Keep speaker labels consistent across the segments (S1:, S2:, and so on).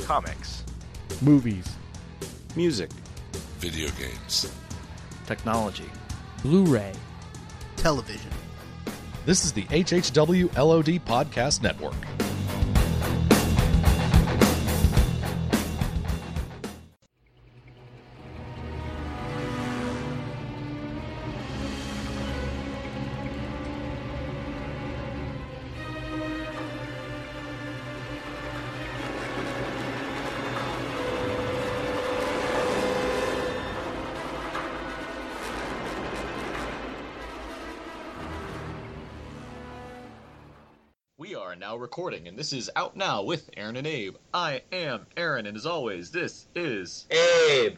S1: Comics.
S2: Movies.
S3: Music.
S4: Video games.
S1: Technology.
S2: Blu-ray.
S5: Television.
S6: This is the HHW LOD Podcast Network.
S7: We are now recording, and this is Out Now with Aaron and Abe. I am Aaron, and as always, this is...
S8: Abe!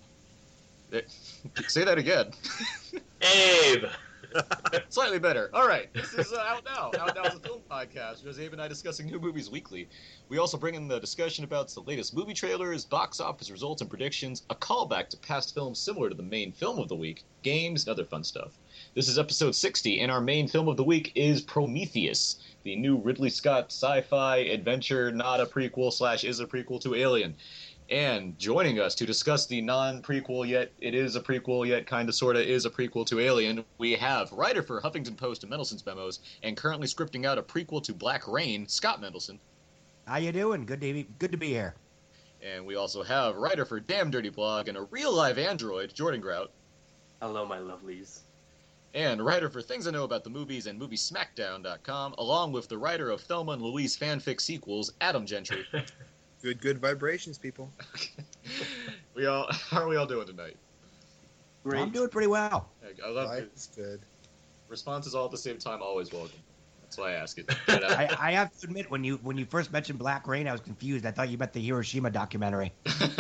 S7: Say that again.
S8: Abe!
S7: Slightly better. All right, this is Out Now. Out Now is a film podcast, where Abe and I discussing new movies weekly. We also bring in the discussion about the latest movie trailers, box office results and predictions, a callback to past films similar to the main film of the week, games, and other fun stuff. This is episode 60, and our main film of the week is Prometheus, the new Ridley Scott sci-fi adventure, not a prequel / is a prequel to Alien. And joining us to discuss the non-prequel yet it is a prequel yet kind of sort of is a prequel to Alien, we have writer for Huffington Post and Mendelson's Memos, and currently scripting out a prequel to Black Rain, Scott Mendelson.
S9: How you doing? Good to be here.
S7: And we also have writer for Damn Dirty Blog and a real-live android, Jordan Grout.
S8: Hello, my lovelies.
S7: And writer for Things I Know About the Movies and MovieSmackdown.com, along with the writer of Thelma and Louise fanfic sequels, Adam Gentry.
S10: Good vibrations, people.
S7: How are we all doing tonight?
S8: Great.
S9: I'm doing pretty well.
S7: I love
S10: Life
S7: it.
S10: is good.
S7: Responses all at the same time, always welcome. That's why I ask it.
S9: I have to admit, when you first mentioned Black Rain, I was confused. I thought you meant the Hiroshima documentary.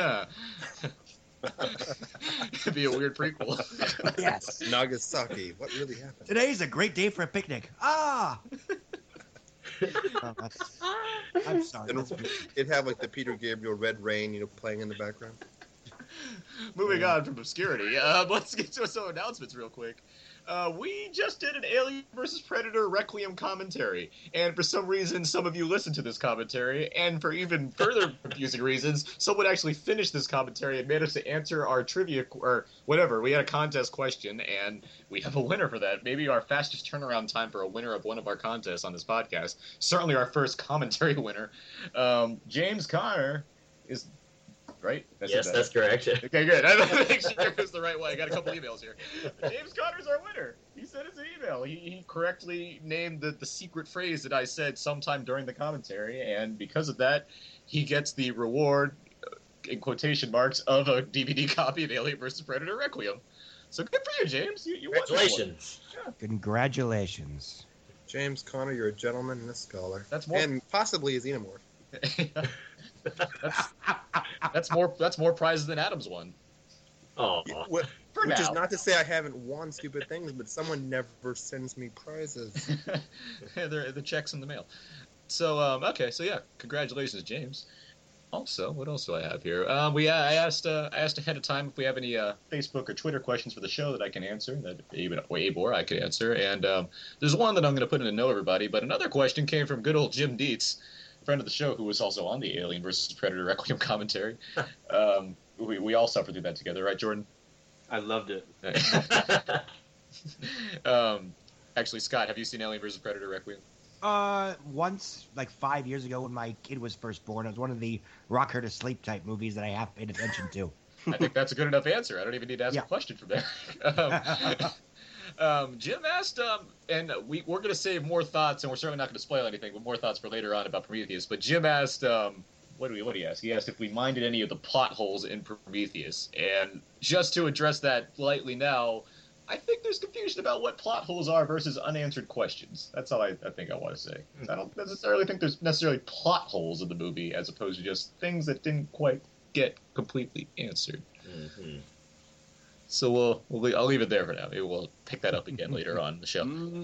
S7: It'd be a weird prequel.
S9: Yes.
S10: Nagasaki. What really happened?
S9: Today's a great day for a picnic. Ah! Oh, I'm sorry.
S10: It'd have like the Peter Gabriel Red Rain, playing in the background.
S7: Moving on from obscurity, let's get to some announcements real quick. We just did an Alien vs. Predator Requiem commentary, and for some reason, some of you listened to this commentary, and for even further confusing reasons, someone actually finished this commentary and managed to answer our trivia, or whatever. We had a contest question, and we have a winner for that. Maybe our fastest turnaround time for a winner of one of our contests on this podcast. Certainly our first commentary winner. James Connor is... Right?
S8: That's correct.
S7: Okay, good. I want to make sure it was the right way. I got a couple emails here. James Connor's our winner. He sent us an email. He correctly named the secret phrase that I said sometime during the commentary, and because of that, he gets the reward, in quotation marks, of a DVD copy of Alien vs. Predator Requiem. So good for you, James. You won this one.
S8: Congratulations.
S7: Yeah.
S9: Congratulations.
S10: James Connor, you're a gentleman and a scholar.
S7: That's more...
S10: And possibly a xenomorph.
S7: that's more prizes than Adam's won.
S8: Oh,
S10: Which
S7: now.
S10: is not to say I haven't won stupid things, but someone never sends me prizes.
S7: The checks in the mail. So okay, so yeah, congratulations, James. Also, what else do I have here? I asked ahead of time if we have any Facebook or Twitter questions for the show that I can answer, that Abe or I could answer. And there's one that I'm going to put in to know everybody. But another question came from good old Jim Dietz, friend of the show, who was also on the Alien vs. Predator Requiem commentary. We all suffered through that together, right, Jordan?
S8: I loved it.
S7: Actually, Scott, have you seen Alien vs. Predator Requiem?
S9: Once, like 5 years ago when my kid was first born, it was one of the rock her to sleep type movies that I have paid attention to.
S7: I think that's a good enough answer. I don't even need to ask a question from there. Jim asked, and we're going to save more thoughts, and we're certainly not going to spoil anything, but more thoughts for later on about Prometheus. But Jim asked, what did he ask? He asked if we minded any of the plot holes in Prometheus. And just to address that lightly now, I think there's confusion about what plot holes are versus unanswered questions. That's all I think I want to say. I don't necessarily think there's necessarily plot holes in the movie, as opposed to just things that didn't quite get completely answered.
S8: Mm-hmm.
S7: So I'll leave it there for now. Maybe we'll pick that up again later on in the show.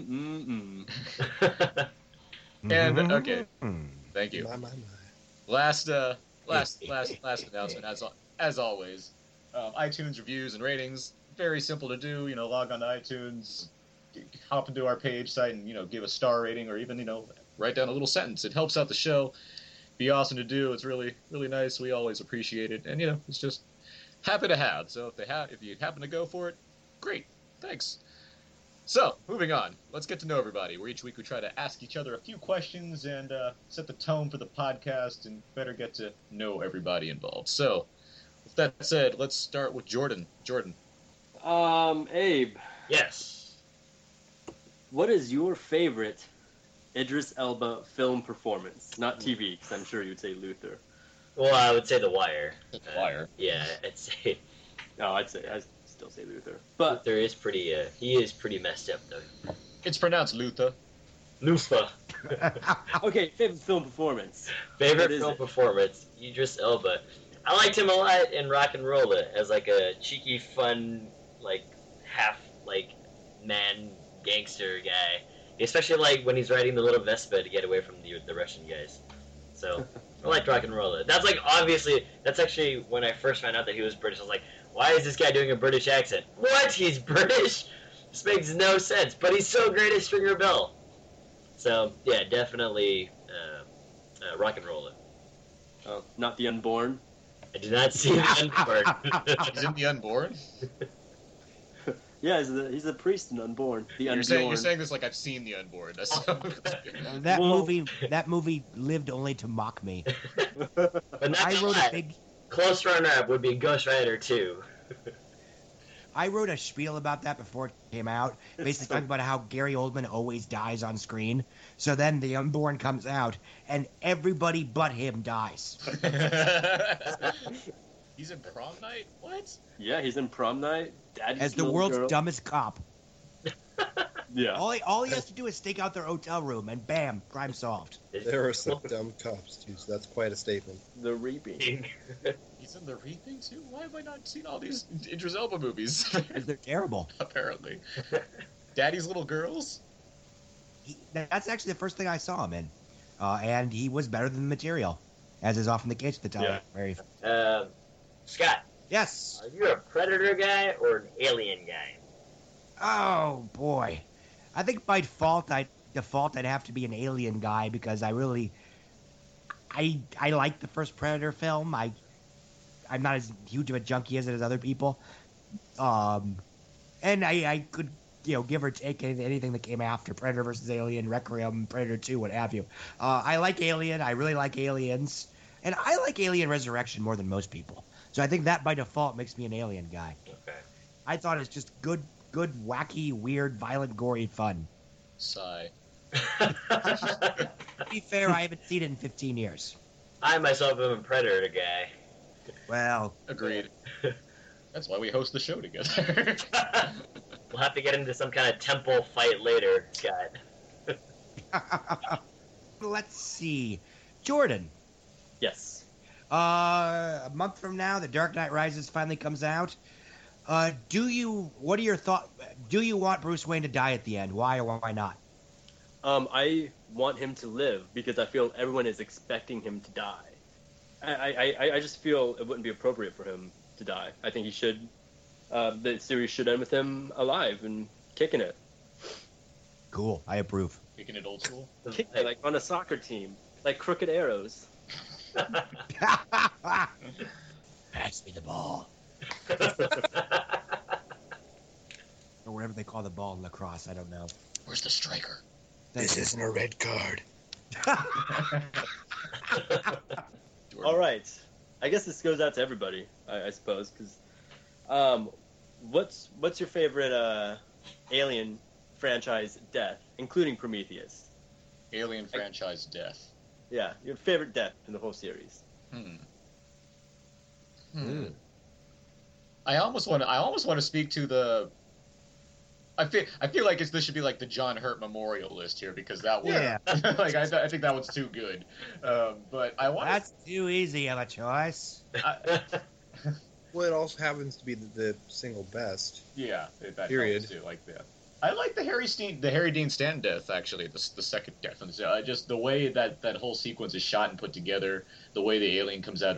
S7: And okay, thank you. Last announcement, as always, iTunes reviews and ratings. Very simple to do. Log on to iTunes, hop into our page site, and give a star rating, or even write down a little sentence. It helps out the show. be awesome to do. It's really, really nice. We always appreciate it, and it's just happy to have. So if you happen to go for it, great. Thanks. So, moving on. Let's get to know everybody. Where each week we try to ask each other a few questions and set the tone for the podcast and better get to know everybody involved. So, with that said, let's start with Jordan. Jordan.
S8: Abe,
S1: Yes.
S8: what is your favorite Idris Elba film performance? Not TV, because I'm sure you'd say Luther.
S1: Well, I would say The Wire.
S7: The Wire.
S1: Yeah, I'd say
S8: No, I'd still say Luther. But
S1: Luther is pretty. He is pretty messed up though.
S7: It's pronounced Luther.
S1: Luther.
S8: okay, favorite film performance.
S1: Favorite
S8: What is
S1: film
S8: it?
S1: performance? Idris Elba. I liked him a lot in Rock and Roll It as like a cheeky, fun, like half like man gangster guy. Especially like when he's riding the little Vespa to get away from the Russian guys. So I liked Rock and Roll It. That's like obviously that's actually when I first found out that he was British. I was like, why is this guy doing a British accent? What? He's British? This makes no sense. But he's so great at Stringer Bell. So yeah, definitely Rock and Roll It.
S8: Oh, not The Unborn.
S1: I did not see the end part.
S7: He's in The Unborn?
S8: Yeah, he's the priest in Unborn. The
S7: You're
S8: Unborn.
S7: saying this like I've seen The Unborn. That's
S9: That
S8: Well-
S9: movie lived only to mock me.
S1: But not
S9: I
S1: gonna
S9: wrote
S1: lie,
S9: a big
S1: close runner-up would be Ghost Rider 2.
S9: I wrote a spiel about that before it came out, basically talking about how Gary Oldman always dies on screen. So then The Unborn comes out, and everybody but him dies.
S7: He's in Prom Night? What?
S8: Yeah, he's in Prom Night. Daddy's
S9: As the
S8: Little
S9: world's
S8: Girl.
S9: dumbest cop.
S8: Yeah.
S9: All he has to do is stake out their hotel room, and bam, crime solved.
S10: There are some dumb cops, too, so that's quite a statement.
S8: The Reaping.
S7: He's in The Reaping too? Why have I not seen all these Idris Elba movies?
S9: Because they're terrible.
S7: Apparently. Daddy's Little Girls?
S9: That's actually the first thing I saw him in. And he was better than the material, as is often the case at the time.
S8: Yeah.
S9: Very.
S1: Scott,
S9: Yes.
S1: are you a Predator guy or an Alien guy?
S9: Oh boy, I think by default I'd have to be an Alien guy because I like the first Predator film. I'm not as huge of a junkie as other people, and I could give or take anything that came after Predator versus Alien, Requiem, Predator 2, what have you. I like Alien. I really like Aliens, and I like Alien Resurrection more than most people. So I think that by default makes me an Alien guy.
S1: Okay.
S9: I thought it's just good, wacky, weird, violent, gory fun.
S7: Sigh.
S9: To be fair, I haven't seen it in 15 years.
S1: I myself am a Predator guy.
S9: Well,
S7: Agreed. That's why we host the show together.
S1: We'll have to get into some kind of temple fight later, Scott.
S9: let's see. Jordan,
S8: Yes.
S9: a month from now, The Dark Knight Rises finally comes out. What are your thoughts? Do you want Bruce Wayne to die at the end? Why or why not?
S8: I want him to live because I feel everyone is expecting him to die. I just feel it wouldn't be appropriate for him to die. I think he should. The series should end with him alive and kicking it,
S9: Cool, I approve.
S7: Kicking it old school.
S8: kicking it like on a soccer team, like crooked arrows.
S9: Pass me the ball. Or whatever they call the ball in lacrosse, I don't know.
S7: Where's the striker?
S10: This isn't a red card.
S8: All right, I guess this goes out to everybody, I suppose, because what's your favorite Alien franchise death, including Prometheus?
S7: Alien franchise death.
S8: Yeah, your favorite death in the whole series.
S7: I almost want to speak to the. I feel like this should be like the John Hurt Memorial list here because that one.
S9: Yeah.
S7: Like I think that one's too good. But I want.
S9: That's too easy of a choice.
S10: Well, it also happens to be the single best.
S7: Yeah, that
S10: Period.
S7: helps too. Like that. I like the Harry Dean Stanton death actually. The second death, and just the way that whole sequence is shot and put together, the way the alien comes out of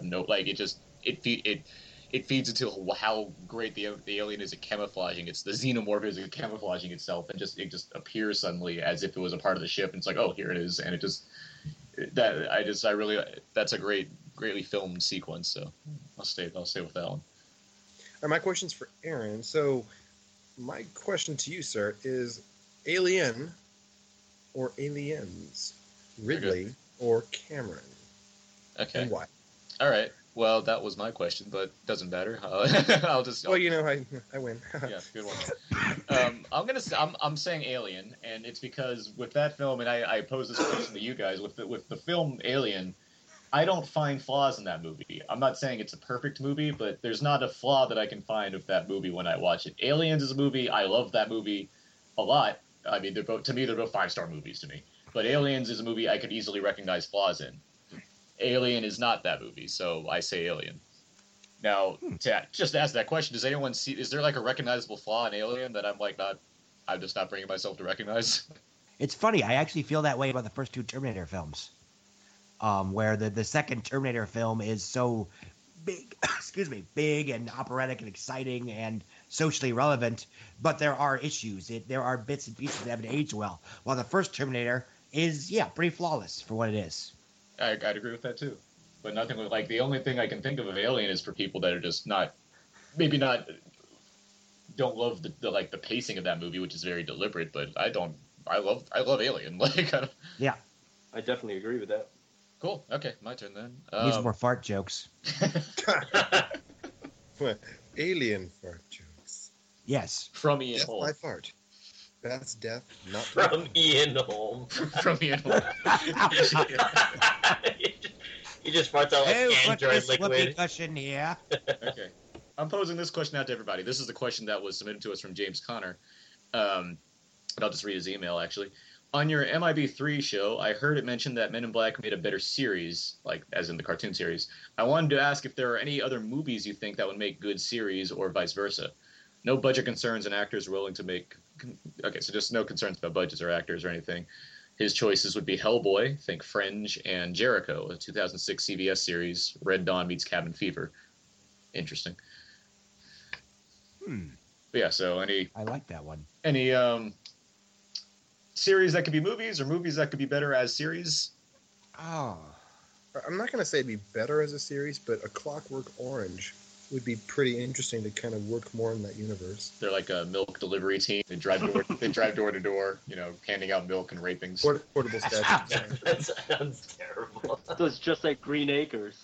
S7: it feeds into how great the alien is at camouflaging. It's the xenomorph is at camouflaging itself, and it just appears suddenly as if it was a part of the ship. And it's like, oh, here it is, and that's a greatly filmed sequence. So I'll stay with that one.
S10: All right, my question's for Aaron. So, my question to you, sir, is Alien or Aliens? Ridley or Cameron?
S7: Okay.
S10: And why?
S7: All right. Well, that was my question, but doesn't matter. I'll just.
S10: Well, I win.
S7: Yeah, good one. I'm saying Alien, and it's because with that film, and I pose this question to you guys with the film Alien, I don't find flaws in that movie. I'm not saying it's a perfect movie, but there's not a flaw that I can find with that movie when I watch it. Aliens is a movie. I love that movie a lot. I mean, they're both 5-star movies to me. But Aliens is a movie I could easily recognize flaws in. Alien is not that movie, so I say Alien. Now, just to ask that question, does anyone see? Is there like a recognizable flaw in Alien that I'm just not bringing myself to recognize?
S9: It's funny. I actually feel that way about the first two Terminator films, where the second Terminator film is so big, big and operatic and exciting and socially relevant, but there are issues. There are bits and pieces that haven't aged well. While the first Terminator is, pretty flawless for what it is.
S7: I'd agree with that too. But nothing like the only thing I can think of Alien is for people that are just don't love the pacing of that movie, which is very deliberate. But I love Alien.
S9: Yeah,
S8: I definitely agree with that.
S7: Cool. Okay, my turn then.
S9: needs more fart jokes.
S10: Alien fart jokes.
S9: Yes,
S7: from Ian
S10: Death
S7: Holm.
S10: by fart. That's death, not
S1: From Ian Holm.
S7: From Ian Holm.
S1: He just farts out like
S9: put
S1: Android
S9: this whoopee
S1: liquid.
S9: cushion here.
S7: Okay. I'm posing this question out to everybody. This is the question that was submitted to us from James Connor. But I'll just read his email, actually. On your MIB3 show, I heard it mentioned that Men in Black made a better series, like as in the cartoon series. I wanted to ask if there are any other movies you think that would make good series or vice versa. No budget concerns and actors willing to make... Okay, so just no concerns about budgets or actors or anything. His choices would be Hellboy, think Fringe, and Jericho, a 2006 CBS series, Red Dawn meets Cabin Fever. Interesting. But yeah, so
S9: I like that one.
S7: any series that could be movies or movies that could be better as series?
S9: Oh,
S10: I'm not going to say it'd be better as a series, but A Clockwork Orange would be pretty interesting to kind of work more in that universe.
S7: They're like a milk delivery team. They drive door to door, handing out milk and raping.
S10: Portable statues.
S1: That sounds terrible.
S8: So it's just like Green Acres.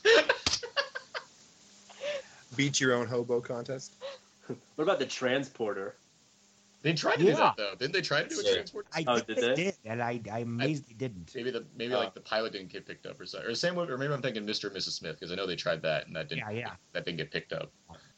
S10: Beat your own hobo contest.
S8: What about the Transporter?
S7: They tried to do that though, didn't they? Try to do a
S1: Yeah.
S7: transport?
S9: I
S8: Oh,
S9: think
S8: did
S9: they
S8: they?
S9: did, and I'm amazed they didn't.
S7: Maybe like the pilot didn't get picked up or something. Or same way, or maybe I'm thinking Mr. and Mrs. Smith because I know they tried that and that didn't.
S9: Yeah.
S7: That didn't get picked up.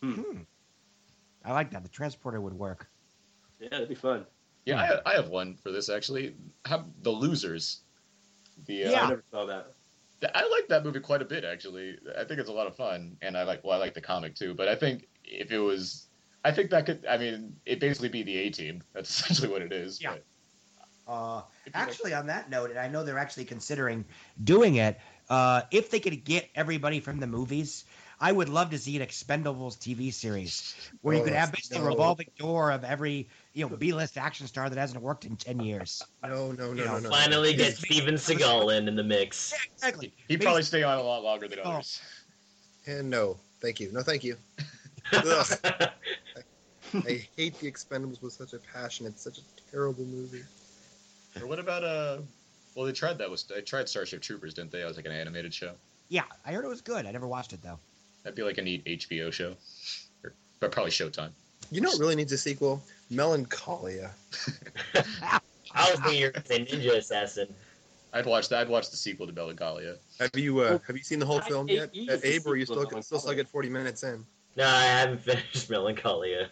S9: I like that. The transporter would work.
S8: Yeah, that'd be fun.
S7: Yeah, I have one for this actually. The Losers.
S8: I never saw that.
S7: I like that movie quite a bit actually. I think it's a lot of fun, and I like the comic too. But I think if it was, I think that could. I mean, it basically be the A-Team. That's essentially what it is.
S9: Yeah.
S7: But
S9: Actually, on that note, and I know they're actually considering doing it, if they could get everybody from the movies, I would love to see an Expendables TV series where you could have basically a revolving door of every B-list action star that hasn't worked in 10 years.
S10: No.
S1: Finally get Steven Seagal in the mix.
S9: Yeah, exactly.
S7: he'd probably stay on a lot longer than others.
S10: And no, thank you. No, thank you. Ugh. I hate The Expendables with such a passion. It's such a terrible movie.
S7: Or what about Well, they tried Starship Troopers, didn't they? That was like an animated show.
S9: Yeah, I heard it was good. I never watched it though.
S7: That'd be like a neat HBO show, but probably Showtime.
S10: You know what really needs a sequel? Melancholia.
S1: I was thinking you're a Ninja Assassin.
S7: I'd watch the sequel to Melancholia.
S10: Have you seen the whole
S8: I
S10: film
S8: hate
S10: yet?
S8: you,
S10: At Abe, or you
S8: sequel to
S10: still
S8: Melancholia.
S10: get 40 minutes in?
S1: No, I haven't finished Melancholia.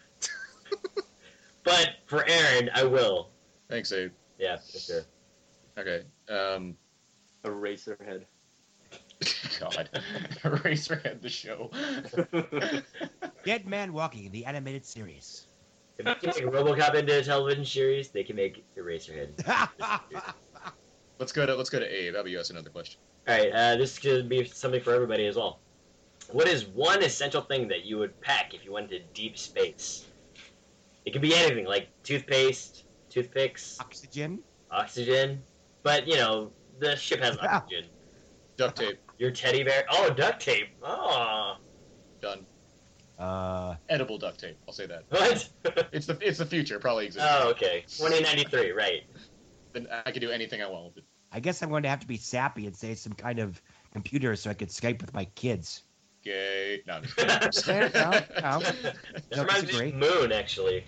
S1: But for Aaron, I will.
S7: Thanks, Abe.
S1: Yeah, for sure.
S7: Okay.
S8: Eraserhead.
S7: God. Eraserhead, the show.
S9: Dead Man Walking, the animated series.
S1: If they can make RoboCop into a television series, they can make Eraserhead.
S7: Let's go to Abe. How about you ask another question?
S1: All right, this could be something for everybody as well. What is one essential thing that you would pack if you went to deep space? It could be anything, like toothpaste, toothpicks,
S9: Oxygen.
S1: oxygen, but The ship has oxygen.
S7: Duct tape.
S1: Your teddy bear. Oh, duct tape. Oh.
S7: Done.
S9: Uh,
S7: Edible duct tape. I'll say that.
S1: What?
S7: It's the future. Probably exists.
S1: Oh, okay. 2093, right.
S7: Then I can do anything I want with it.
S9: I guess I'm going to have to be sappy and say some kind of computer so I could Skype with my kids.
S7: Gay. No. I'm just
S9: No,
S7: kidding.
S9: no.
S1: That
S9: No,
S1: reminds me
S9: disagree.
S1: of Moon, actually.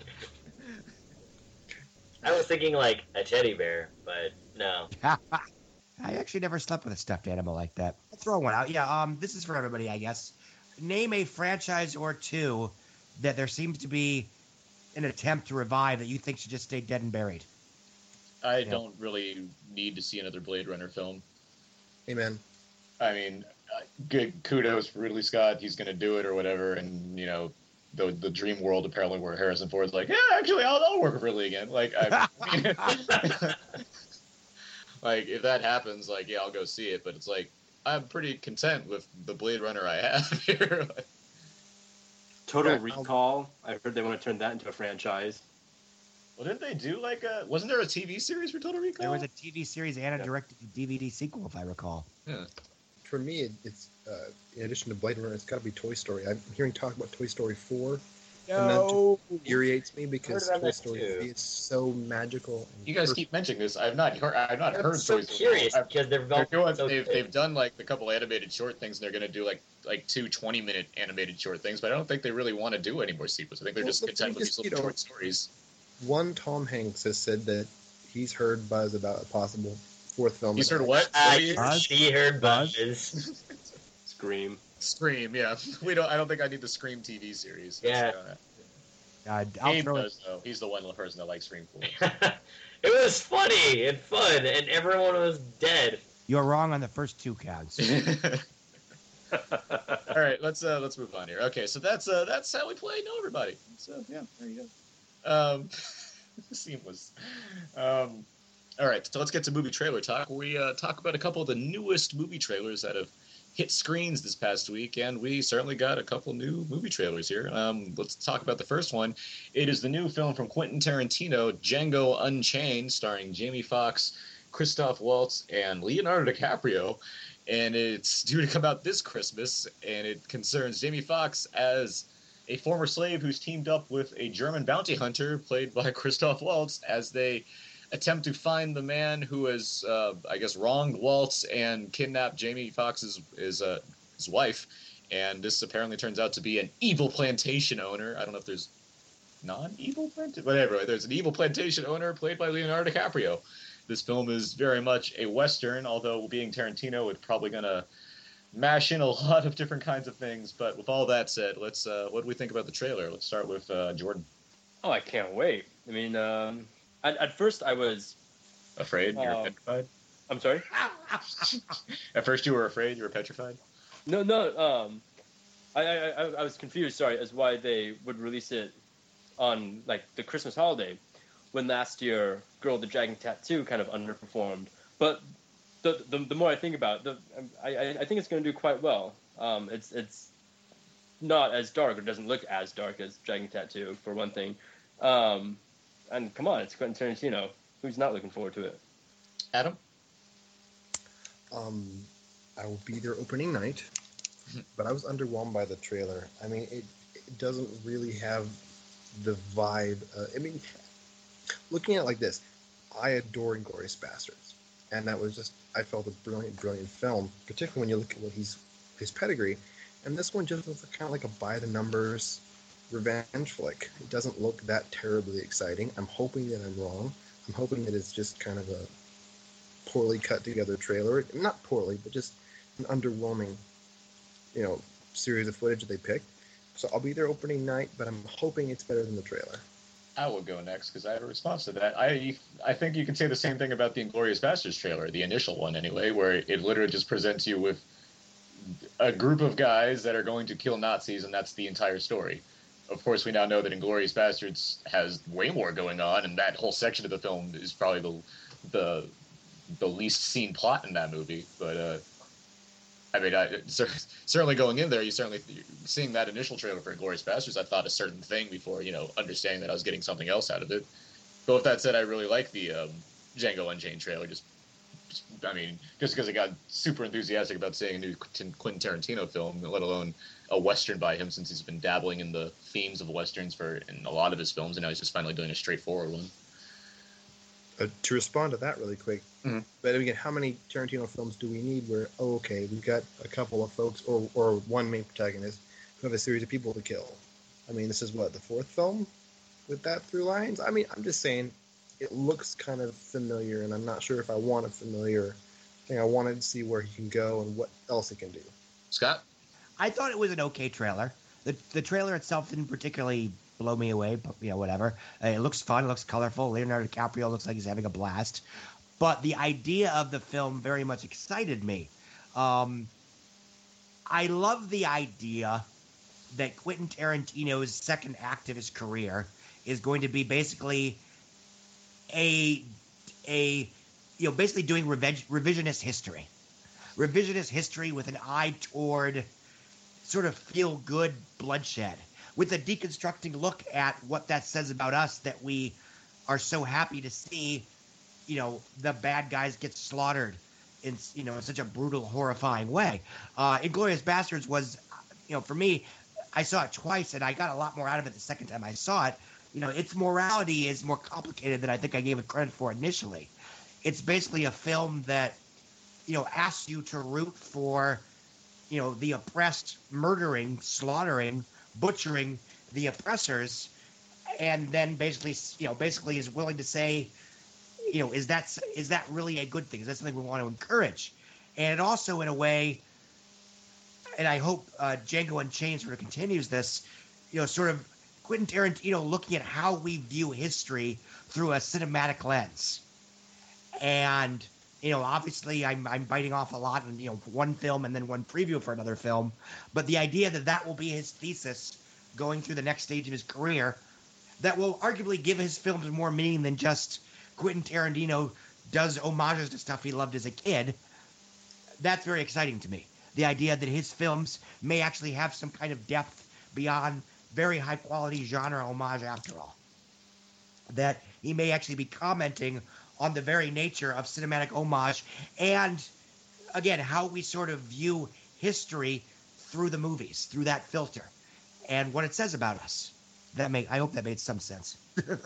S1: I was thinking like a teddy bear, but no.
S9: I actually never slept with a stuffed animal like that. I'll throw one out. Yeah, this is for everybody, I guess. Name a franchise or two that there seems to be an attempt to revive that you think should just stay dead and buried.
S7: I don't really need to see another Blade Runner film.
S10: Amen.
S7: I mean, good kudos for Ridley Scott. He's going to do it or whatever. And, you know, the dream world apparently where Harrison Ford's like, yeah, actually, I'll work with Ridley again. Like, I mean, like, if that happens, like, yeah, I'll go see it. But it's like, I'm pretty content with the Blade Runner I have here.
S8: Total
S10: Yeah,
S8: Recall. I heard they want to turn that into a franchise.
S7: Well, didn't they do, like, wasn't there a TV series for Total Recall?
S9: There was a TV series and a direct-to-DVD sequel, if I recall.
S10: For me, it's in addition to Blade Runner, it's got to be Toy Story. I'm hearing talk about Toy Story 4. And that just infuriates me because
S1: Heard about
S10: Toy
S1: that
S10: Story
S1: too.
S10: 3 is so magical. And
S7: You guys keep mentioning this. I've not heard
S1: I'm so
S7: Toy Story.
S1: curious because they're
S7: They're doing,
S1: so
S7: they've done like a couple animated short things, and they're going to do like 2 20-minute animated short things. But I don't think they really want to do any more sequels. I think they're
S10: Well,
S7: just
S10: the
S7: content with
S10: biggest,
S7: these
S10: you
S7: little
S10: know,
S7: short stories.
S10: One Tom Hanks has said that he's heard buzz about a possible 4th film.
S7: He's heard what?
S1: She heard
S9: Buzz?
S1: buzz.
S8: Scream.
S7: Scream, yeah. I don't think I need the Scream TV series.
S1: Yeah.
S9: I'll
S7: Gabe
S9: throw it.
S7: does, though. He's the one person that likes Scream 4.
S1: It was funny and fun, and everyone was dead.
S9: You're wrong on the first two counts.
S7: All right, let's move on here. Okay, so that's how we play. Know everybody. So yeah, there you go. Seamless. All right, so let's get to movie trailer talk. We talk about a couple of the newest movie trailers that have hit screens this past week, and we certainly got a couple new movie trailers here. Let's talk about the first one. It is the new film from Quentin Tarantino, Django Unchained, starring Jamie Foxx, Christoph Waltz, and Leonardo DiCaprio. And it's due to come out this Christmas, and it concerns Jamie Foxx as a former slave who's teamed up with a German bounty hunter, played by Christoph Waltz, as they attempt to find the man who has, I guess, wronged Waltz and kidnapped Jamie Foxx's his wife. And this apparently turns out to be an evil plantation owner. I don't know if there's non-evil plantation, whatever. There's an evil plantation owner played by Leonardo DiCaprio. This film is very much a Western, although being Tarantino, it's probably going to mash in a lot of different kinds of things. But with all that said, let's what do we think about the trailer? Let's start with Jordan.
S8: Oh, I can't wait. I mean, at first I was...
S7: Afraid? You were petrified?
S8: I'm sorry?
S7: At first you were afraid? You were petrified?
S8: No, I was confused, sorry, as why they would release it on, like, the Christmas holiday, when last year Girl with the Dragon Tattoo kind of underperformed. But the more I think about it, I think it's going to do quite well. It's not as dark, or doesn't look as dark as Dragon Tattoo, for one thing. And come on, it's Quentin Tarantino. Who's not looking forward to it?
S7: Adam?
S10: I will be there opening night, but I was underwhelmed by the trailer. I mean, it doesn't really have the vibe. I mean, looking at it like this, I adore Inglourious Basterds, and that was just, I felt a brilliant, brilliant film, particularly when you look at what his pedigree. And this one just looks kind of like a by-the-numbers revenge flick. It doesn't look that terribly exciting. I'm hoping that I'm wrong. I'm hoping that it's just kind of a poorly cut together trailer. Not poorly, but just an underwhelming, series of footage that they picked. So I'll be there opening night, but I'm hoping it's better than the trailer.
S7: I will go next because I have a response to that. I think you can say the same thing about the Inglourious Basterds trailer, the initial one anyway, where it literally just presents you with a group of guys that are going to kill Nazis, and that's the entire story. Of course, we now know that Inglourious Basterds has way more going on, and that whole section of the film is probably the least seen plot in that movie. But I mean, certainly going in there, you're seeing that initial trailer for Inglourious Basterds, I thought a certain thing before, understanding that I was getting something else out of it. But with that said, I really like the Django Unchained trailer, just I mean, just because I got super enthusiastic about seeing a new Quentin Tarantino film, let alone a Western by him, since he's been dabbling in the themes of Westerns in a lot of his films, and now he's just finally doing a straightforward one.
S10: To respond to that really quick, but again, how many Tarantino films do we need where, okay, we've got a couple of folks or one main protagonist who have a series of people to kill? I mean, this is what, the fourth film with that through lines? I mean, I'm just saying, it looks kind of familiar, and I'm not sure if I want a familiar thing. I wanted to see where he can go and what else he can do.
S7: Scott?
S9: I thought it was an okay trailer. The trailer itself didn't particularly blow me away, but whatever. It looks fun, it looks colorful. Leonardo DiCaprio looks like he's having a blast. But the idea of the film very much excited me. I love the idea that Quentin Tarantino's second act of his career is going to be basically basically doing revisionist history. Revisionist history with an eye toward sort of feel-good bloodshed, with a deconstructing look at what that says about us, that we are so happy to see, the bad guys get slaughtered in such a brutal, horrifying way. Inglourious Basterds was, for me, I saw it twice, and I got a lot more out of it the second time I saw it. Its morality is more complicated than I think I gave it credit for initially. It's basically a film that, asks you to root for, the oppressed, murdering, slaughtering, butchering the oppressors, and then basically is willing to say, is that really a good thing? Is that something we want to encourage? And it also, in a way, and I hope Django Unchained sort of continues this, sort of Quentin Tarantino looking at how we view history through a cinematic lens. And, obviously I'm biting off a lot in, one film and then one preview for another film. But the idea that will be his thesis going through the next stage of his career, that will arguably give his films more meaning than just Quentin Tarantino does homages to stuff he loved as a kid, that's very exciting to me. The idea that his films may actually have some kind of depth beyond very high-quality genre homage after all. That he may actually be commenting on the very nature of cinematic homage and, again, how we sort of view history through the movies, through that filter, and what it says about us. I hope that made some sense.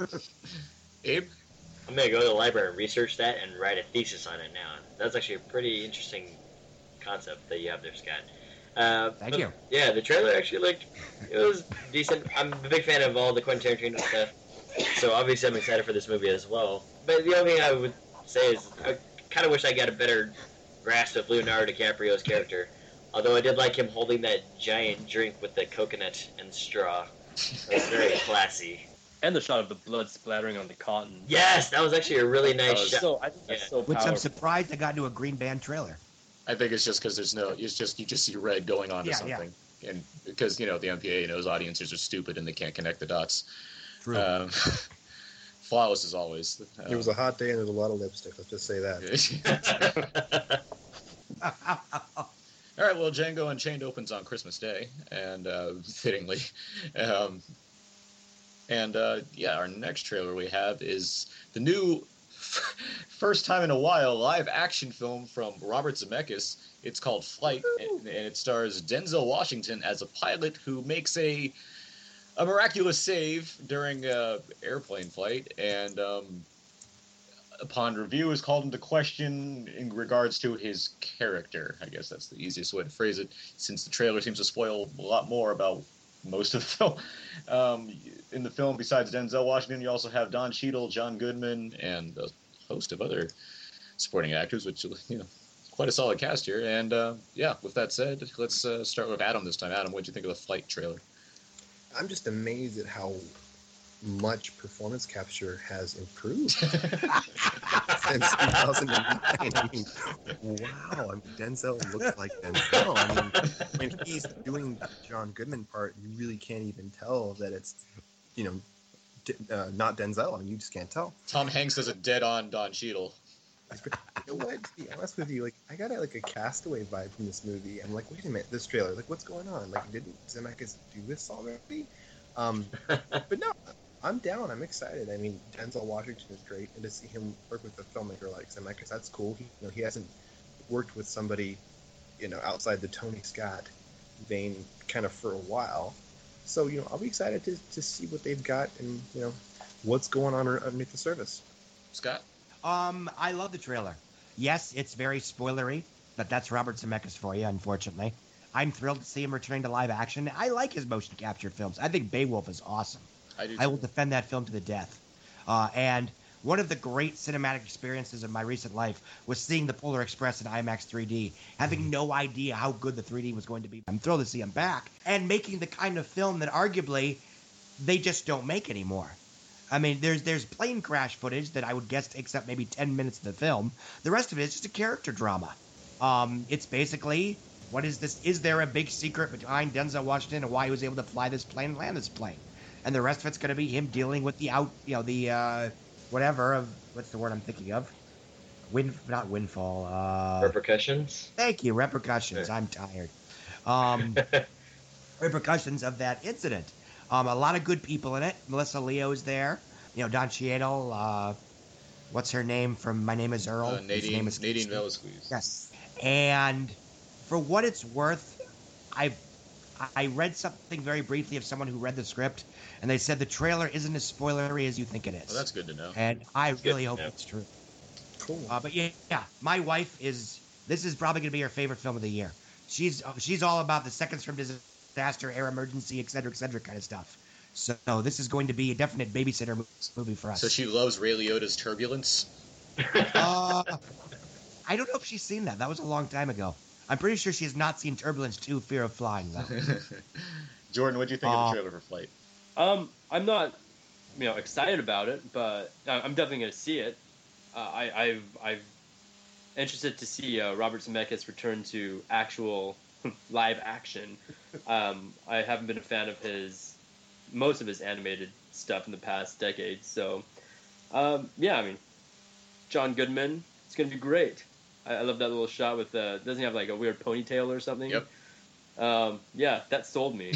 S7: Abe?
S1: I'm going to go to the library and research that and write a thesis on it now. That's actually a pretty interesting concept that you have there, Scott.
S9: Thank you.
S1: Yeah, the trailer actually it was decent. I'm a big fan of all the Quentin Tarantino stuff, so obviously I'm excited for this movie as well. But the only thing I would say is I kind of wish I got a better grasp of Leonardo DiCaprio's character, although I did like him holding that giant drink with the coconut and straw. It was very classy.
S8: And the shot of the blood splattering on the cotton.
S1: Yes, that was actually a really nice shot.
S8: I think that's so
S9: Which
S8: powerful.
S9: I'm surprised I got into a Green Band trailer.
S7: I think it's just because you just see red going on to
S9: Yeah,
S7: something. And because, the MPA knows audiences are stupid and they can't connect the dots.
S9: True.
S7: Flawless as always.
S10: It was a hot day and there's a lot of lipstick. Let's just say that.
S7: All right, well, Django Unchained opens on Christmas Day, and fittingly. Our next trailer we have is the new, first time in a while, live-action film from Robert Zemeckis. It's called Flight, and it stars Denzel Washington as a pilot who makes a miraculous save during an airplane flight, and upon review is called into question in regards to his character. I guess that's the easiest way to phrase it, since the trailer seems to spoil a lot more about most of the film. In the film, besides Denzel Washington, you also have Don Cheadle, John Goodman, and a host of other supporting actors, which, quite a solid cast here. And, with that said, let's start with Adam this time. Adam, what did you think of the Flight trailer?
S10: I'm just amazed at how much performance capture has improved since 2009. I mean, wow, Denzel looks like Denzel. I mean, when he's doing the John Goodman part, you really can't even tell that it's, not Denzel. I mean, you just can't tell.
S7: Tom Hanks is a dead-on Don Cheadle.
S10: You know what? To be honest with you, I got a Castaway vibe from this movie. I'm like, wait a minute, this trailer, what's going on? Didn't Zemeckis do this already? But no, I'm down. I'm excited. I mean, Denzel Washington is great, and to see him work with a filmmaker like Zemeckis, that's cool. He hasn't worked with somebody, outside the Tony Scott vein kind of for a while. So, I'll be excited to see what they've got and, what's going on underneath the surface.
S7: Scott?
S9: I love the trailer. Yes, it's very spoilery, but that's Robert Zemeckis for you, unfortunately. I'm thrilled to see him returning to live action. I like his motion capture films. I think Beowulf is awesome.
S7: I do
S9: I
S7: too.
S9: will defend that film to the death. And one of the great cinematic experiences of my recent life was seeing the Polar Express in IMAX 3D, having no idea how good the 3D was going to be. I'm thrilled to see him back and making the kind of film that arguably they just don't make anymore. I mean, there's plane crash footage that I would guess takes up maybe 10 minutes of the film. The rest of it is just a character drama. It's basically, what is this? Is there a big secret behind Denzel Washington and why he was able to fly this plane and land this plane? And the rest of it's going to be him dealing with what's the word I'm thinking of? Not windfall.
S1: Repercussions?
S9: Thank you, repercussions. I'm tired. Repercussions of that incident. A lot of good people in it. Melissa Leo's there. Don Cheadle. What's her name from My Name Is Earl?
S7: Nadine Velasquez.
S9: Yes. And for what it's worth, I read something very briefly of someone who read the script, and they said the trailer isn't as spoilery as you think it is.
S7: Well, that's good to know.
S9: And I really
S1: to
S9: hope
S1: know.
S9: it's true.
S10: Cool.
S9: But yeah, my wife this is probably going to be her favorite film of the year. She's all about the seconds from disaster, air emergency, et cetera, kind of stuff. So this is going to be a definite babysitter movie for us.
S7: So she loves Ray Liotta's Turbulence?
S9: I don't know if she's seen that. That was a long time ago. I'm pretty sure she has not seen Turbulence 2: Fear of Flying, though.
S7: Jordan, what do you think of the trailer for Flight?
S8: I'm not, excited about it, but I'm definitely going to see it. I've interested to see Robert Zemeckis return to actual live action. I haven't been a fan of most of his animated stuff in the past decade, so John Goodman, it's going to be great. I love that little shot with doesn't he have like a weird ponytail or something?
S7: Yep.
S8: That sold me.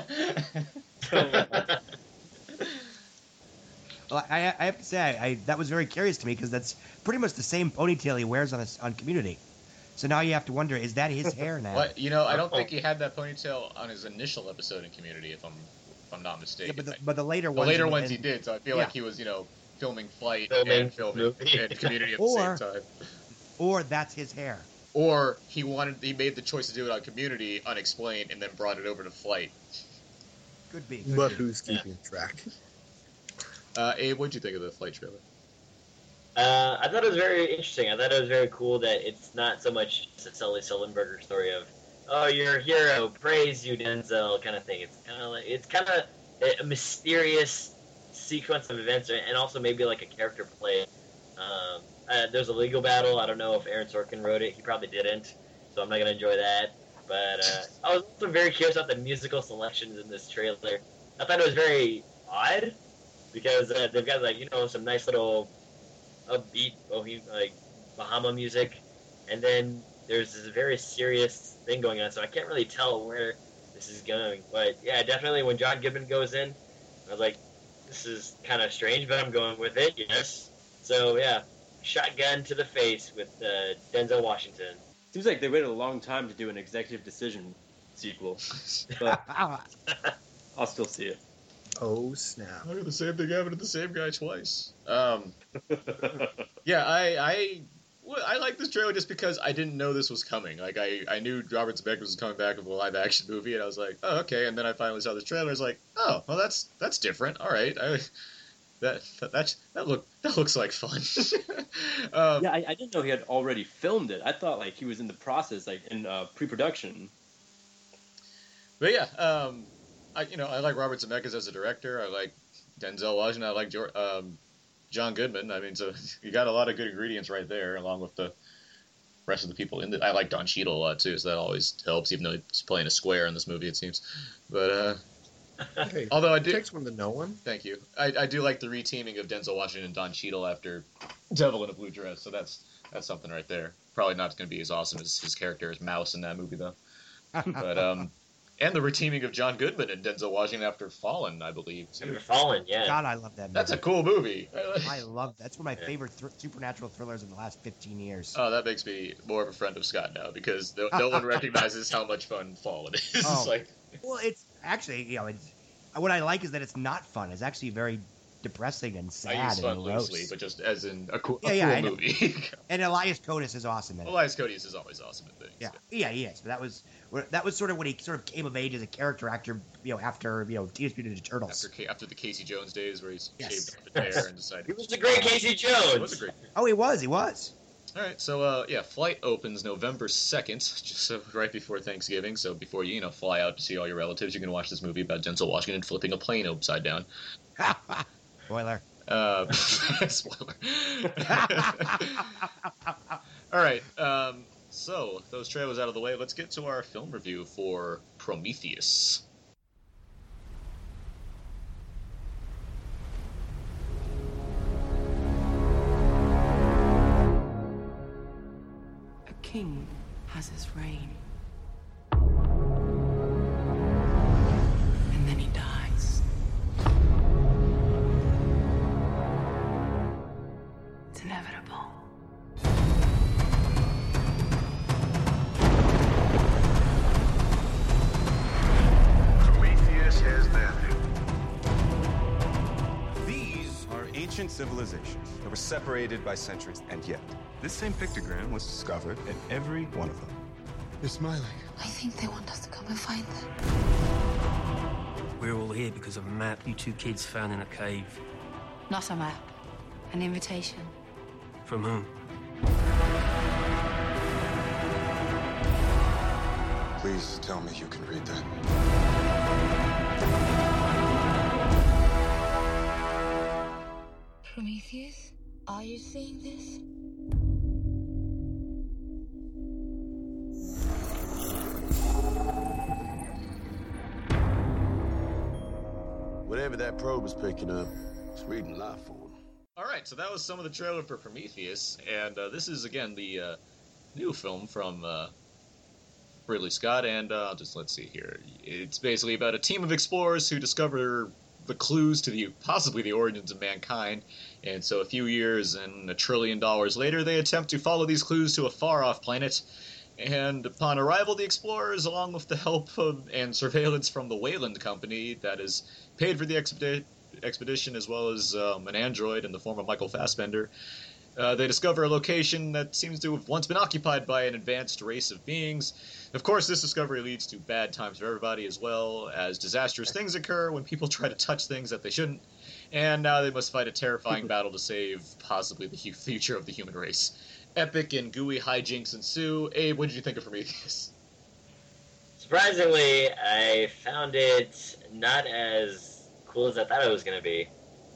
S9: Well, I have to say, that was very curious to me because that's pretty much the same ponytail he wears on Community. So now you have to wonder, is that his hair now?
S7: What? I don't think he had that ponytail on his initial episode in Community, if I'm not mistaken.
S9: Yeah, but the later
S7: the
S9: ones.
S7: later ones he did, so I feel like he was, filming Flight and filming and Community at the same time.
S9: Or that's his hair.
S7: Or he made the choice to do it on Community unexplained and then brought it over to Flight.
S9: Could be.
S10: But who's keeping track?
S7: Abe, what'd you think of the Flight trailer?
S1: I thought it was very interesting. I thought it was very cool that it's not so much a Sully Sullenberger story of, oh, you're a hero, praise you, Denzel, kind of thing. It's kind of a mysterious sequence of events, and also maybe like a character play. There's a legal battle. I don't know if Aaron Sorkin wrote it. He probably didn't, so I'm not going to enjoy that. But I was also very curious about the musical selections in this trailer. I thought it was very odd because they've got some nice little upbeat Bahama music, and then there's this very serious thing going on. So I can't really tell where this is going. But yeah, definitely when John Goodman goes in, I was like, this is kind of strange, but I'm going with it. Yes. So yeah. Shotgun to the face with Denzel Washington.
S8: Seems like they waited a long time to do an Executive Decision sequel, but I'll still see it.
S10: Oh snap!
S7: Look at the same thing happened to the same guy twice. Yeah, I like this trailer just because I didn't know this was coming. Like I knew Robert Zemeckis was coming back with a live action movie, and I was like, oh okay. And then I finally saw this trailer. I was like, oh well, that's different. All right. That looks like fun.
S8: I didn't know he had already filmed it. I thought like he was in the process, like in pre-production.
S7: But yeah, I like Robert Zemeckis as a director. I like Denzel Washington. I like John Goodman. I mean, so you got a lot of good ingredients right there, along with the rest of the people in it. I like Don Cheadle a lot too, so that always helps, even though he's playing a square in this movie, it seems. But
S10: Hey,
S7: although I do,
S10: it takes one to know one.
S7: thank you. I do like the reteaming of Denzel Washington and Don Cheadle after Devil in a Blue Dress. So that's something right there. Probably not going to be as awesome as his character as Mouse in that movie though. But And the reteaming of John Goodman and Denzel Washington after Fallen, I believe. Too.
S1: After Fallen, yeah.
S9: God, I love that movie.
S7: That's a cool movie.
S9: I love that's one of my favorite supernatural thrillers in the last 15 years.
S7: Oh, that makes me more of a friend of Scott now because no one recognizes how much fun Fallen is.
S9: Oh.
S7: Like,
S9: Well, it's actually, what I like is that it's not fun. It's actually very depressing and sad
S7: I use
S9: and
S7: fun
S9: morose.
S7: loosely, but just as in a cool
S9: I know.
S7: movie.
S9: And Elias Koteas is awesome in it.
S7: Elias Koteas is always awesome in things.
S9: Yeah, he is. But that was sort of when he sort of came of age as a character actor, after Teenage Mutant Ninja Turtles.
S7: After the Casey Jones days where he's
S9: Yes.
S7: shaved off the hair and decided.
S1: It was a great Casey Jones.
S7: It was a great.
S9: Oh, he was.
S7: All right, so Flight opens November 2nd, just so right before Thanksgiving. So before you fly out to see all your relatives, you can watch this movie about Denzel Washington flipping a plane upside down.
S9: Spoiler.
S7: Spoiler. All right, so those trailers out of the way, let's get to our film review for Prometheus.
S3: A king has his reign. And then he dies. It's inevitable.
S5: Prometheus has landed. These are ancient civilizations that were separated by centuries, and yet this same pictogram was discovered in every one of them.
S10: You're smiling.
S3: I think they want us to come and find them.
S11: We're all here because of a map you two kids found in a cave.
S3: Not a map. An invitation.
S11: From whom?
S5: Please tell me you can read that.
S3: Prometheus, are you seeing this?
S12: Whatever that probe is picking up, it's reading life form.
S7: All right, so that was some of the trailer for Prometheus, and this is again the new film from Ridley Scott, and let's see here. It's basically about a team of explorers who discover the clues to possibly the origins of mankind, and so a few years and $1 trillion later, they attempt to follow these clues to a far-off planet. And upon arrival, the explorers, along with the help of and surveillance from the Wayland Company that is paid for the expedition, as well as an android in the form of Michael Fassbender, they discover a location that seems to have once been occupied by an advanced race of beings. Of course, this discovery leads to bad times for everybody, as well as disastrous things occur when people try to touch things that they shouldn't. And now they must fight a terrifying battle to save possibly the future of the human race. Epic and gooey hijinks ensue. Abe, what did you think of Prometheus?
S1: Surprisingly, I found it not as cool as I thought it was going to be.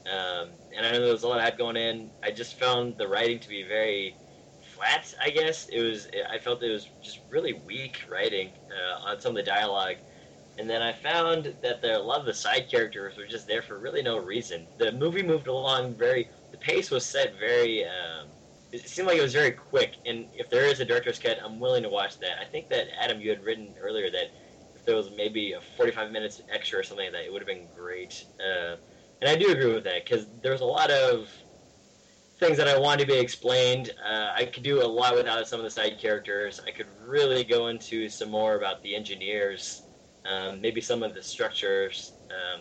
S1: And I know there was a lot of hype going in. I just found the writing to be very flat, I guess. I felt it was just really weak writing on some of the dialogue. And then I found that a lot of the side characters were just there for really no reason. The movie moved along the pace was set very, it seemed like it was very quick. And if there is a director's cut, I'm willing to watch that. I think that, Adam, you had written earlier that if there was maybe a 45 minutes extra or something like that, it would have been great. And I do agree with that, because there's a lot of things that I wanted to be explained. I could do a lot without some of the side characters. I could really go into some more about the engineers, maybe some of the structures.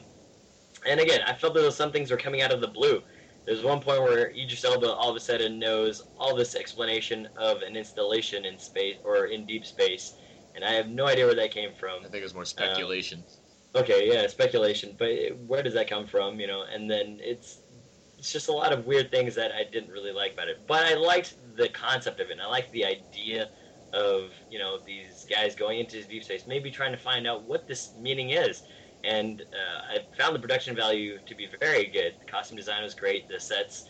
S1: And again, I felt that some things were coming out of the blue. There's one point where Idris Elba all of a sudden knows all this explanation of an installation in space, or in deep space, and I have no idea where that came from.
S7: I think it was more speculation.
S1: Okay, yeah, speculation, but where does that come from, And then it's just a lot of weird things that I didn't really like about it. But I liked the concept of it, and I liked the idea of, these guys going into deep space, maybe trying to find out what this meaning is. And I found the production value to be very good. The costume design was great, the sets,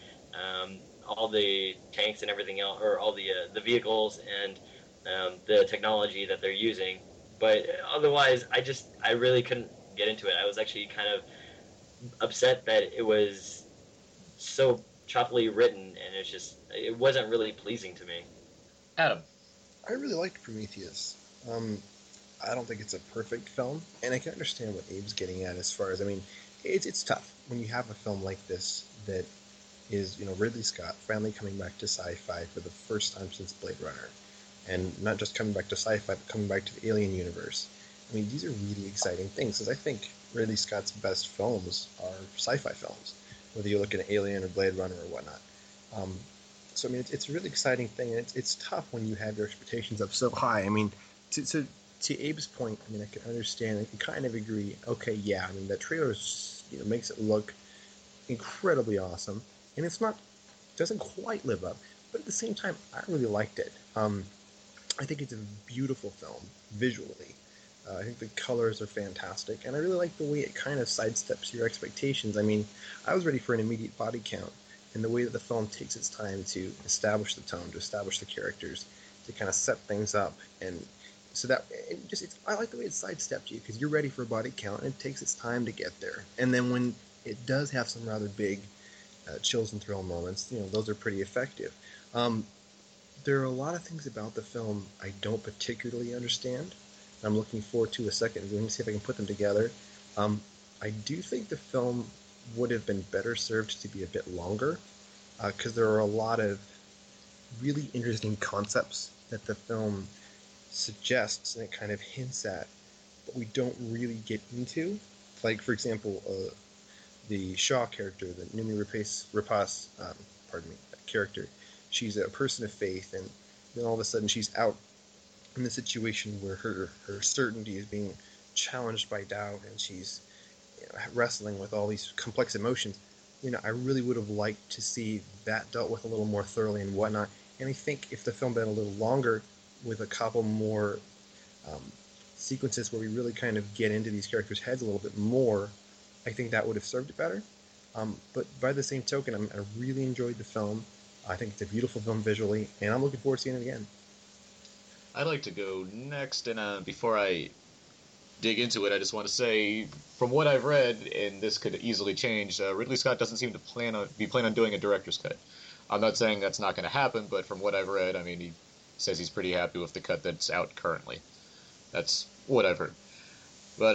S1: all the tanks and everything else, or all the vehicles and the technology that they're using. But otherwise, I really couldn't get into it. I was actually kind of upset that it was so choppily written, and it wasn't really pleasing to me.
S7: Adam.
S10: I really liked Prometheus. I don't think it's a perfect film, and I can understand what Abe's getting at as far as, I mean, it's tough when you have a film like this that is, Ridley Scott finally coming back to sci-fi for the first time since Blade Runner. And not just coming back to sci-fi, but coming back to the Alien universe. I mean, these are really exciting things, because I think Ridley Scott's best films are sci-fi films, whether you look at Alien or Blade Runner or whatnot. So, I mean, it's a really exciting thing, and it's tough when you have your expectations up so high. I mean, to Abe's point, I mean, I can understand, I can kind of agree, okay, yeah, I mean, that trailer makes it look incredibly awesome, and doesn't quite live up, but at the same time, I really liked it. I think it's a beautiful film, visually. I think the colors are fantastic, and I really like the way it kind of sidesteps your expectations. I mean, I was ready for an immediate body count, and the way that the film takes its time to establish the tone, to establish the characters, to kind of set things up, and so that I like the way it sidesteps you, because you're ready for a body count, and it takes its time to get there. And then when it does have some rather big chills and thrill moments, those are pretty effective. There are a lot of things about the film I don't particularly understand. I'm looking forward to a second viewing to see if I can put them together. I do think the film would have been better served to be a bit longer, because there are a lot of really interesting concepts that the film suggests and it kind of hints at, but we don't really get into. Like, for example, the Shaw character, the Noomi Rapace, character, she's a person of faith, and then all of a sudden she's out in the situation where her certainty is being challenged by doubt, and she's wrestling with all these complex emotions. I really would have liked to see that dealt with a little more thoroughly and whatnot. And I think if the film had been a little longer, with a couple more sequences where we really kind of get into these characters' heads a little bit more, I think that would have served it better. But by the same token, I really enjoyed the film. I think it's a beautiful film visually, and I'm looking forward to seeing it again.
S7: I'd like to go next, and before I dig into it, I just want to say, from what I've read, and this could easily change, Ridley Scott doesn't seem to plan on doing a director's cut. I'm not saying that's not going to happen, but from what I've read, I mean, he says he's pretty happy with the cut that's out currently. That's what I've heard. But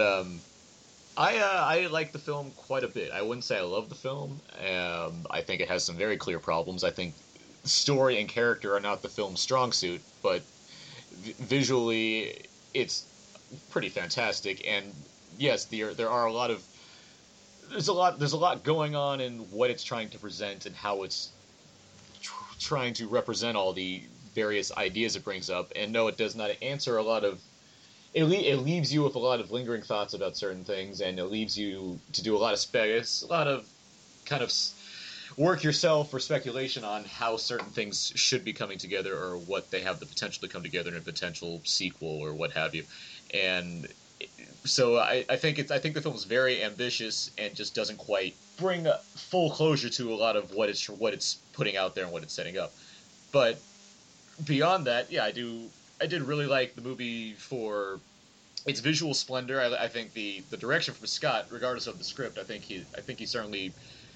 S7: I like the film quite a bit. I wouldn't say I love the film. I think it has some very clear problems. I think story and character are not the film's strong suit, but visually it's pretty fantastic. And yes, there are a lot of there's a lot going on in what it's trying to present and how it's trying to represent all the various ideas it brings up. And no, it does not answer a lot of it leaves you with a lot of lingering thoughts about certain things, and it leaves you to do a lot of kind of work yourself for speculation on how certain things should be coming together, or what they have the potential to come together in a potential sequel or what have you. And so I think the film is very ambitious and just doesn't quite bring full closure to a lot of what it's putting out there and what it's setting up. But beyond that, yeah, I did really like the movie for its visual splendor. I think the direction from Scott, regardless of the script, I think he certainly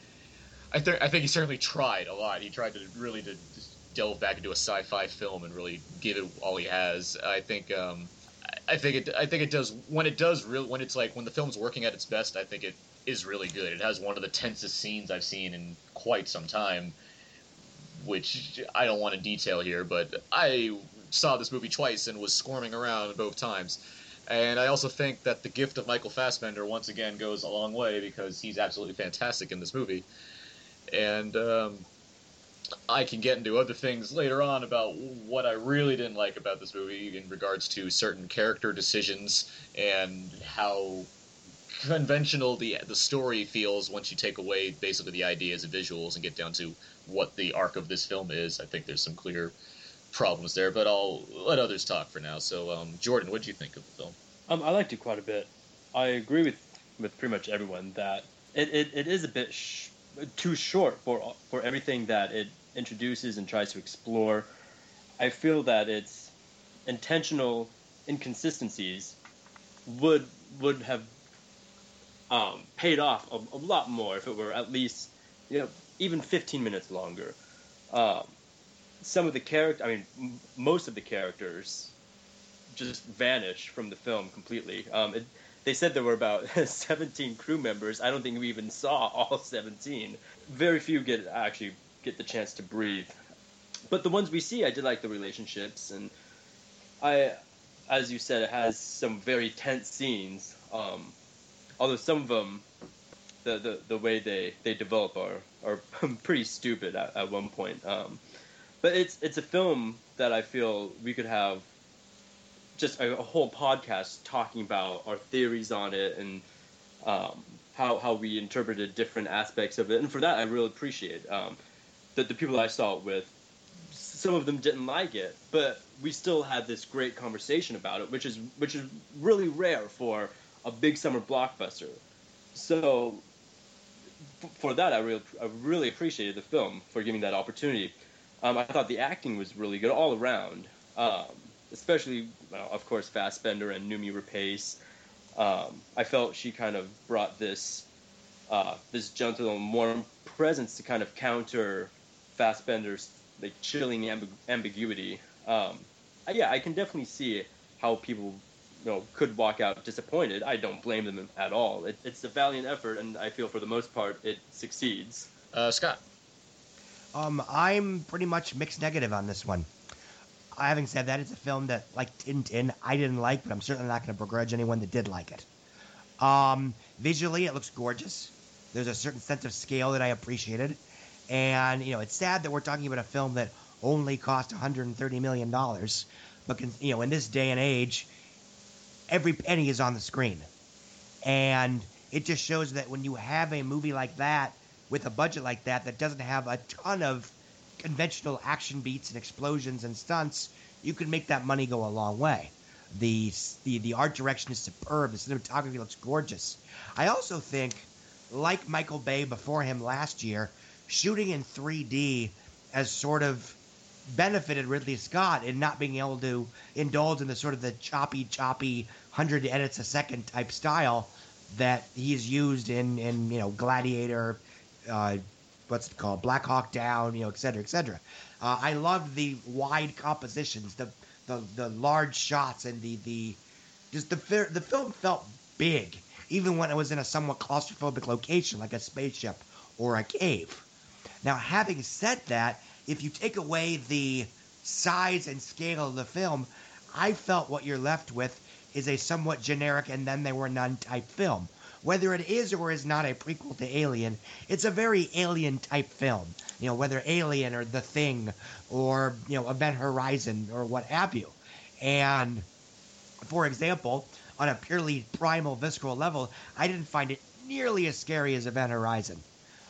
S7: tried a lot. He tried to really to delve back into a sci-fi film and really give it all he has. I think it does when the film's working at its best. I think it is really good. It has one of the tensest scenes I've seen in quite some time, which I don't want to detail here, but I saw this movie twice and was squirming around both times. And I also think that the gift of Michael Fassbender once again goes a long way, because he's absolutely fantastic in this movie. And I can get into other things later on about what I really didn't like about this movie in regards to certain character decisions and how conventional the story feels once you take away basically the ideas and visuals and get down to what the arc of this film is. I think there's some clear problems there, but I'll let others talk for now. So, Jordan, what did you think of the film?
S8: I liked it quite a bit. I agree with pretty much everyone that it is a bit too short for everything that it introduces and tries to explore. I feel that its intentional inconsistencies would have paid off a lot more if it were at least even 15 minutes longer. Some of the most of the characters just vanish from the film completely. They said there were about 17 crew members. I don't think we even saw all 17. Very few get the chance to breathe. But the ones we see, I did like the relationships, and as you said, it has some very tense scenes. Although some of them, the way they develop are pretty stupid at one point. But it's a film that I feel we could have just a whole podcast talking about our theories on it and how we interpreted different aspects of it. And for that, I really appreciate that the people I saw it with, some of them didn't like it, but we still had this great conversation about it, which is really rare for a big summer blockbuster. So for that, I really appreciated the film for giving that opportunity. I thought the acting was really good all around, especially, of course, Fassbender and Noomi Rapace. I felt she kind of brought this gentle and warm presence to kind of counter Fassbender's like chilling ambiguity. I can definitely see how people could walk out disappointed. I don't blame them at all. It's a valiant effort, and I feel for the most part it succeeds.
S7: Scott.
S9: I'm pretty much mixed negative on this one. Having said that, it's a film that, like Tintin, I didn't like, but I'm certainly not going to begrudge anyone that did like it. Visually, it looks gorgeous. There's a certain sense of scale that I appreciated. And, it's sad that we're talking about a film that only cost $130 million. But, in this day and age, every penny is on the screen. And it just shows that when you have a movie like that, with a budget like that doesn't have a ton of conventional action beats and explosions and stunts, you can make that money go a long way. The art direction is superb. The cinematography looks gorgeous. I also think, like Michael Bay before him last year, shooting in 3D has sort of benefited Ridley Scott in not being able to indulge in the sort of the choppy 100 edits a second type style that he's used in Gladiator, what's it called, Black Hawk Down, et cetera, et cetera. I love the wide compositions, the large shots, and the film felt big, even when it was in a somewhat claustrophobic location like a spaceship or a cave. Now, having said that, if you take away the size and scale of the film, I felt what you're left with is a somewhat generic and then there were none type film. Whether it is or is not a prequel to Alien, it's a very Alien-type film. Whether Alien or The Thing or, Event Horizon or what have you. And, for example, on a purely primal, visceral level, I didn't find it nearly as scary as Event Horizon.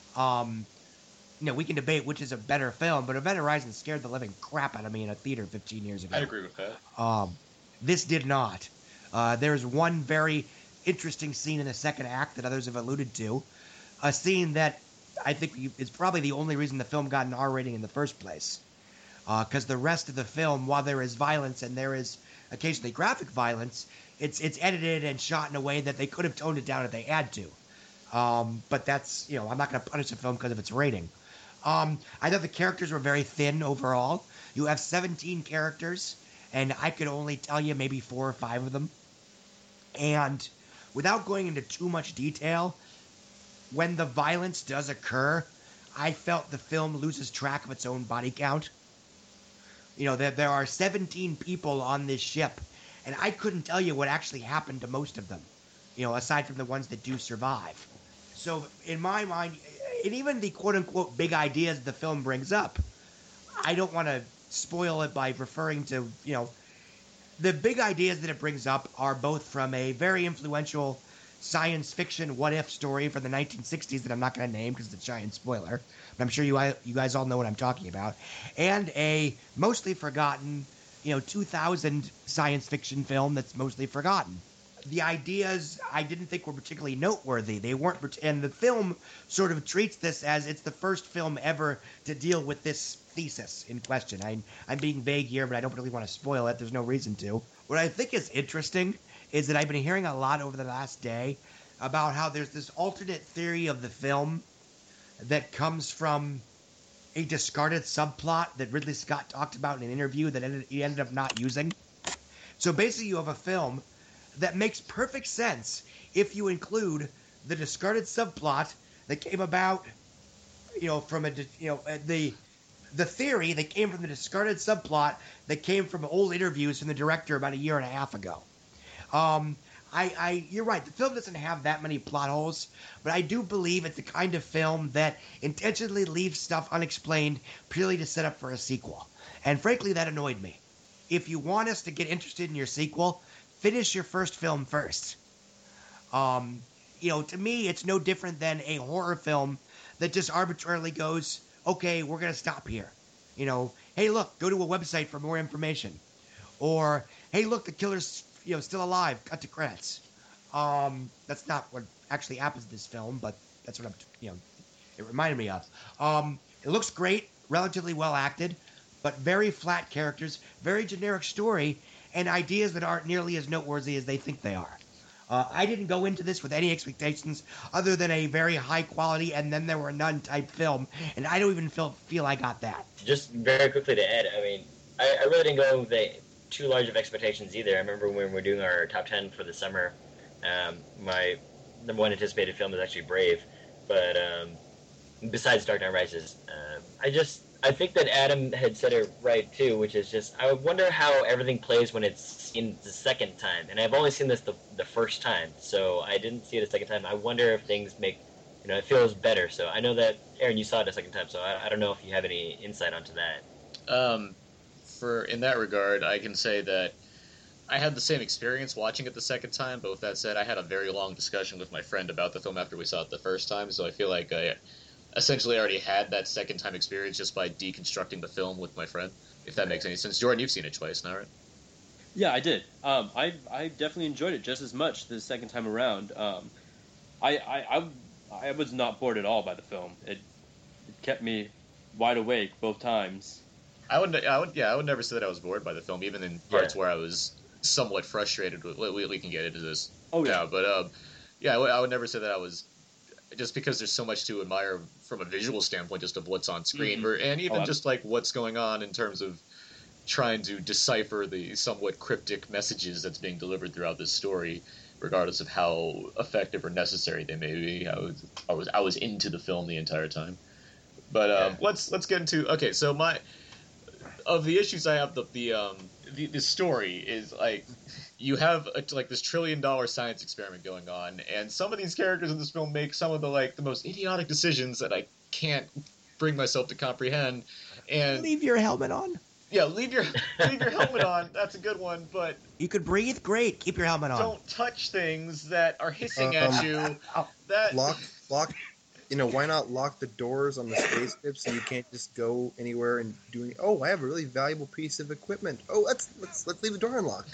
S9: We can debate which is a better film, but Event Horizon scared the living crap out of me in a theater 15 years ago.
S7: I'd agree with that.
S9: This did not. There's one very interesting scene in the second act that others have alluded to, a scene that I think is probably the only reason the film got an R rating in the first place, because the rest of the film, while there is violence and there is occasionally graphic violence, it's edited and shot in a way that they could have toned it down if they had to. But that's, I'm not going to punish the film because of its rating. I thought the characters were very thin overall. You have 17 characters, and I could only tell you maybe 4 or 5 of them. And without going into too much detail, when the violence does occur, I felt the film loses track of its own body count. There are 17 people on this ship, and I couldn't tell you what actually happened to most of them, aside from the ones that do survive. So in my mind, and even the quote-unquote big ideas the film brings up, I don't want to spoil it by referring to, the big ideas that it brings up are both from a very influential science fiction what-if story from the 1960s that I'm not going to name because it's a giant spoiler, but I'm sure you guys all know what I'm talking about, and a mostly forgotten, 2000 science fiction film that's mostly forgotten. The ideas I didn't think were particularly noteworthy. They weren't, and the film sort of treats this as it's the first film ever to deal with this thesis in question. I'm being vague here, but I don't really want to spoil it. There's no reason to. What I think is interesting is that I've been hearing a lot over the last day about how there's this alternate theory of the film that comes from a discarded subplot that Ridley Scott talked about in an interview that he ended up not using. So basically, you have a film that makes perfect sense if you include the discarded subplot that came about, from the theory that came from the discarded subplot that came from old interviews from the director about a year and a half ago. You're right. The film doesn't have that many plot holes, but I do believe it's the kind of film that intentionally leaves stuff unexplained purely to set up for a sequel. And frankly, that annoyed me. If you want us to get interested in your sequel, finish your first film first. To me, it's no different than a horror film that just arbitrarily goes, okay, we're going to stop here. Hey, look, go to a website for more information. Or, hey, look, the killer's, still alive, cut to credits. That's not what actually happens in this film, but that's what it reminded me of. It looks great, relatively well acted, but very flat characters, very generic story, and ideas that aren't nearly as noteworthy as they think they are. I didn't go into this with any expectations other than a very high quality and then there were none type film, and I don't even feel I got that.
S1: Just very quickly to add, I really didn't go with too large of expectations either. I remember when we were doing our top 10 for the summer, my number one anticipated film was actually Brave, but besides Dark Knight Rises, I think that Adam had said it right too, which is just, I wonder how everything plays when it's seen the second time. And I've only seen this the first time, so I didn't see it a second time. I wonder if things make, it feels better. So I know that, Aaron, you saw it a second time, so I don't know if you have any insight onto that.
S7: In that regard, I can say that I had the same experience watching it the second time, but with that said, I had a very long discussion with my friend about the film after we saw it the first time, so I feel like I essentially already had that second time experience just by deconstructing the film with my friend, if that makes any sense. Jordan, you've seen it twice now, right?
S8: Yeah, I did. I definitely enjoyed it just as much the second time around. I was not bored at all by the film. It kept me wide awake both times.
S7: I would never say that I was bored by the film, even in parts where I was somewhat frustrated with. We can get into this.
S8: Oh yeah,
S7: now, but I would never say that I was. Just because there's so much to admire from a visual standpoint, just of what's on screen, and even just like what's going on in terms of trying to decipher the somewhat cryptic messages that's being delivered throughout this story, regardless of how effective or necessary they may be. I was into the film the entire time. But let's get into so of the issues I have, the story is like. You have this $1 trillion science experiment going on, and some of these characters in this film make some of the most idiotic decisions that I can't bring myself to comprehend. And
S9: leave your helmet on.
S7: Yeah, leave your helmet on. That's a good one, but
S9: you could breathe. Great, keep your helmet on.
S7: Don't touch things that are hissing at you. That
S10: lock. Why not lock the doors on the spaceship so you can't just go anywhere and doing? Oh, I have a really valuable piece of equipment. Oh, let's leave the door unlocked.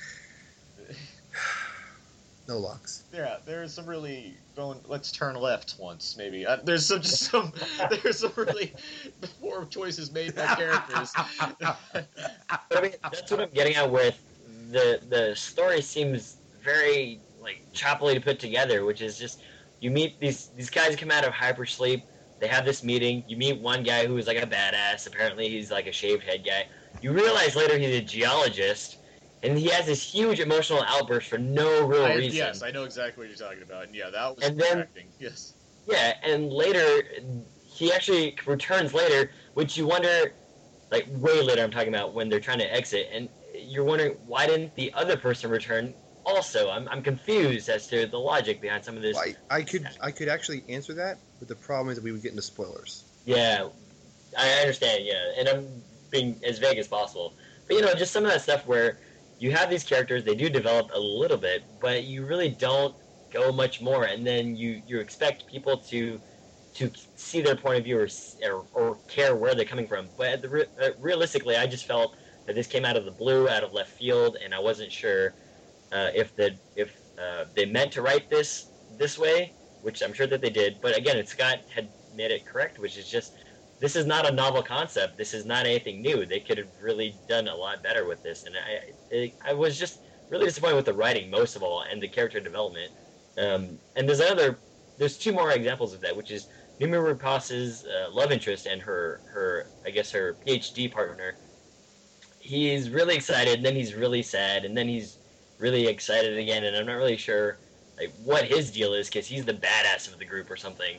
S10: No locks.
S7: Yeah, there's some really let's turn left once, maybe. There's some really poor choices made by characters.
S1: That's what I'm getting at with the story seems very choppily put together, which is just you meet these guys come out of hypersleep. They have this meeting. You meet one guy who is like a badass. Apparently, he's like a shaved head guy. You realize later he's a geologist. And he has this huge emotional outburst for no real reason.
S7: Yes, I know exactly what you're talking about. And yeah, that was distracting. Yes.
S1: Yeah, and later, he actually returns later, which you wonder, way later I'm talking about, when they're trying to exit, and you're wondering, why didn't the other person return also? I'm confused as to the logic behind some of this.
S10: Well, I could actually answer that, but the problem is that we would get into spoilers.
S1: Yeah, I understand, yeah, and I'm being as vague as possible. But, just some of that stuff where you have these characters, they do develop a little bit, but you really don't go much more, and then you expect people to see their point of view or care where they're coming from. But realistically, I just felt that this came out of the blue, out of left field, and I wasn't sure if they meant to write this way, which I'm sure that they did. But again, Scott had made it correct, which is just, this is not a novel concept. This is not anything new. They could have really done a lot better with this. And I was just really disappointed with the writing, most of all, and the character development. And there's two more examples of that, which is Noomi Rapace's love interest and her PhD partner. he's really excited, and then he's really sad, and then he's really excited again, and I'm not really sure like what his deal is because he's the badass of the group or something.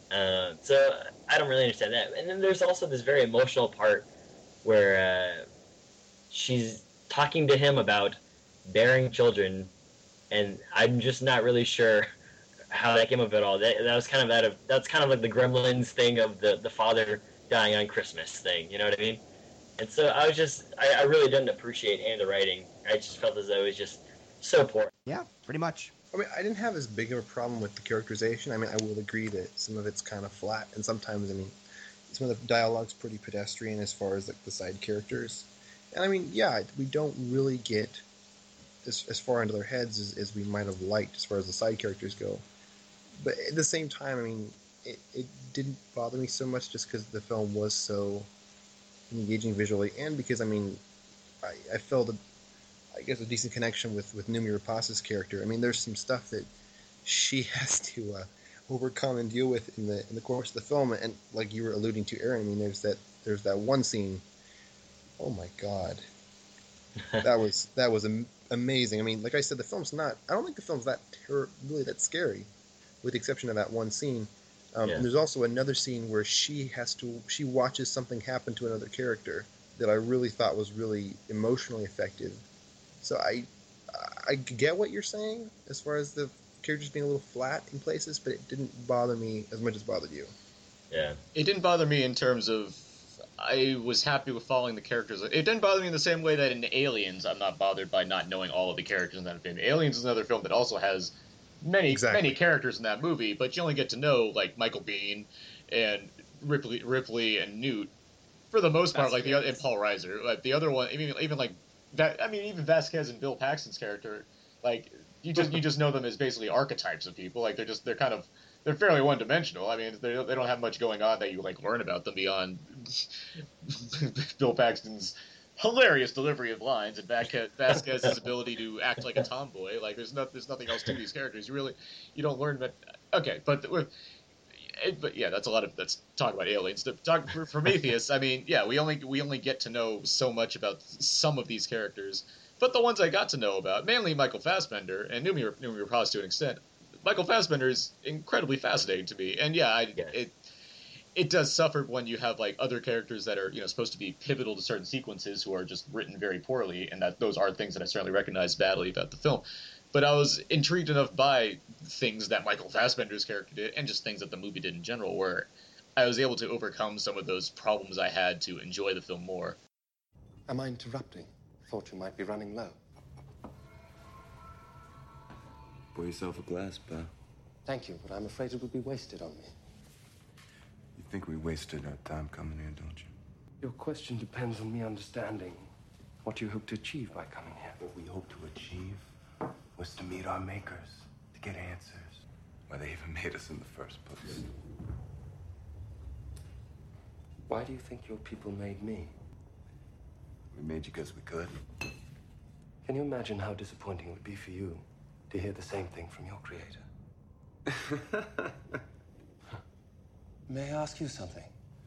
S1: So I don't really understand that. And then there's also this very emotional part where she's talking to him about bearing children, and I'm just not really sure how that came up at all. That was kind of that's kind of like the Gremlins thing of the father dying on Christmas thing. You know what I mean? And so I really didn't appreciate any of the writing. I just felt as though it was just so poor.
S9: Yeah, pretty much.
S10: I mean, I didn't have as big of a problem with the characterization. I mean, I will agree that some of it's kind of flat, and sometimes, I mean, some of the dialogue's pretty pedestrian as far as like the side characters. And I mean, yeah, we don't really get as far into their heads as we might have liked as far as the side characters go. But at the same time, I mean, it didn't bother me so much just because the film was so engaging visually, and because, I mean, I felt I guess a decent connection with Noomi Rapace's character. I mean, there's some stuff that she has to overcome and deal with in the course of the film, and like you were alluding to, Aaron, I mean, there's that one scene. Oh my God, that was amazing. I mean, like I said, the film's not. I don't think the film's really that scary, with the exception of that one scene. And there's also another scene where she watches something happen to another character that I really thought was really emotionally effective. So I get what you're saying as far as the characters being a little flat in places, but it didn't bother me as much as it bothered you.
S1: Yeah.
S7: It didn't bother me in terms of I was happy with following the characters. It didn't bother me in the same way that in Aliens I'm not bothered by not knowing all of the characters in that film. Aliens is another film that also has many characters in that movie, but you only get to know like Michael Biehn and Ripley and Newt for the most part, and Paul Reiser. Like the other one, even like that. I mean, even Vasquez and Bill Paxton's character, like you just know them as basically archetypes of people. Like they're fairly one dimensional. I mean, they don't have much going on that you like learn about them beyond Bill Paxton's hilarious delivery of lines and Vasquez's ability to act like a tomboy. Like there's nothing else to these characters. You don't learn that. Okay, but yeah, that's talk about Aliens. To talk for Prometheus, I mean, yeah, we only get to know so much about some of these characters, but the ones I got to know about, mainly Michael Fassbender and Noomi Rapace to an extent. Michael Fassbender is incredibly fascinating to me, and yeah, it does suffer when you have like other characters that are supposed to be pivotal to certain sequences who are just written very poorly, and that those are things that I certainly recognize badly about the film. But I was intrigued enough by things that Michael Fassbender's character did, and just things that the movie did in general, where I was able to overcome some of those problems I had to enjoy the film more.
S13: Am I interrupting? Thought you might be running low.
S14: Pour yourself a glass, pal.
S13: Thank you, but I'm afraid it would be wasted on me.
S14: You think we wasted our time coming here, don't you?
S13: Your question depends on me understanding what you hope to achieve by coming here.
S14: What we hope to achieve was to meet our makers, to get answers. Why they even made us in the first place.
S13: Why do you think your people made me?
S14: We made you because we could.
S13: Can you imagine how disappointing it would be for you to hear the same thing from your creator? May I ask you something?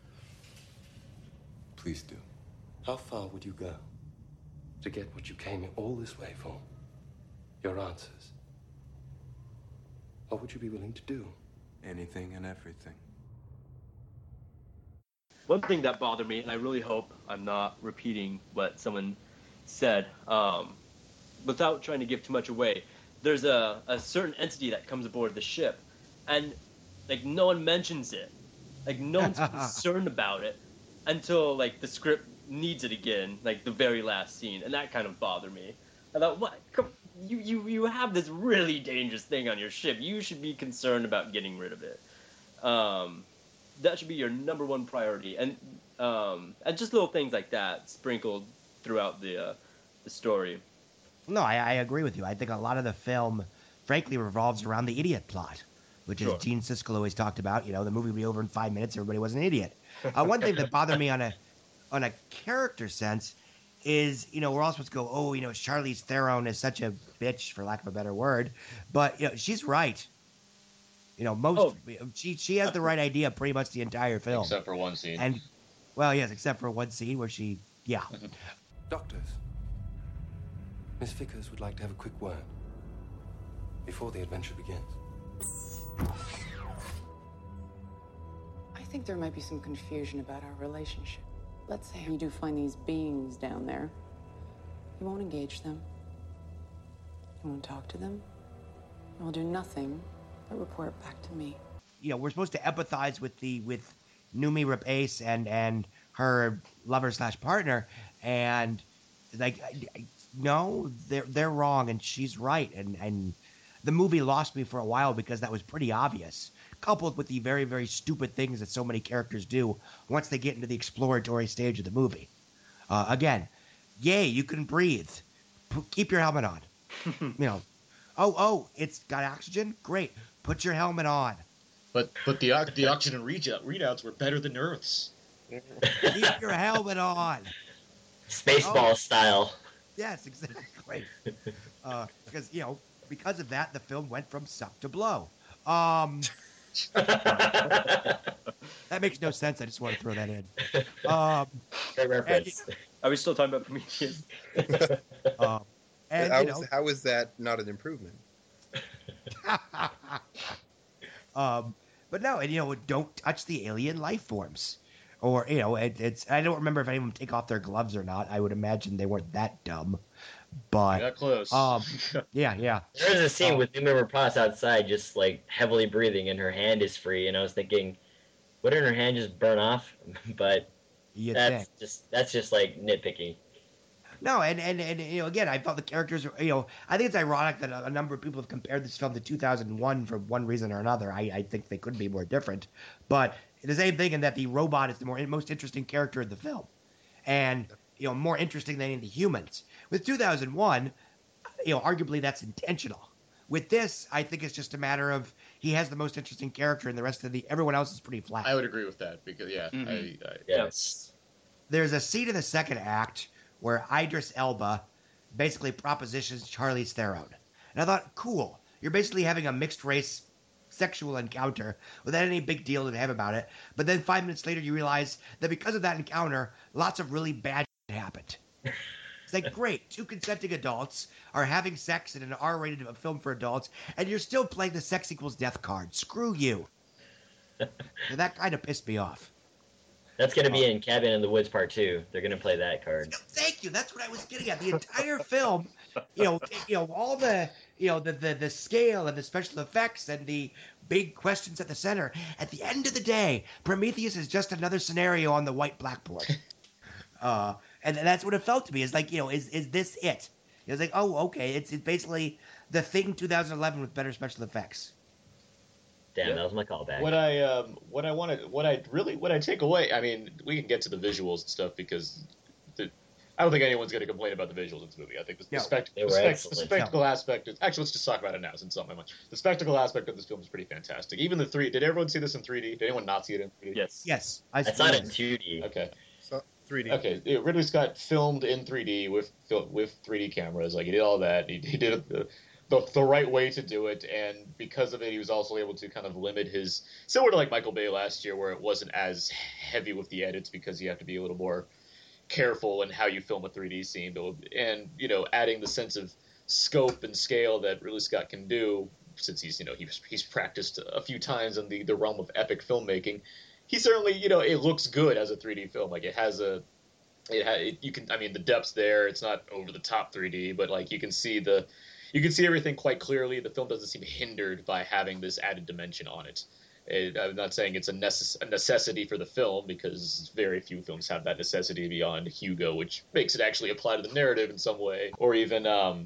S14: Please do.
S13: How far would you go to get what you came all this way for? Your answers. What would you be willing to do?
S14: Anything and everything.
S8: One thing that bothered me, and I really hope I'm not repeating what someone said, without trying to give too much away, there's a certain entity that comes aboard the ship, and like no one mentions it. Like no one's concerned about it until like the script needs it again, like the very last scene, and that kind of bothered me. I thought, what? You have this really dangerous thing on your ship. You should be concerned about getting rid of it. That should be your number one priority, and just little things like that sprinkled throughout the story.
S9: No, I agree with you. I think a lot of the film, frankly, revolves around the idiot plot, which is Gene Siskel always talked about. The movie would be over in 5 minutes. Everybody was an idiot. One thing that bothered me on a character sense is, we're all supposed to go, Charlize Theron is such a bitch, for lack of a better word. But, she's right. She has the right idea pretty much the entire film.
S7: Except for one scene.
S9: And, well, yes, except for one scene where she, yeah.
S13: Doctors, Miss Vickers would like to have a quick word before the adventure begins.
S15: I think there might be some confusion about our relationship. Let's say you do find these beings down there. You won't engage them. You won't talk to them. You will do nothing but report back to me.
S9: You know, we're supposed to empathize with Noomi Rapace and her lover / partner, and like, no, they're wrong and she's right, and the movie lost me for a while because that was pretty obvious, coupled with the very, very stupid things that so many characters do once they get into the exploratory stage of the movie. Again, yay, you can breathe. Keep your helmet on. You know, oh, it's got oxygen? Great. Put your helmet on.
S7: But the oxygen readouts were better than Earth's.
S9: Keep your helmet on.
S1: Spaceball style.
S9: Yes, exactly. Because, you know, because of that, the film went from suck to blow. That makes no sense. I just want to throw that in.
S1: Great reference.
S8: Are we still talking about Prometheus?
S9: And,
S10: how is that not an improvement?
S9: But no, and you know, don't touch the alien life forms, or you know, it's. I don't remember if any of them take off their gloves or not. I would imagine they weren't that dumb, but
S7: got close.
S9: Yeah.
S1: There's a scene with Noomi Rapace outside, just like heavily breathing, and her hand is free. And I was thinking, wouldn't her hand just burn off? But that's just like nitpicking.
S9: No, and you know, again, I thought the characters were, you know, I think it's ironic that a number of people have compared this film to 2001 for one reason or another. I think they couldn't be more different. But the same thing in that the robot is the most interesting character in the film. And, you know, more interesting than any of the humans. With 2001, you know, arguably that's intentional. With this, I think it's just a matter of he has the most interesting character and the rest of everyone else is pretty flat.
S7: I would agree with that because,
S1: Yes.
S9: There's a scene in the second act where Idris Elba basically propositions Charlize Theron. And I thought, cool. You're basically having a mixed-race sexual encounter without any big deal to have about it. But then 5 minutes later, you realize that because of that encounter, lots of really bad shit happened. It's like, great, 2 consenting adults are having sex in an R-rated film for adults, and you're still playing the sex equals death card. Screw you. And that kind of pissed me off.
S1: That's going to be in Cabin in the Woods Part 2. They're going to play that card.
S9: Thank you. That's what I was getting at. The entire film, you know, all the, you know, the scale and the special effects and the big questions at the center. At the end of the day, Prometheus is just another scenario on the white blackboard. And that's what it felt to me. It's like, you know, is this it? It was like, oh, okay. It's basically The Thing 2011 with better special effects.
S1: Damn, that was my callback.
S7: What I take away. I mean, we can get to the visuals and stuff because I don't think anyone's going to complain about the visuals in this movie. I think the spectacle aspect is actually. Let's just talk about it now since it's on my mind. The spectacle aspect of this film is pretty fantastic. Even the 3D. Did everyone see this in 3D? Did anyone not see it in 3D?
S9: Yes.
S1: I saw it in 2D.
S7: Okay.
S10: So 3D.
S7: Okay. Ridley Scott filmed in 3D with 3D cameras. Like he did all that. He did it the right way to do it, and because of it, he was also able to kind of limit his, similar to like Michael Bay last year, where it wasn't as heavy with the edits because you have to be a little more careful in how you film a 3D scene, and you know, adding the sense of scope and scale that Ridley Scott can do, since he's practiced a few times in the realm of epic filmmaking. He certainly, you know, it looks good as a 3D film. Like the depth's there. It's not over the top 3D, but like you can see everything quite clearly. The film doesn't seem hindered by having this added dimension on it. I'm not saying it's a necessity for the film, because very few films have that necessity beyond Hugo, which makes it actually apply to the narrative in some way, or even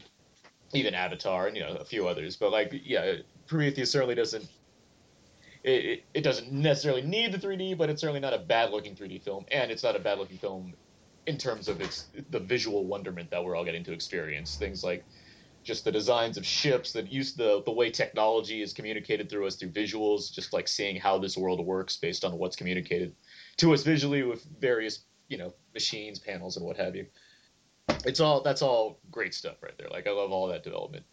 S7: Avatar and, you know, a few others. But like, yeah, Prometheus certainly doesn't. It doesn't necessarily need the 3D, but it's certainly not a bad-looking 3D film, and it's not a bad-looking film in terms of the visual wonderment that we're all getting to experience. Things like just the designs of ships that use the way technology is communicated through us through visuals, just like seeing how this world works based on what's communicated to us visually with various, you know, machines, panels, and what have you. That's all great stuff right there. Like, I love all that development.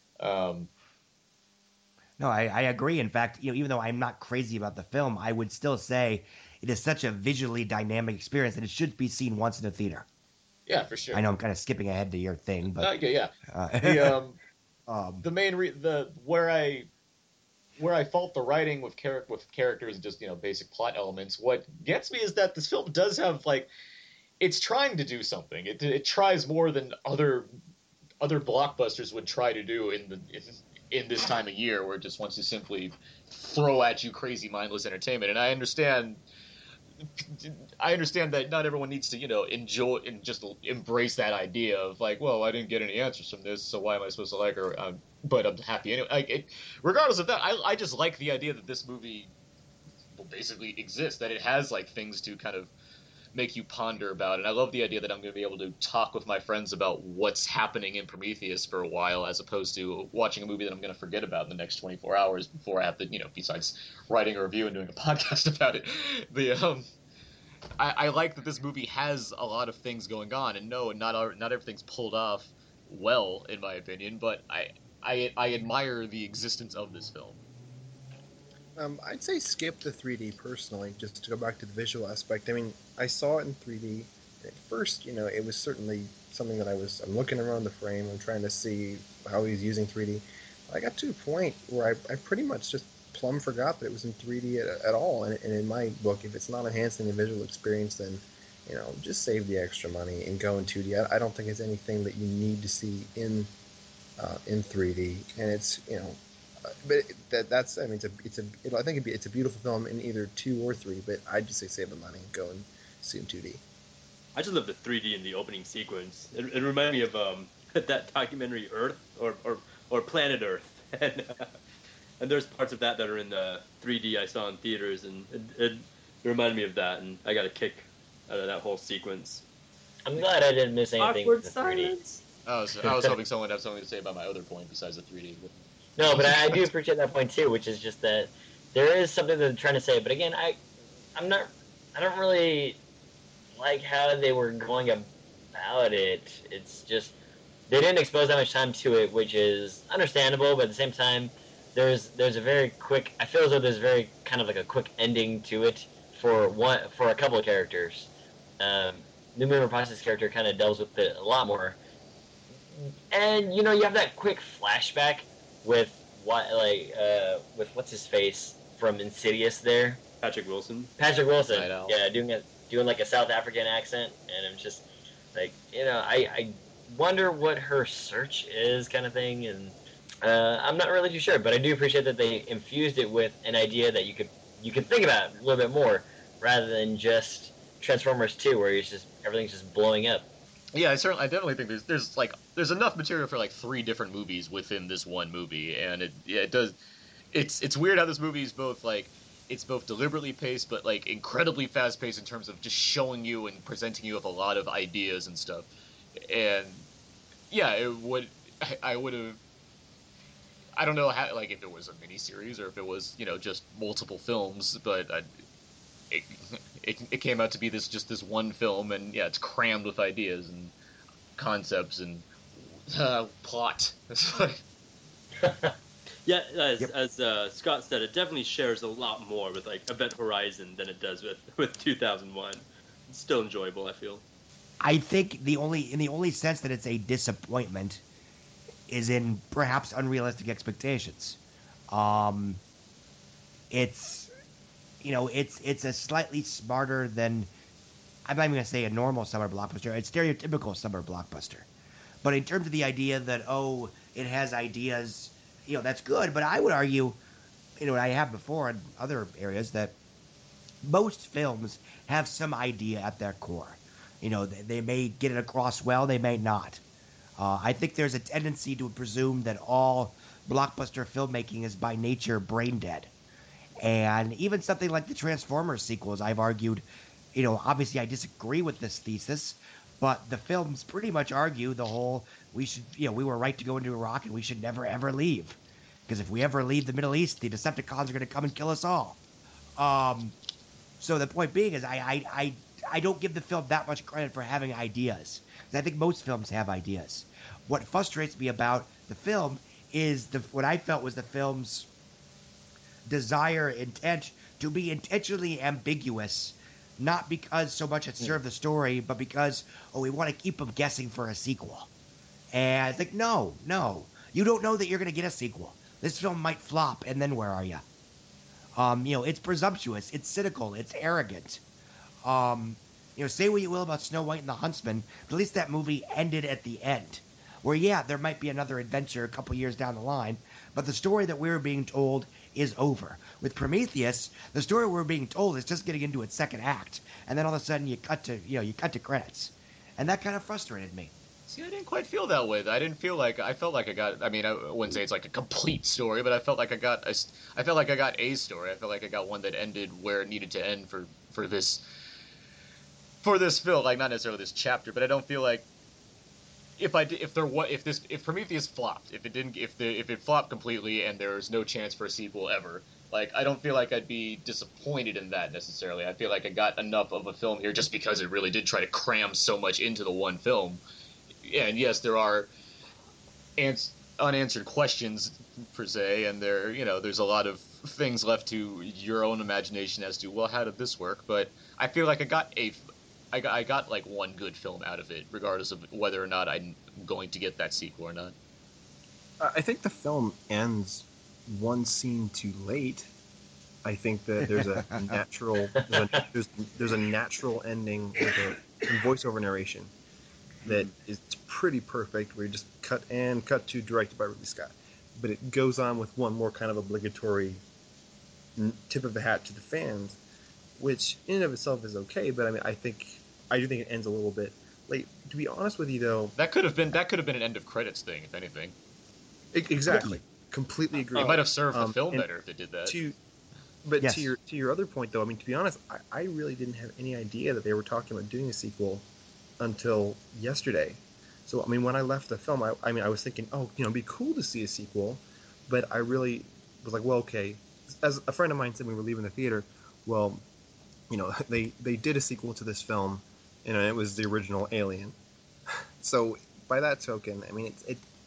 S9: No, I agree. In fact, you know, even though I'm not crazy about the film, I would still say it is such a visually dynamic experience that it should be seen once in a theater.
S7: Yeah, for sure.
S9: I know I'm kind of skipping ahead to your thing, but
S7: yeah. The main where I fault the writing with characters and just basic plot elements. What gets me is that this film does have it's trying to do something. It tries more than other blockbusters would try to do in this time of year, where it just wants to simply throw at you crazy mindless entertainment. And I understand that not everyone needs to enjoy and just embrace that idea of well, I didn't get any answers from this, so why am I supposed to like her? But I'm happy anyway. Regardless of that, I just like the idea that this movie basically exists, that it has things to kind of make you ponder about. And I love the idea that I'm going to be able to talk with my friends about what's happening in Prometheus for a while, as opposed to watching a movie that I'm going to forget about in the next 24 hours before I have to, besides writing a review and doing a podcast about it. I like that this movie has a lot of things going on, and no, not everything's pulled off well, in my opinion, but I admire the existence of this film.
S10: I'd say skip the 3D personally, just to go back to the visual aspect. I mean, I saw it in 3D. At first, it was certainly something that I'm looking around the frame, I'm trying to see how he's using 3D. I got to a point where I pretty much just plumb forgot that it was in 3D at all. And in my book, if it's not enhancing the visual experience, then, just save the extra money and go in 2D. I don't think it's anything that you need to see in 3D. And it's, but that's I mean I think it's a beautiful film in either 2 or 3, but I'd just say save the money and go and see it in 2D.
S8: I just love the 3D in the opening sequence. It reminded me of that documentary Earth or Planet Earth, and there's parts of that are in the 3D I saw in theaters, and it reminded me of that, and I got a kick out of that whole sequence.
S1: I'm glad I didn't miss anything.
S8: Awkward
S1: with the 3D.
S8: silence.
S7: I was hoping someone would have something to say about my other point besides the 3D.
S1: No, but I do appreciate that point too, which is just that there is something that they're trying to say. But again, I don't really like how they were going about it. It's just they didn't expose that much time to it, which is understandable. But at the same time, there's a very quick. I feel as though there's very kind of a quick ending to it for a couple of characters. Noomi Rapace's character kind of delves with it a lot more, and you have that quick flashback with with what's his face from Insidious there,
S8: Patrick Wilson.
S1: Yeah, doing a South African accent, and I'm just I wonder what her search is, kind of thing, and I'm not really too sure, but I do appreciate that they infused it with an idea that you could think about a little bit more, rather than just Transformers 2, where everything's just blowing up.
S7: Yeah, I definitely think there's enough material for 3 different movies within this one movie, and it does. It's weird how this movie is both it's both deliberately paced, but incredibly fast paced in terms of just showing you and presenting you with a lot of ideas and stuff. And yeah, I would have. I don't know how if it was a miniseries or if it was just multiple films, but it came out to be this one film, and yeah, it's crammed with ideas and concepts and plot.
S8: Yeah, as Scott said, it definitely shares a lot more with Event Horizon than it does with 2001. It's still enjoyable, I feel.
S9: I think the only sense that it's a disappointment is in perhaps unrealistic expectations. It's a slightly smarter than, I'm not even going to say a normal summer blockbuster, it's stereotypical summer blockbuster. But in terms of the idea that, it has ideas, that's good. But I would argue, I have before in other areas, that most films have some idea at their core. They may get it across well, they may not. I think there's a tendency to presume that all blockbuster filmmaking is by nature brain dead. And even something like the Transformers sequels, I've argued, obviously I disagree with this thesis, but the films pretty much argue the whole, we were right to go into Iraq and we should never ever leave. Because if we ever leave the Middle East, the Decepticons are going to come and kill us all. So the point being is I don't give the film that much credit for having ideas. I think most films have ideas. What frustrates me about the film is what I felt was the film's desire, intent to be intentionally ambiguous not because so much it served the story, but because, we want to keep them guessing for a sequel. And I think, no. You don't know that you're going to get a sequel. This film might flop, and then where are you? It's presumptuous, it's cynical, it's arrogant. Say what you will about Snow White and the Huntsman, but at least that movie ended at the end. Where, yeah, there might be another adventure a couple years down the line, but the story that we're being told is over. With Prometheus, the story we're being told is just getting into its second act, and then all of a sudden you cut to credits, and that kind of frustrated me.
S7: See, I didn't quite feel that way. I felt like I got. I mean, I wouldn't say it's like a complete story, but I felt like I got a story. I felt like I got one that ended where it needed to end for this film. Like, not necessarily this chapter, but I don't feel like if Prometheus flopped, if it flopped completely and there's no chance for a sequel ever, like, I don't feel like I'd be disappointed in that necessarily. I feel like I got enough of a film here just because it really did try to cram so much into the one film. And yes, there are unanswered questions per se, and there's a lot of things left to your own imagination as to, well, how did this work? But I feel like I got like one good film out of it, regardless of whether or not I'm going to get that sequel or not.
S10: I think the film ends one scene too late. I think that there's a natural there's a natural ending with a voiceover narration that is pretty perfect, where you just cut to, directed by Ridley Scott. But it goes on with one more kind of obligatory tip of the hat to the fans, which in and of itself is okay. But I mean, I do think it ends a little bit late. To be honest with you, though,
S7: that could have been an end of credits thing, if anything.
S10: Exactly, completely agree.
S7: It might have served the film better if it did that.
S10: Yes. To your other point, though, I mean, to be honest, I really didn't have any idea that they were talking about doing a sequel until yesterday. So, I mean, when I left the film, I was thinking, it'd be cool to see a sequel, but I really was like, well, okay. As a friend of mine said when we were leaving the theater, well, they did a sequel to this film, and it was the original Alien. So, by that token, I mean,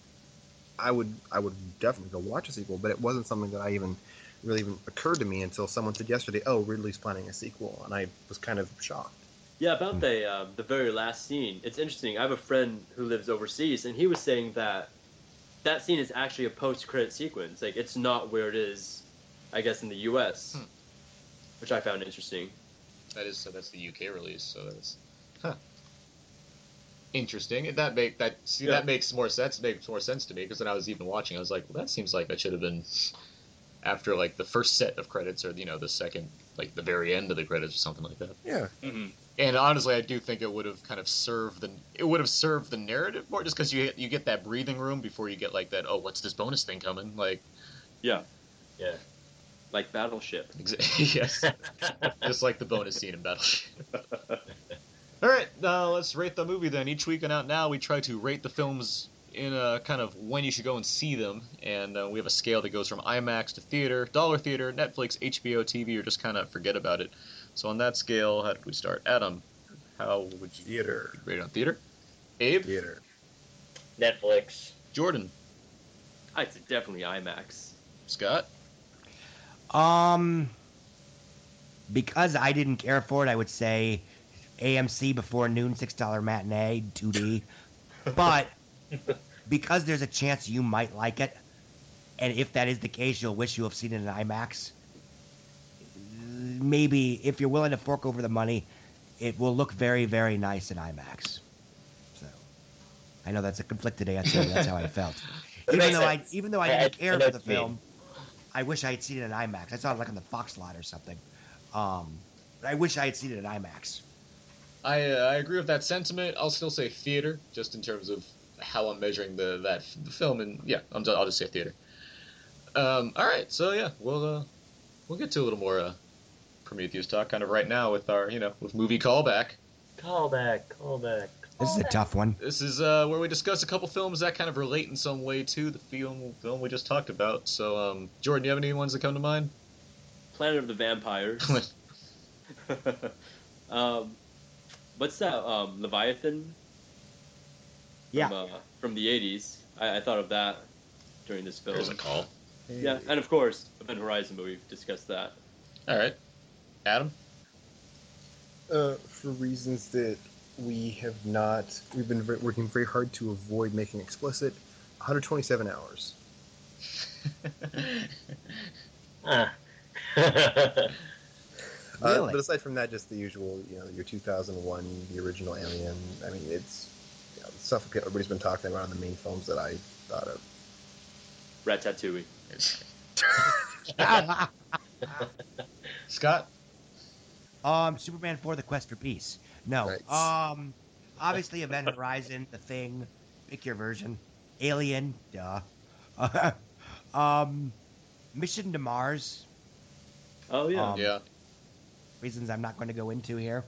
S10: I would definitely go watch a sequel, but it wasn't something that really even occurred to me until someone said yesterday, Ridley's planning a sequel, and I was kind of shocked.
S8: Yeah, about the very last scene, it's interesting. I have a friend who lives overseas, and he was saying that scene is actually a post-credit sequence. Like, it's not where it is, I guess, in the U.S., which I found interesting.
S7: That's the UK release, so that's interesting. And that makes more sense. It makes more sense to me, because when I was even watching, I was like, well, that seems like that should have been after like the first set of credits, or the second, like the very end of the credits or something like that.
S10: Yeah.
S7: Mm-hmm. And honestly, I do think it would have kind of served the narrative more, just because you get that breathing room before you get like that. Oh, what's this bonus thing coming? Like,
S8: yeah, like Battleship.
S7: Yes, just like the bonus scene in Battleship. All right, let's rate the movie then. Each week on Out Now, we try to rate the films in a kind of when you should go and see them, and we have a scale that goes from IMAX to theater, dollar theater, Netflix, HBO TV, or just kind of forget about it. So on that scale, how did we start? Adam, how would you rate it on theater? Abe?
S10: Theater.
S1: Netflix.
S7: Jordan?
S8: I'd say definitely IMAX.
S7: Scott?
S9: Because I didn't care for it, I would say AMC before noon, $6 matinee, 2D. But because there's a chance you might like it, and if that is the case, you'll wish you have seen it in IMAX. Maybe if you're willing to fork over the money, it will look very, very nice in IMAX. So I know that's a conflicted answer, but that's how I felt. Even though I didn't care for the film, I wish I had seen it in IMAX. I saw it like on the Fox lot or something. But I wish I had seen it in IMAX.
S7: I agree with that sentiment. I'll still say theater, just in terms of how I'm measuring the film, and yeah, I'll just say theater. All right, so yeah, we'll get to a little more Prometheus talk kind of right now with our with movie callback.
S1: Callback.
S9: This is a tough one.
S7: This is where we discuss a couple films that kind of relate in some way to the film we just talked about. So, Jordan, do you have any ones that come to mind?
S8: Planet of the Vampires. What's that? Leviathan?
S9: Yeah.
S8: From the 80s. I thought of that during this film.
S7: There's a call.
S8: Yeah, and of course, Event Horizon, but we've discussed that.
S7: All right. Adam?
S10: For reasons that we've been working very hard to avoid making explicit. 127 hours.
S9: Really?
S10: But aside from that, just the usual, your 2001, the original Alien. I mean, it's stuff that everybody's been talking about in the main films that I thought of.
S8: Ratatouille.
S7: Scott?
S9: Superman 4: The Quest for Peace. No.
S10: Nice.
S9: Obviously Event Horizon, The Thing, pick your version. Alien, duh. Mission to Mars.
S8: Oh, yeah.
S7: Yeah.
S9: Reasons I'm not going to go into here.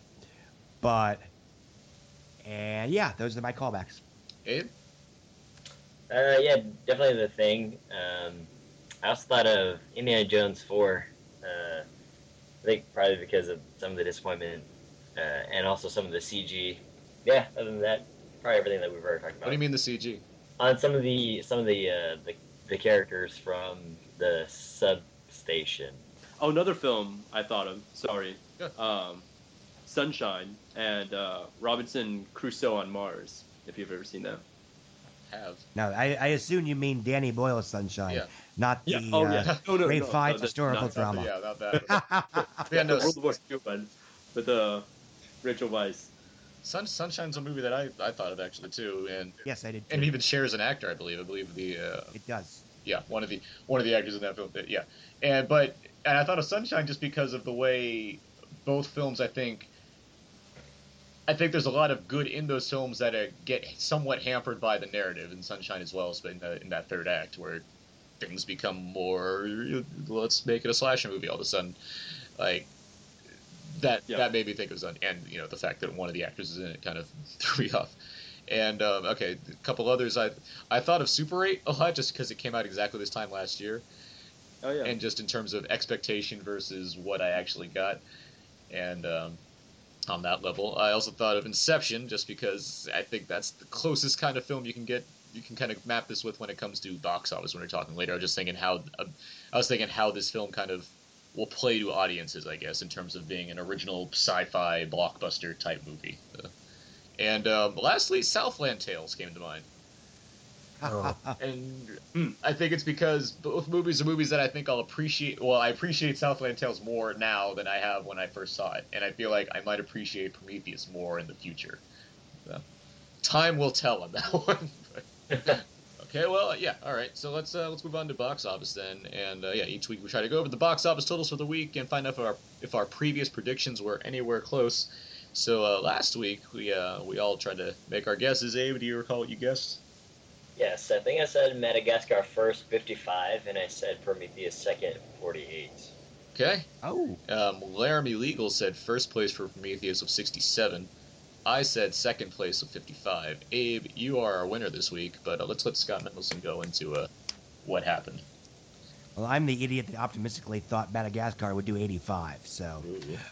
S9: And yeah, those are my callbacks.
S7: Abe?
S1: Yeah, definitely The Thing. I also thought of Indiana Jones 4. I think probably because of some of the disappointment and also some of the CG. Yeah, other than that, probably everything that we've already talked about.
S7: What do you mean the CG?
S1: On some of the characters from the substation.
S8: Oh, another film I thought of. Sorry.
S7: Yeah.
S8: Sunshine and Robinson Crusoe on Mars. If you've ever seen that.
S7: Have.
S9: No, I assume you mean Danny Boyle's Sunshine,
S7: Yeah.
S9: not the Ray Fiennes historical drama.
S7: Yeah, not that. Yeah, no,
S8: World War II one with Rachel Weisz.
S7: Sunshine's a movie that I thought of actually too, and
S9: Yes, I did.
S7: and
S9: too.
S7: even shares an actor, I believe. I believe the
S9: It does.
S7: yeah, one of the actors in that film did, yeah. And I thought of Sunshine just because of the way both films, I think there's a lot of good in those films that get somewhat hampered by the narrative in Sunshine as well, in that third act where things become more, let's make it a slasher movie all of a sudden. Like, that made me think it was and the fact that one of the actors is in it kind of threw me off. And okay, a couple others. I thought of Super 8 a lot just because it came out exactly this time last year.
S8: Oh yeah.
S7: And just in terms of expectation versus what I actually got, and on that level, I also thought of Inception just because I think that's the closest kind of film you can get. You can kind of map this with when it comes to box office. When we're talking later, I was thinking how this film kind of will play to audiences, I guess, in terms of being an original sci-fi blockbuster type movie. And lastly, Southland Tales came to mind. And I think it's because both movies are movies that I think I'll appreciate. Well, I appreciate Southland Tales more now than I have when I first saw it, and I feel like I might appreciate Prometheus more in the future. So, time will tell on that one. Okay, well, yeah, all right. So let's move on to box office then, and yeah, each week we try to go over the box office totals for the week and find out if our previous predictions were anywhere close. So last week we all tried to make our guesses. Abe, do you recall what you guessed?
S1: Yes, I think I said Madagascar first, 55, and I said Prometheus second, 48.
S7: Okay.
S9: Oh.
S7: Laramie Legal said first place for Prometheus of 67. I said second place of 55. Abe, you are our winner this week, but let's let Scott Mendelson go into what happened.
S9: Well, I'm the idiot that optimistically thought Madagascar would do 85. So,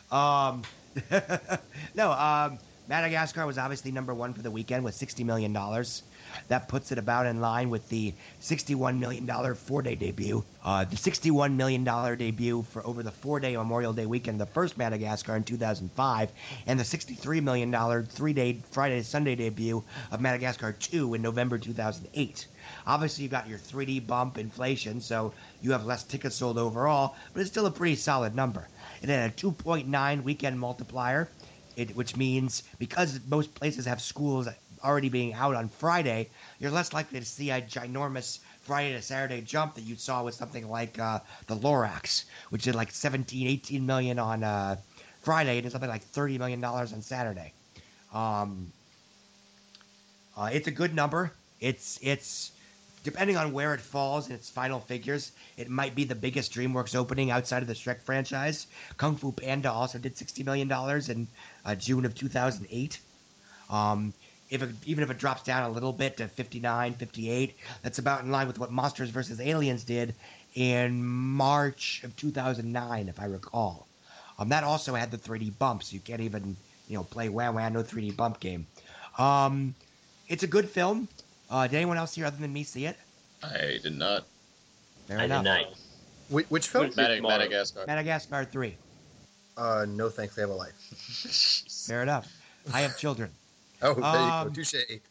S9: Madagascar was obviously number one for the weekend with $60 million. That puts it about in line with the $61 million 4-day debut. The $61 million debut for over the 4-day Memorial Day weekend, the first Madagascar in 2005, and the $63 million 3-day Friday to Sunday debut of Madagascar 2 in November 2008. Obviously, you've got your 3D bump inflation, so you have less tickets sold overall, but it's still a pretty solid number. It had a 2.9 weekend multiplier, which means because most places have schools already being out on Friday, you're less likely to see a ginormous Friday to Saturday jump that you saw with something like the Lorax, which did like 18 million on Friday and did something like $30 million on Saturday. It's a good number. It's depending on where it falls in its final figures, it might be the biggest DreamWorks opening outside of the Shrek franchise. Kung Fu Panda also did $60 million in June of 2008. Even if it drops down a little bit to 59, 58, that's about in line with what Monsters vs. Aliens did in March of 2009, if I recall. That also had the 3D bumps. You can't even, play wah no 3D bump game. It's a good film. Did anyone else here other than me see it?
S7: I did not.
S9: Fair enough.
S1: Did not.
S10: Which film?
S7: Madagascar.
S9: Madagascar 3.
S10: No, thanks. They have a life.
S9: Fair enough. I have children.
S10: Oh, there you go. Touche.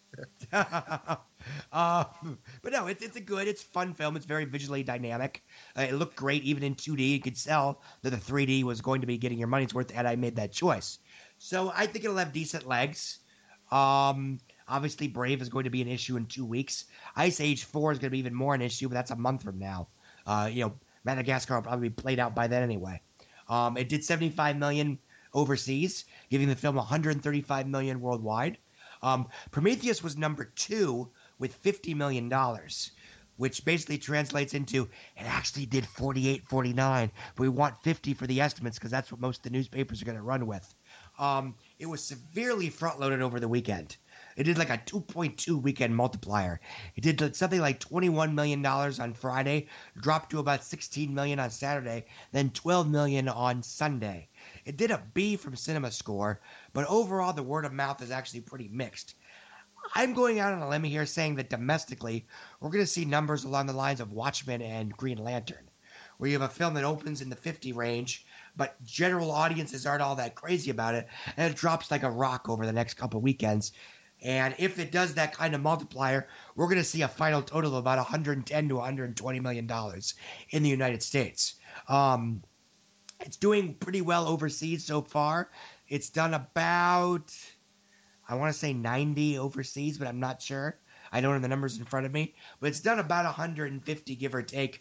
S9: But no, it's a good, it's a fun film. It's very visually dynamic. It looked great even in 2D. You could tell that the 3D was going to be getting your money's worth, and I made that choice. So I think it'll have decent legs. Obviously, Brave is going to be an issue in 2 weeks. Ice Age 4 is going to be even more an issue, but that's a month from now. Madagascar will probably be played out by then anyway. It did $75 million overseas, giving the film $135 million worldwide. Prometheus was number 2 with $50 million, which basically translates into it actually did 48.49, but we want 50 for the estimates because that's what most of the newspapers are going to run with. It was severely front-loaded over the weekend. It did like a 2.2 weekend multiplier. It did something like $21 million on Friday, dropped to about $16 million on Saturday, then $12 million on Sunday. It did a B from CinemaScore, but overall the word of mouth is actually pretty mixed. I'm going out on a limb here saying that domestically, we're going to see numbers along the lines of Watchmen and Green Lantern, where you have a film that opens in the 50 range, but general audiences aren't all that crazy about it, and it drops like a rock over the next couple weekends. And if it does that kind of multiplier, we're going to see a final total of about $110 to $120 million in the United States. It's doing pretty well overseas so far. It's done about, I want to say 90 overseas, but I'm not sure. I don't have the numbers in front of me. But it's done about 150, give or take,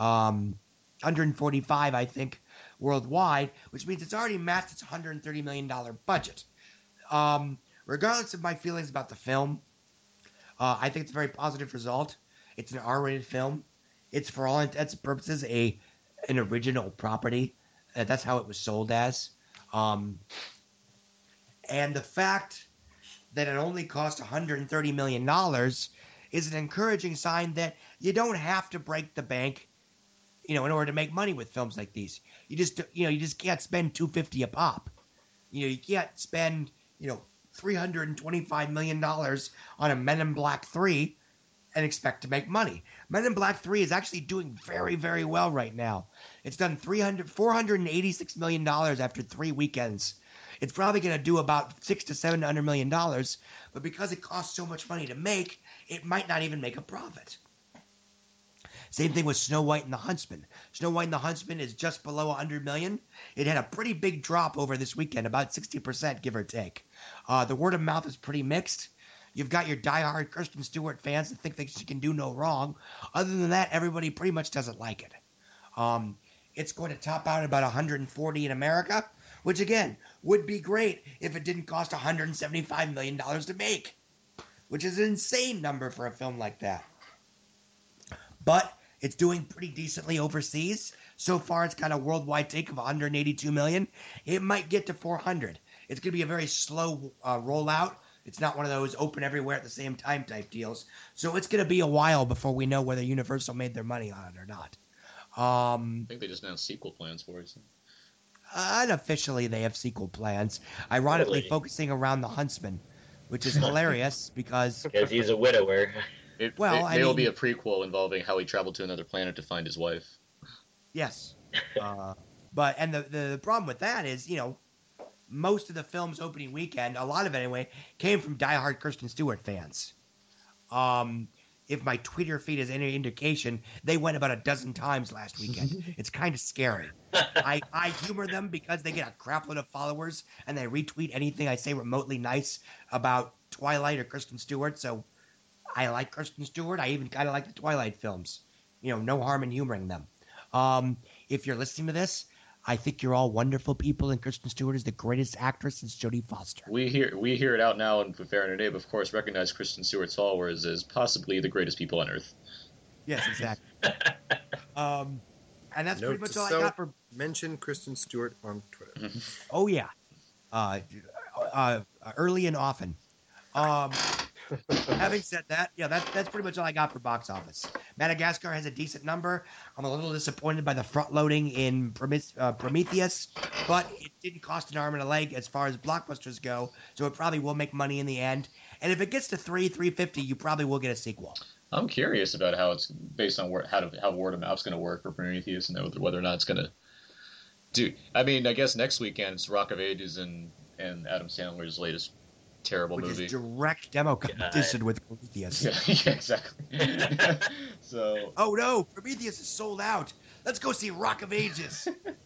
S9: 145, I think, worldwide, which means it's already matched its $130 million budget. Regardless of my feelings about the film, I think it's a very positive result. It's an R-rated film. It's, for all intents and purposes, an original property. That's how it was sold as. And the fact that it only cost $130 million is an encouraging sign that you don't have to break the bank, in order to make money with films like these. You just can't spend $250 a pop. You can't spend, $325 million on a Men in Black 3 and expect to make money. Men in Black 3 is actually doing very, very well right now. It's done $486 million after 3 weekends. It's probably going to do about $600 to $700 million, but because it costs so much money to make, it might not even make a profit. Same thing with Snow White and the Huntsman. Snow White and the Huntsman is just below $100 million. It had a pretty big drop over this weekend, about 60%, give or take. The word of mouth is pretty mixed. You've got your diehard Kristen Stewart fans that think that she can do no wrong. Other than that, everybody pretty much doesn't like it. It's going to top out at about 140 in America, which again would be great if it didn't cost $175 million to make, which is an insane number for a film like that. But it's doing pretty decently overseas. So far, it's got a worldwide take of $182 million. It might get to $400. It's going to be a very slow rollout. It's not one of those open everywhere at the same time type deals. So it's going to be a while before we know whether Universal made their money on it or not.
S7: I think they just announced sequel plans for it.
S9: Unofficially, they have sequel plans. Ironically, focusing around the Huntsman, which is hilarious because
S1: he's a widower.
S7: It will be a prequel involving how he traveled to another planet to find his wife.
S9: Yes. But the problem with that is, most of the film's opening weekend, a lot of it anyway, came from diehard Kristen Stewart fans. If my Twitter feed is any indication, they went about a dozen times last weekend. It's kind of scary. I humor them because they get a crapload of followers and they retweet anything I say remotely nice about Twilight or Kristen Stewart, so I like Kristen Stewart. I even kind of like the Twilight films. No harm in humoring them. If you're listening to this, I think you're all wonderful people, and Kristen Stewart is the greatest actress since Jodie Foster.
S7: We hear it out now, and Fair and Dave, of course, recognize Kristen Stewart's followers as possibly the greatest people on Earth.
S9: Yes, exactly. And that's pretty much all I got for...
S10: Mention Kristen Stewart on Twitter.
S9: Oh, yeah. Early and often. Having said that, that's pretty much all I got for box office. Madagascar has a decent number. I'm a little disappointed by the front loading in Prometheus, but it didn't cost an arm and a leg as far as blockbusters go, so it probably will make money in the end. And if it gets to $350, you probably will get a sequel.
S7: I'm curious about how it's based on how word of mouth's going to work for Prometheus, and whether or not it's going to Dude, I mean, I guess next weekend it's Rock of Ages and Adam Sandler's latest terrible
S9: Which
S7: movie.
S9: is direct demo competition with Prometheus.
S7: Yeah, exactly. So.
S9: Oh no, Prometheus is sold out. Let's go see Rock of Ages.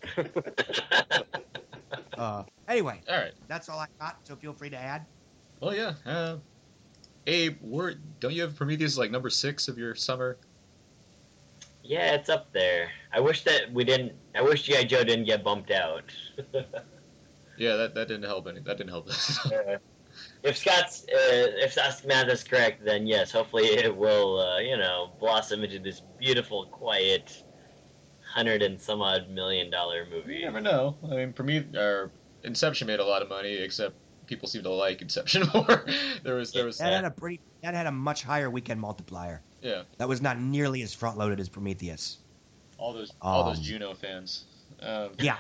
S9: Anyway,
S7: all right.
S9: That's all I got. So feel free to add.
S7: Well, yeah. Abe, don't you have Prometheus like number 6 of your summer?
S1: Yeah, it's up there. I wish G.I. Joe didn't get bumped out.
S7: Yeah, that didn't help any. That didn't help.
S1: If Scott's math is correct, then yes, hopefully it will, blossom into this beautiful, quiet, $100 and some odd million movie.
S7: You never know. I mean, Inception made a lot of money, except people seem to like Inception more. There was
S9: that had a much higher weekend multiplier.
S7: Yeah.
S9: That was not nearly as front loaded as Prometheus.
S7: All those Juno fans.
S9: Yeah.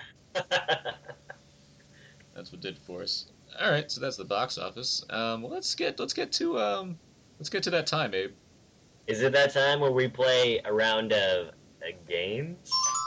S7: That's what did for us. All right, so that's the box office. Let's get to that time, Abe.
S1: Is it that time where we play a round of games?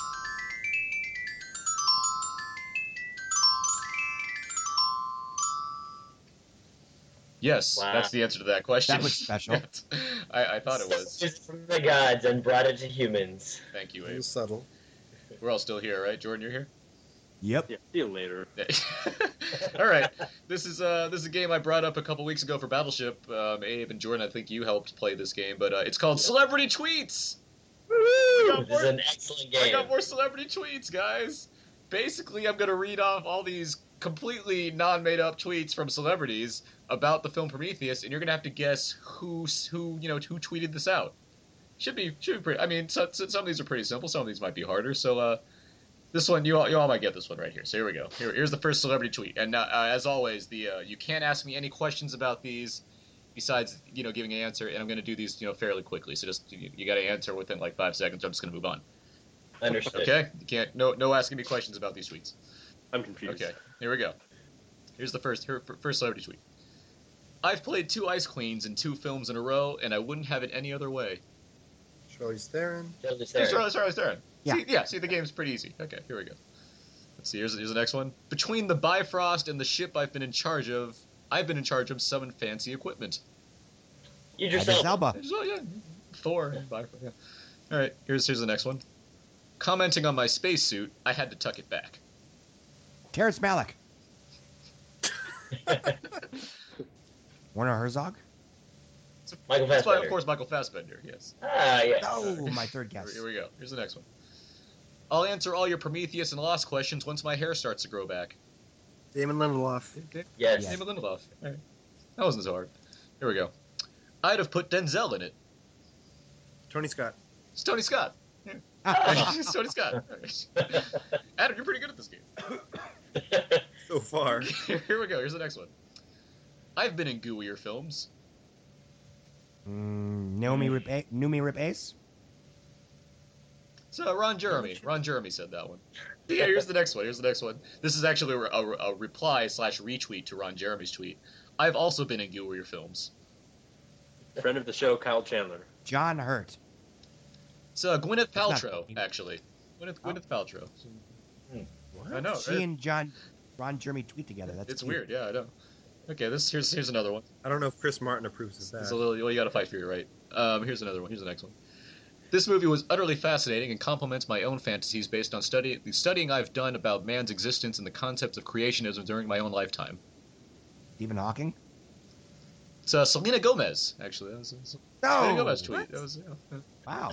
S7: Yes, wow. That's the answer to that question.
S9: That was special.
S7: I thought it was.
S1: Just from the gods and brought it to humans.
S7: Thank you, Abe.
S10: It was subtle.
S7: We're all still here, right? Jordan, you're here?
S9: Yep.
S8: Yeah, see you later.
S7: All right. This is a game I brought up a couple weeks ago for Battleship. Abe and Jordan, I think you helped play this game, but it's called Celebrity Tweets.
S1: Woo! This is an excellent game.
S7: I got more celebrity tweets, guys. Basically, I'm going to read off all these completely non-made-up tweets from celebrities about the film Prometheus, and you're going to have to guess who tweeted this out. Should be pretty. I mean, some of these are pretty simple. Some of these might be harder. So this one, you all might get this one right here. So here we go. Here's the first celebrity tweet. And as always, you can't ask me any questions about these besides giving an answer. And I'm going to do these fairly quickly. So just you got to answer within like 5 seconds. I'm just going to move on.
S1: Understood.
S7: Okay. You can't no asking me questions about these tweets.
S8: I'm confused.
S7: Okay. Here we go. Here's the first celebrity tweet. I've played 2 Ice Queens in 2 films in a row, and I wouldn't have it any other way.
S10: Charlize Theron.
S7: Charlize Theron.
S9: Yeah.
S7: See, the game's pretty easy. Okay, here we go. Let's see. Here's the next one. Between the Bifrost and the ship I've been in charge of some fancy equipment.
S1: Idris
S9: Elba.
S7: Yeah. Thor and Bifrost. Yeah. All right. Here's the next one. Commenting on my spacesuit, I had to tuck it back.
S9: Terrence Malick. Werner Herzog.
S1: Michael Fassbender.
S7: Of course, Michael Fassbender. Yes.
S1: Yes.
S9: Oh, my third guess.
S7: Here we go. Here's the next one. I'll answer all your Prometheus and Lost questions once my hair starts to grow back.
S10: Damon Lindelof.
S1: Yes.
S7: Damon Lindelof. All right. That wasn't so hard. Here we go. I'd have put Denzel in it.
S10: Tony Scott.
S7: It's Tony Scott. Yeah. It's Tony Scott. Adam, you're pretty good at this game.
S10: So far.
S7: Here we go. Here's the next one. I've been in gooier films.
S9: Noomi Rapace?
S7: So Ron Jeremy. Ron Jeremy said that one. Yeah, here's the next one. This is actually a reply / retweet to Ron Jeremy's tweet. I've also been in gooier films.
S8: Friend of the show, Kyle Chandler.
S9: John Hurt.
S7: It's Gwyneth Paltrow, actually. Gwyneth Paltrow.
S10: What?
S7: I know.
S9: She and Ron Jeremy tweet together. It's
S7: weird. Yeah, I know. Okay, here's another one.
S10: I don't know if Chris Martin approves of that.
S7: It's a little. Well, you got to fight for your right. Here's another one. Here's the next one. This movie was utterly fascinating and complements my own fantasies based on the studying I've done about man's existence and the concepts of creationism during my own lifetime.
S9: Stephen Hawking.
S7: It's Selena Gomez, actually. That was Selena Gomez tweet.
S9: What?
S7: That was
S9: Wow.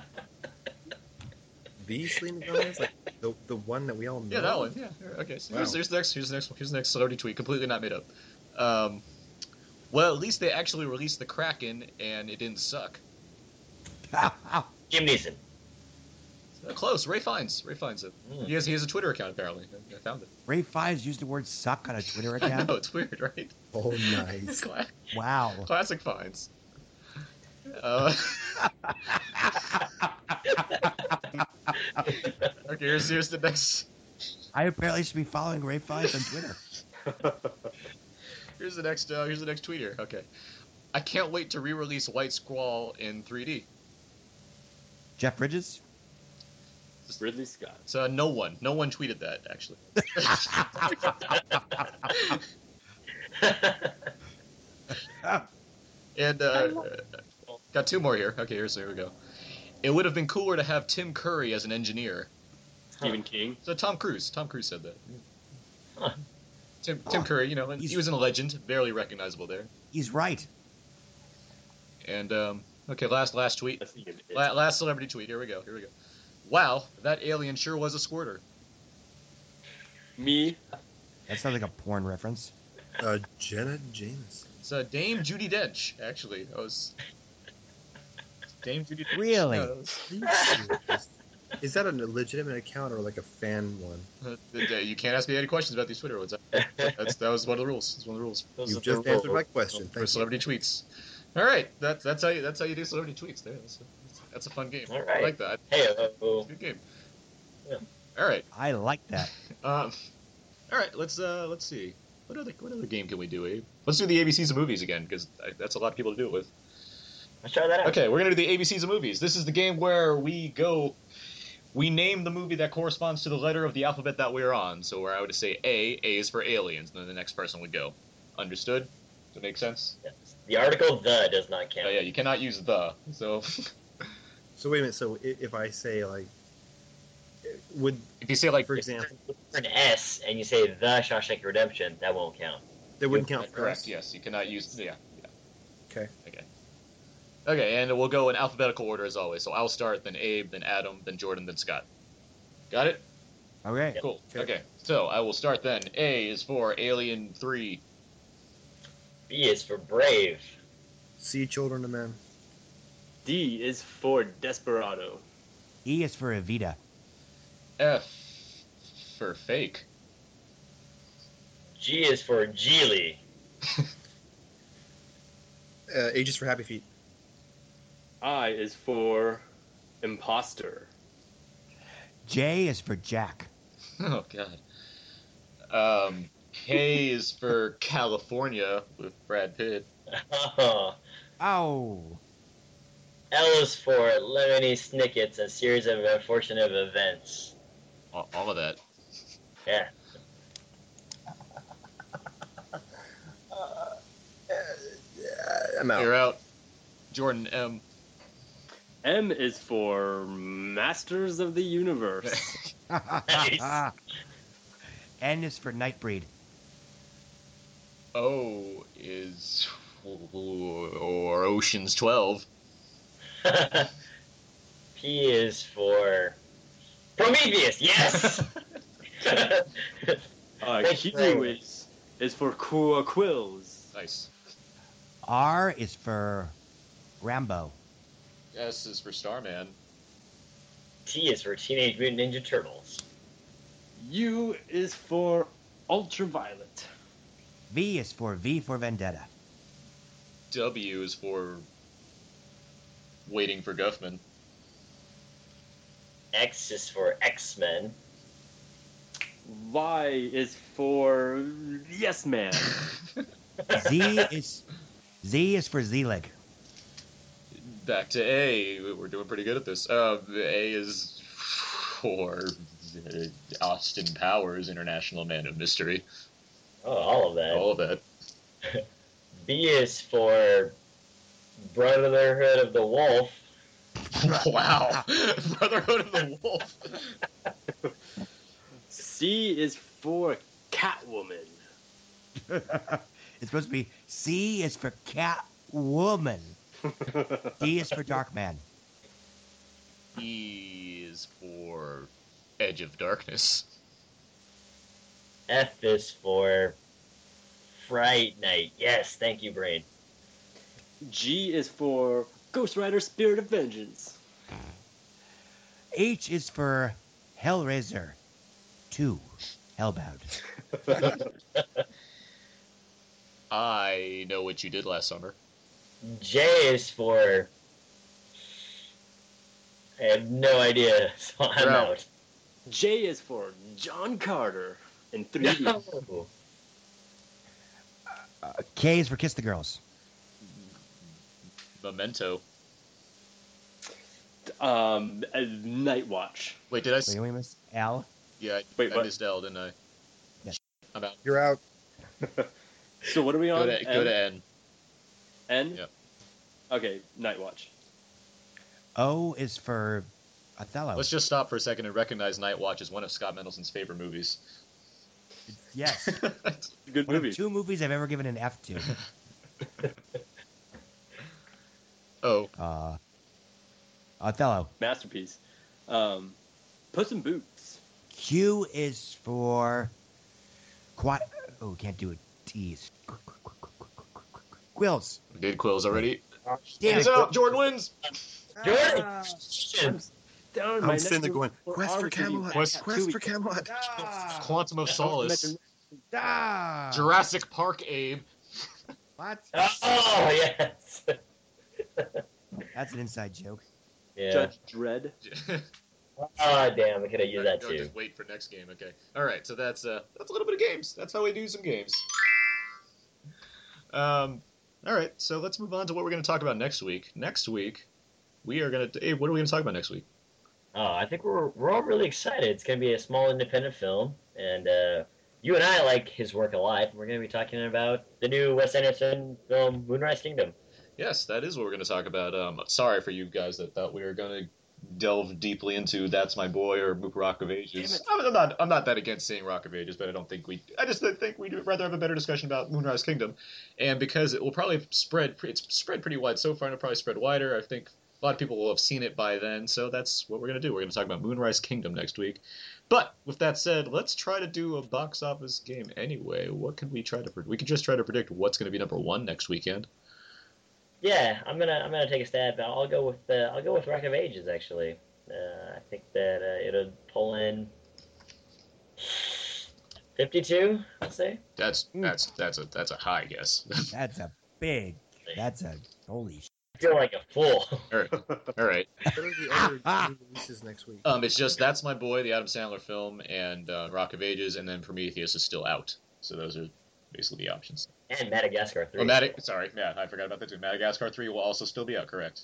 S10: The Selena Gomez, like the one that we all know.
S7: Yeah, that one. Yeah. Okay. So
S10: Wow.
S7: here's the next one. Here's the next celebrity tweet. Completely not made up. Well, at least they actually released the Kraken, and it didn't suck.
S1: Jim Neeson.
S7: Close. Ray Fiennes. It. He has a Twitter account apparently. I found it.
S9: Ray Fiennes used the word "suck" on a Twitter account.
S7: I know, it's weird, right?
S10: Oh, nice.
S9: Wow.
S7: Classic Fiennes. Okay, here's the next.
S9: I apparently should be following Ray Fiennes on Twitter.
S7: Here's the next tweet here. Okay. I can't wait to re-release White Squall in 3D.
S9: Jeff Bridges?
S8: Ridley Scott.
S7: So no one tweeted that actually. And got two more here. Okay, here we go. It would have been cooler to have Tim Curry as an engineer.
S8: Stephen King.
S7: So Tom Cruise said that.
S1: Huh.
S7: Tim Curry, he was in a legend, barely recognizable there.
S9: He's right.
S7: And okay, last tweet. Last celebrity tweet. Here we go. Wow, that alien sure was a squirter.
S8: Me.
S9: That sounds like a porn reference.
S10: Jenna Jameson.
S7: It's Dame Judi Dench, actually. That was Dame Judi Dench.
S9: Really?
S10: Is that a legitimate account or like a fan one?
S7: You can't ask me any questions about these Twitter ones. That was one of the rules. It's one of the rules.
S10: You've just answered my question.
S7: For celebrity tweets. All right, that's how you do celebrity tweets. There, that's a fun game.
S1: All right.
S7: I like that.
S1: Hey,
S7: it's a good game.
S1: Yeah.
S7: All right.
S9: I like that.
S7: All right. Let's see. What other game can we do, Abe? Let's do the ABCs of movies again, because that's a lot of people to do it with.
S1: Let's try that out.
S7: Okay, we're gonna do the ABCs of movies. This is the game where we name the movie that corresponds to the letter of the alphabet that we're on. So where I would say A is for aliens, and then the next person would go. Understood? Does that make sense?
S1: Yes. The article "the" does not count.
S7: Oh, yeah, you cannot use the. So.
S10: So wait a minute. So if I say like,
S7: if you say like
S10: for example,
S1: an S and you say the Shawshank Redemption, that won't count.
S10: That wouldn't count.
S7: Correct. Yes, you cannot use. Yeah.
S10: Okay.
S7: Okay, and we'll go in alphabetical order as always. So I'll start, then Abe, then Adam, then Jordan, then Scott. Got it?
S9: Okay.
S7: Cool. Okay. So I will start then. A is for Alien 3.
S1: B is for Brave.
S10: C, Children of Men.
S8: D is for Desperado.
S9: E is for Evita.
S7: F for Fake.
S1: G is for Geely.
S10: H is for Happy Feet.
S8: I is for Imposter.
S9: J is for Jack.
S7: Oh, God. K is for California with Brad Pitt.
S1: Oh. L is for Lemony Snicket's A Series of Unfortunate Events.
S7: All of that.
S1: Yeah.
S10: I'm out.
S7: You're out. Jordan, M.
S8: M is for Masters of the Universe.
S1: Nice.
S9: N is for Nightbreed.
S7: O is for Ocean's 12.
S1: P is for Prometheus. Yes.
S8: Q is for Quills.
S7: Nice.
S9: R is for Rambo.
S7: S is for Starman.
S1: T is for Teenage Mutant Ninja Turtles.
S8: U is for Ultraviolet.
S9: V is for V for Vendetta.
S7: W is for Waiting for Guffman.
S1: X is for X-Men.
S8: Y is for Yes Man.
S9: Z is for Z-Leg.
S7: Back to A. We're doing pretty good at this. A is for Austin Powers, International Man of Mystery.
S1: Oh, all of that.
S7: All of that.
S1: B is for Brotherhood of the Wolf.
S7: Wow. Brotherhood of the Wolf.
S8: C is for Catwoman.
S9: It's supposed to be C is for Catwoman. D is for Darkman.
S7: E is for Edge of Darkness.
S1: F is for Fright Night. Yes, thank you, Brain.
S8: G is for Ghost Rider Spirit of Vengeance.
S9: H is for Hellraiser 2, Hellbound.
S7: I know what you did last summer.
S1: J is for... I have no idea, so I'm out.
S8: J is for John Carter in 3D.
S1: No.
S9: K is for Kiss the Girls.
S7: Memento.
S8: Night Watch.
S7: Wait, did I?
S9: Wait, we missed L.
S7: Yeah,
S8: Wait,
S7: I
S8: what?
S7: missed L, didn't I?
S9: Yeah.
S7: I'm out.
S10: You're out.
S8: So what are we on?
S7: Go to N.
S8: N?
S7: Yep.
S8: Okay, Night Watch.
S9: O is for Othello.
S7: Let's just stop for a second and recognize Night Watch as one of Scott Mendelssohn's favorite movies.
S9: Yes.
S8: Good
S9: One
S8: movie.
S9: of 2 movies I've ever given an F to. Othello.
S8: Masterpiece. Puss in Boots.
S9: Q is for can't do it. T's. Quills.
S7: We did Quills already.
S9: Damn
S7: Hands
S9: it.
S7: up, Jordan wins.
S1: Jordan.
S10: I'm sitting there going, Quest for Camelot. Quest for Camelot.
S7: Quantum of Solace.
S9: Ah.
S7: Jurassic Park, Abe.
S9: What?
S1: Oh, yes.
S9: That's an inside joke.
S1: Yeah.
S8: Judge Dredd.
S1: Oh, damn. I could have used that
S7: No,
S1: too.
S7: just wait for next game. Okay. All right. So that's a little bit of games. That's how we do some games. All right. So let's move on to what we're going to talk about next week. Next week, we are going to. Abe, what are we going to talk about next week?
S1: Oh, I think we're all really excited. It's going to be a small independent film, and you and I like his work a lot. We're going to be talking about the new Wes Anderson film, Moonrise Kingdom.
S7: Yes, that is what we're going to talk about. Sorry for you guys that thought we were going to delve deeply into That's My Boy or Rock of Ages. I'm not that against seeing Rock of Ages, but I just think we'd rather have a better discussion about Moonrise Kingdom, and because it will probably it's spread pretty wide so far, and it'll probably spread wider. I think a lot of people will have seen it by then, so that's what we're going to do. We're going to talk about Moonrise Kingdom next week. But with that said, let's try to do a box office game anyway. What can we try to predict? We can just try to predict what's going to be number 1 next weekend.
S1: Yeah, I'm gonna take a stab. I'll go with Rock of Ages actually. I think that it'll pull in 52. I'll say.
S7: That's a high guess.
S9: That's a holy.
S1: I feel like a fool.
S7: All right.
S10: What are the other new releases next week?
S7: It's just That's My Boy, the Adam Sandler film, and Rock of Ages, and then Prometheus is still out. So those are basically the options.
S1: And Madagascar 3.
S7: I forgot about that too. Madagascar 3 will also still be out, correct?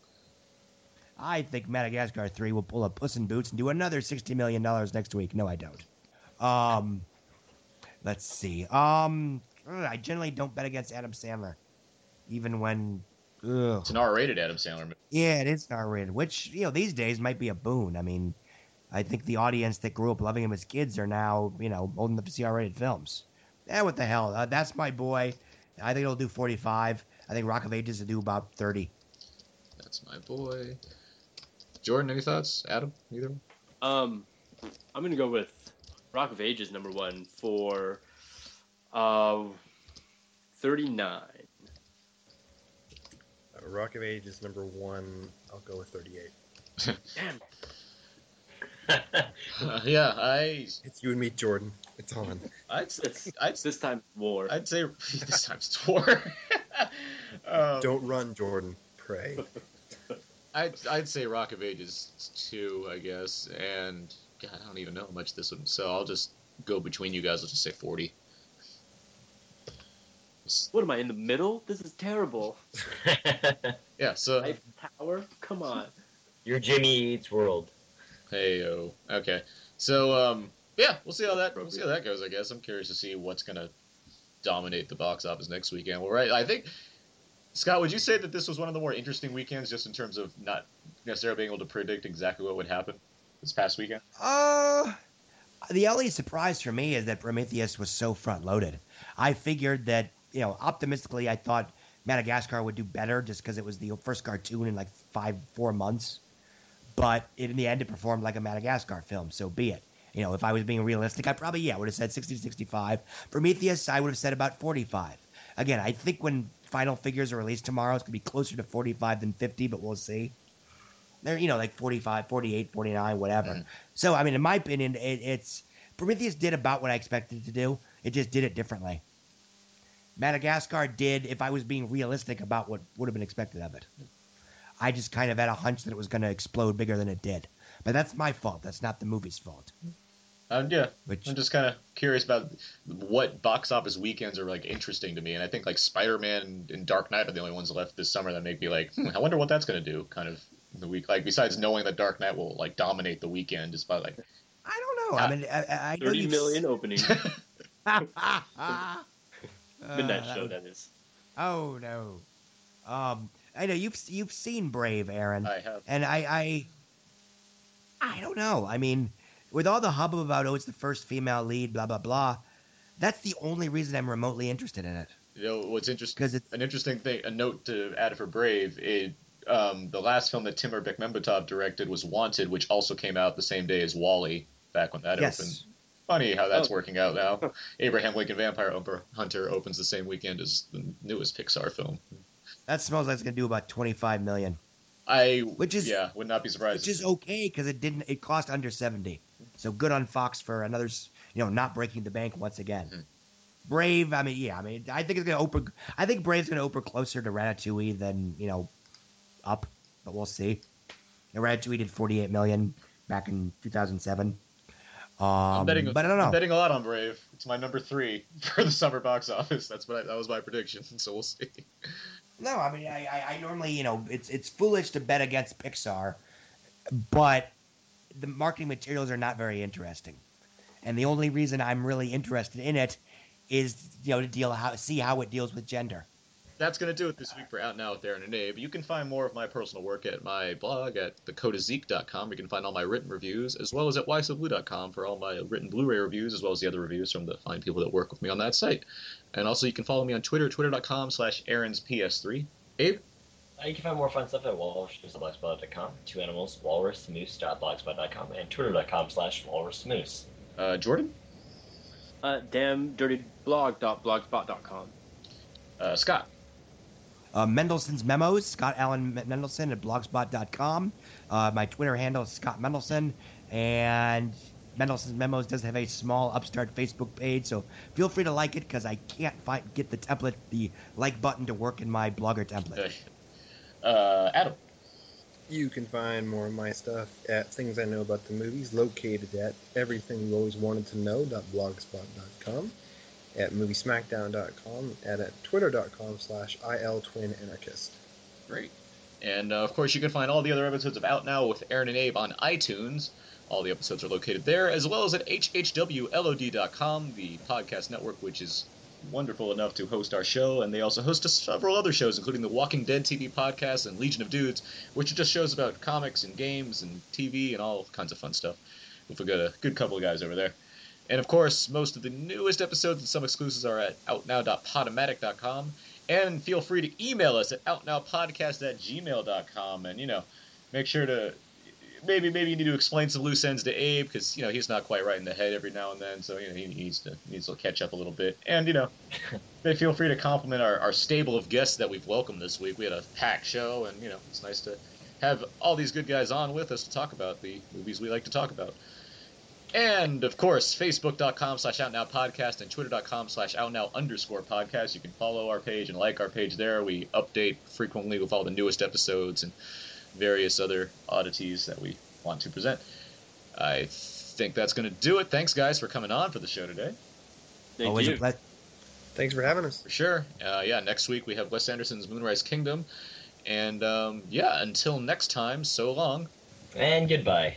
S9: I think Madagascar 3 will pull a Puss in Boots and do another $60 million next week. No, I don't. Let's see. I generally don't bet against Adam Sandler, even when. Ugh.
S7: It's an R-rated Adam Sandler movie.
S9: Yeah, it is R-rated, which these days might be a boon. I mean, I think the audience that grew up loving him as kids are now old enough to see R-rated films. What the hell? That's My Boy. I think it'll do 45. I think Rock of Ages will do about 30.
S7: That's My Boy. Jordan, any thoughts? Adam, either?
S8: I'm gonna go with Rock of Ages number 1 for 39.
S10: Rock of Ages number 1. I'll go with 38.
S8: Damn.
S10: It's you and me, Jordan. It's on.
S8: This time war.
S7: I'd say this time's it's war.
S10: Don't run, Jordan. Pray.
S7: I'd say Rock of Ages 2, I guess, and God, I don't even know how much this would. So I'll just go between you guys. Let's just say 40.
S8: What am I in the middle? This is terrible.
S7: Yeah. So
S8: Life Tower. Come on.
S1: Your Jimmy Eats World.
S7: Hey-o. Okay. So, yeah, we'll see how that goes, I guess. I'm curious to see what's going to dominate the box office next weekend. Well, right, I think, Scott, would you say that this was one of the more interesting weekends just in terms of not necessarily being able to predict exactly what would happen this past weekend?
S9: The only surprise for me is that Prometheus was so front-loaded. I figured that, optimistically, I thought Madagascar would do better just because it was the first cartoon in like 4 months. But in the end, it performed like a Madagascar film, so be it. If I was being realistic, I probably, would have said 60 to 65. Prometheus, I would have said about 45. Again, I think when final figures are released tomorrow, it's going to be closer to 45 than 50, but we'll see. They're, like 45, 48, 49, whatever. Mm-hmm. So, I mean, in my opinion, it's Prometheus did about what I expected it to do. It just did it differently. Madagascar did, if I was being realistic about what would have been expected of it. I just kind of had a hunch that it was going to explode bigger than it did. But that's my fault. That's not the movie's fault.
S7: Yeah. I'm just kind of curious about what box office weekends are, like, interesting to me. And I think, like, Spider-Man and Dark Knight are the only ones left this summer that make me like, I wonder what that's going to do kind of in the week? Like, besides knowing that Dark Knight will like dominate the weekend, just by like.
S9: I don't know. I mean, I know
S8: 30 million opening. Midnight
S9: that
S8: show,
S9: was-
S8: that is.
S9: Oh no. I know you've seen Brave, Aaron.
S7: I have.
S9: And I don't know. I mean, with all the hubbub about it's the first female lead, blah blah blah, that's the only reason I'm remotely interested in it.
S7: You know what's interesting?
S9: 'Cause it's-
S7: An interesting thing, a note to add for Brave. The last film that Timur Bekmambetov directed was Wanted, which also came out the same day as Wall-E, back when that
S9: Yes.
S7: opened. Funny how that's working out now. Abraham Lincoln Vampire Hunter opens the same weekend as the newest Pixar film.
S9: That smells like it's gonna do about 25 million.
S7: Would not be surprised.
S9: Which is okay because it cost under 70. So good on Fox for another, not breaking the bank once again. Brave, I think it's gonna open. I think Brave's gonna open closer to Ratatouille than Up, but we'll see. Ratatouille did 48 million back in 2007.
S7: I'm betting,
S9: but I don't know.
S7: I'm betting a lot on Brave. It's my number 3 for the summer box office. That was my prediction. So we'll see.
S9: No, I mean, I normally, it's foolish to bet against Pixar, but the marketing materials are not very interesting. And the only reason I'm really interested in it is, to see how it deals with gender.
S7: That's going to do it this week for Out Now with Aaron and Abe. You can find more of my personal work at my blog at thecodeofzeke.com. You can find all my written reviews, as well as at ysoblue.com for all my written Blu-ray reviews, as well as the other reviews from the fine people that work with me on that site. And also you can follow me on Twitter, twitter.com/AaronsPS3. Abe?
S1: You can find more fun stuff at walrusmoose.blogspot.com, 2 animals, walrusmoose.blogspot.com, and twitter.com/walrusmoose.
S7: Jordan?
S8: Damndirtyblog.blogspot.com.
S7: Scott?
S9: Mendelssohn's Memos, Scott Allen Mendelsohn at blogspot.com. My Twitter handle is Scott Mendelsohn, and Mendelssohn's Memos does have a small upstart Facebook page, so feel free to like it because I can't get the like button to work in my Blogger template.
S7: Adam?
S10: You can find more of my stuff at Things I Know About the Movies, located at everythingyoualwayswantedtoknow.blogspot.com, at moviesmackdown.com, and at twitter.com/ILTwinAnarchist.
S7: Great. And, of course, you can find all the other episodes of Out Now with Aaron and Abe on iTunes. All the episodes are located there, as well as at hhwlod.com, the podcast network, which is wonderful enough to host our show, and they also host several other shows, including the Walking Dead TV podcast and Legion of Dudes, which are just shows about comics and games and TV and all kinds of fun stuff. We've got a good couple of guys over there. And, of course, most of the newest episodes and some exclusives are at outnow.podomatic.com. And feel free to email us at outnowpodcast@gmail.com. And, make sure to... Maybe you need to explain some loose ends to Abe, because, he's not quite right in the head every now and then, so, he needs to catch up a little bit. And, feel free to compliment our stable of guests that we've welcomed this week. We had a packed show, and, it's nice to have all these good guys on with us to talk about the movies we like to talk about. And, of course, facebook.com/OutNowPodcast and twitter.com/OutNow_podcast. You can follow our page and like our page there. We update frequently with all the newest episodes and various other oddities that we want to present. I think that's going to do it. Thanks, guys, for coming on for the show today.
S8: Thank you.
S10: Thanks for having us.
S7: For sure. Next week we have Wes Anderson's Moonrise Kingdom. And, until next time, so long.
S1: And goodbye.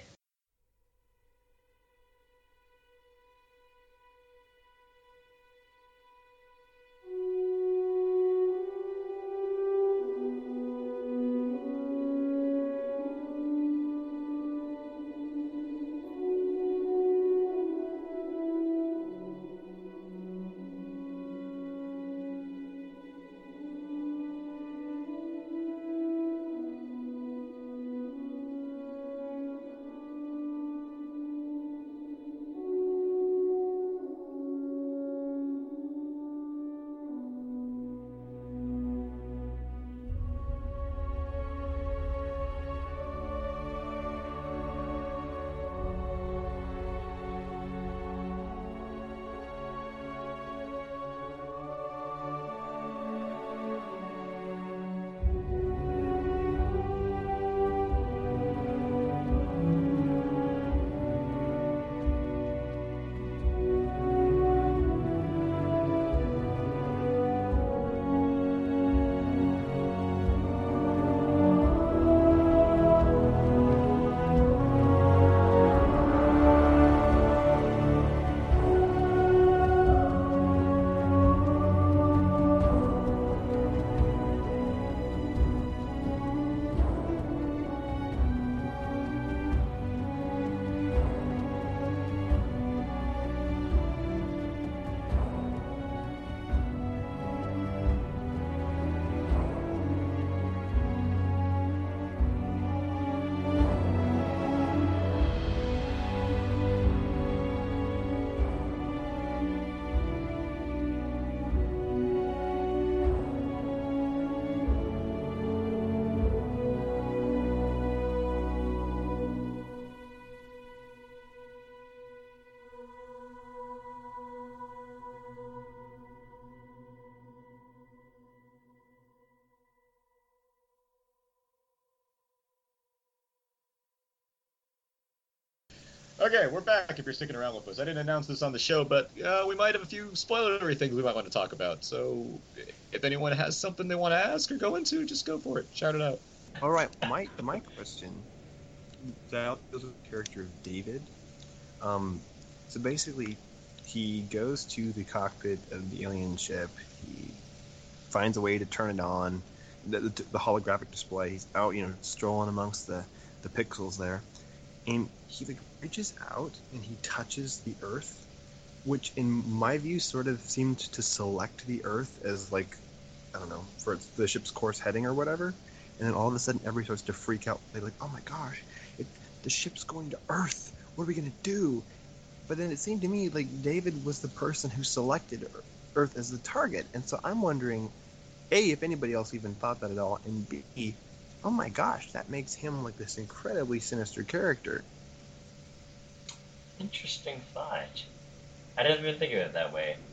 S7: Okay, we're back if you're sticking around with us. I didn't announce this on the show, but we might have a few spoilery things we might want to talk about. So if anyone has something they want to ask or go into, just go for it. Shout it out.
S10: All right, my question deals with the character of David. So basically, he goes to the cockpit of the alien ship. He finds a way to turn it on, the holographic display. He's out, strolling amongst the pixels there, and he reaches out and he touches the Earth, which in my view sort of seemed to select the Earth as for the ship's course heading or whatever. And then all of a sudden, everybody starts to freak out. They're like, "Oh my gosh, the ship's going to Earth. What are we gonna do?" But then it seemed to me like David was the person who selected Earth as the target, and so I'm wondering, A, if anybody else even thought that at all, and B, oh my gosh, that makes him like this incredibly sinister character.
S1: Interesting thought. I didn't even think of it that way.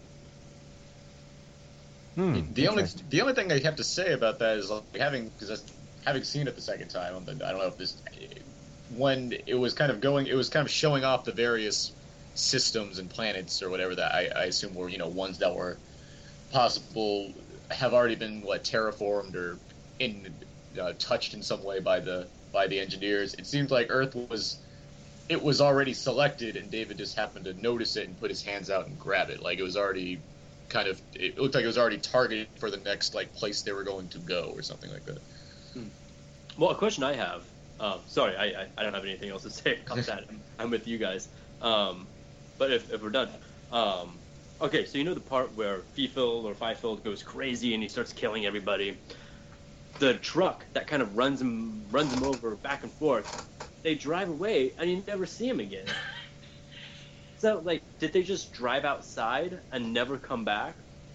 S7: The only thing I have to say about that is having seen it the second time. I don't know if this when it was kind of showing off the various systems and planets or whatever that I assume were ones that were possible have already been terraformed or touched in some way by the engineers. It seems like Earth was already selected, and David just happened to notice it and put his hands out and grab it. Like it was already it looked like it was already targeted for the next place they were going to go or something like that.
S8: Well, a question I have. Sorry, I don't have anything else to say about that. I'm with you guys. But if we're done, okay. So the part where Fifield goes crazy and he starts killing everybody. The truck that kind of runs him over back and forth. They drive away and you never see him again. So did they just drive outside and never come back?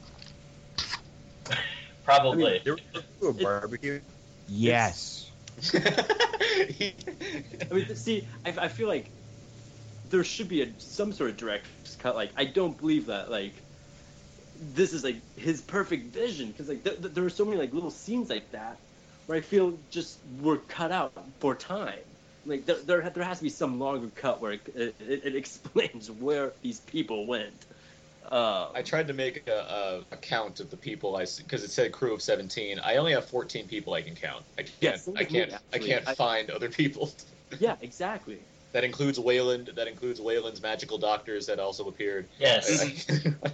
S1: Probably.
S10: They were to a barbecue.
S9: Yes.
S8: I mean, see, I feel like there should be some sort of director's cut. I don't believe that this is his perfect vision, because there are so many little scenes like that where I feel just were cut out for time. There has to be some longer cut where it explains where these people went.
S7: I tried to make a count of the people because it said crew of 17. I only have 14 people I can count. I can't find other people.
S8: Yeah, exactly.
S7: That includes Wayland. That includes Wayland's magical doctors that also appeared.
S1: Yes.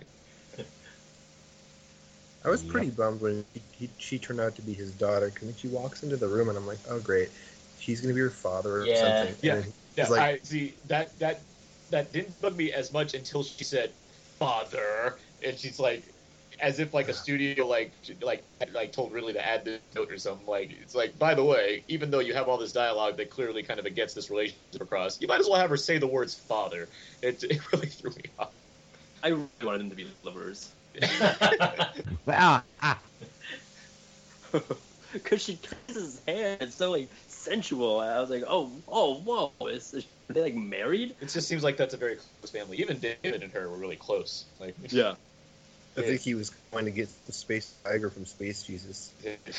S10: I was pretty bummed when she turned out to be his daughter, because she walks into the room and I'm like, oh great, she's gonna be her father or something.
S7: Yeah, yeah.
S10: Like,
S7: I see that didn't bug me as much until she said father, and she's as if a studio told Ridley to add this note or something. It's by the way, even though you have all this dialogue that clearly kind of gets this relationship across, you might as well have her say the words father. It really threw me off.
S8: I really wanted them to be lovers. Because she kisses his hand, it's so sensual. I was like, oh, whoa, are they married?
S7: It just seems like that's a very close family. Even David and her were really close.
S8: Yeah.
S10: I think he was going to get the space tiger from Space Jesus.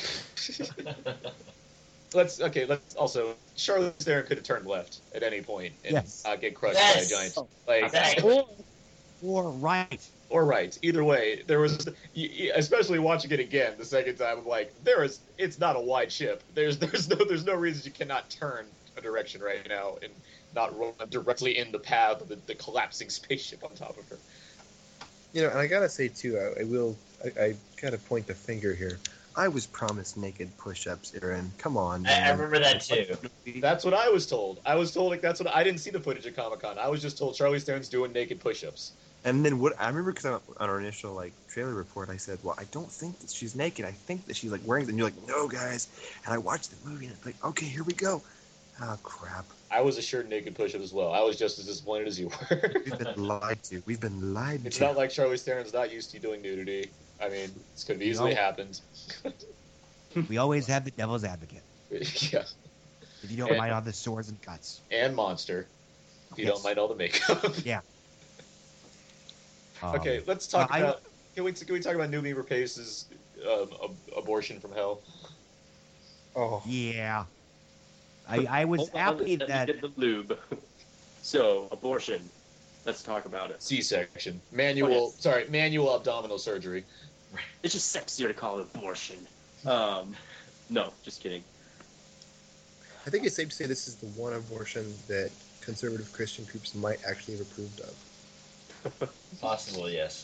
S7: Let's also, Charlize Theron could have turned left at any point and get crushed by a giant.
S9: Or right.
S7: Or right. Either way, there was, especially watching it again the second time, I'm it's not a wide ship. There's no reason you cannot turn a direction right now and not run directly in the path of the collapsing spaceship on top of her.
S10: And I gotta say too, I gotta point the finger here. I was promised naked push-ups, Aaron. Come on, man.
S1: I remember that too.
S7: That's what I was told. I was told I didn't see the footage at Comic-Con. I was just told Charlize Theron's doing naked push-ups.
S10: And then what I remember, because on our initial trailer report, I said, well, I don't think that she's naked. I think that she's wearing them. And you're no, guys. And I watched the movie and it's okay, here we go. Oh, crap.
S7: I was assured naked push-ups as well. I was just as disappointed as you were.
S10: We've been lied to.
S7: It's not like Charlize Theron's not used to doing nudity. I mean, this could have easily happened.
S9: We always have the devil's advocate.
S7: Yeah.
S9: If you don't mind all the swords and cuts.
S7: And monster. If you don't mind all the makeup.
S9: Yeah.
S7: Okay, let's talk about. Can we talk about Noomi Rapace's abortion from hell?
S10: Oh
S9: yeah, I was happy that
S8: get the lube. So, abortion. Let's talk about it.
S7: C-section. Manual abdominal surgery.
S8: It's just sexier to call it abortion. No, just kidding.
S10: I think it's safe to say this is the one abortion that conservative Christian groups might actually have approved of.
S1: Possible, yes.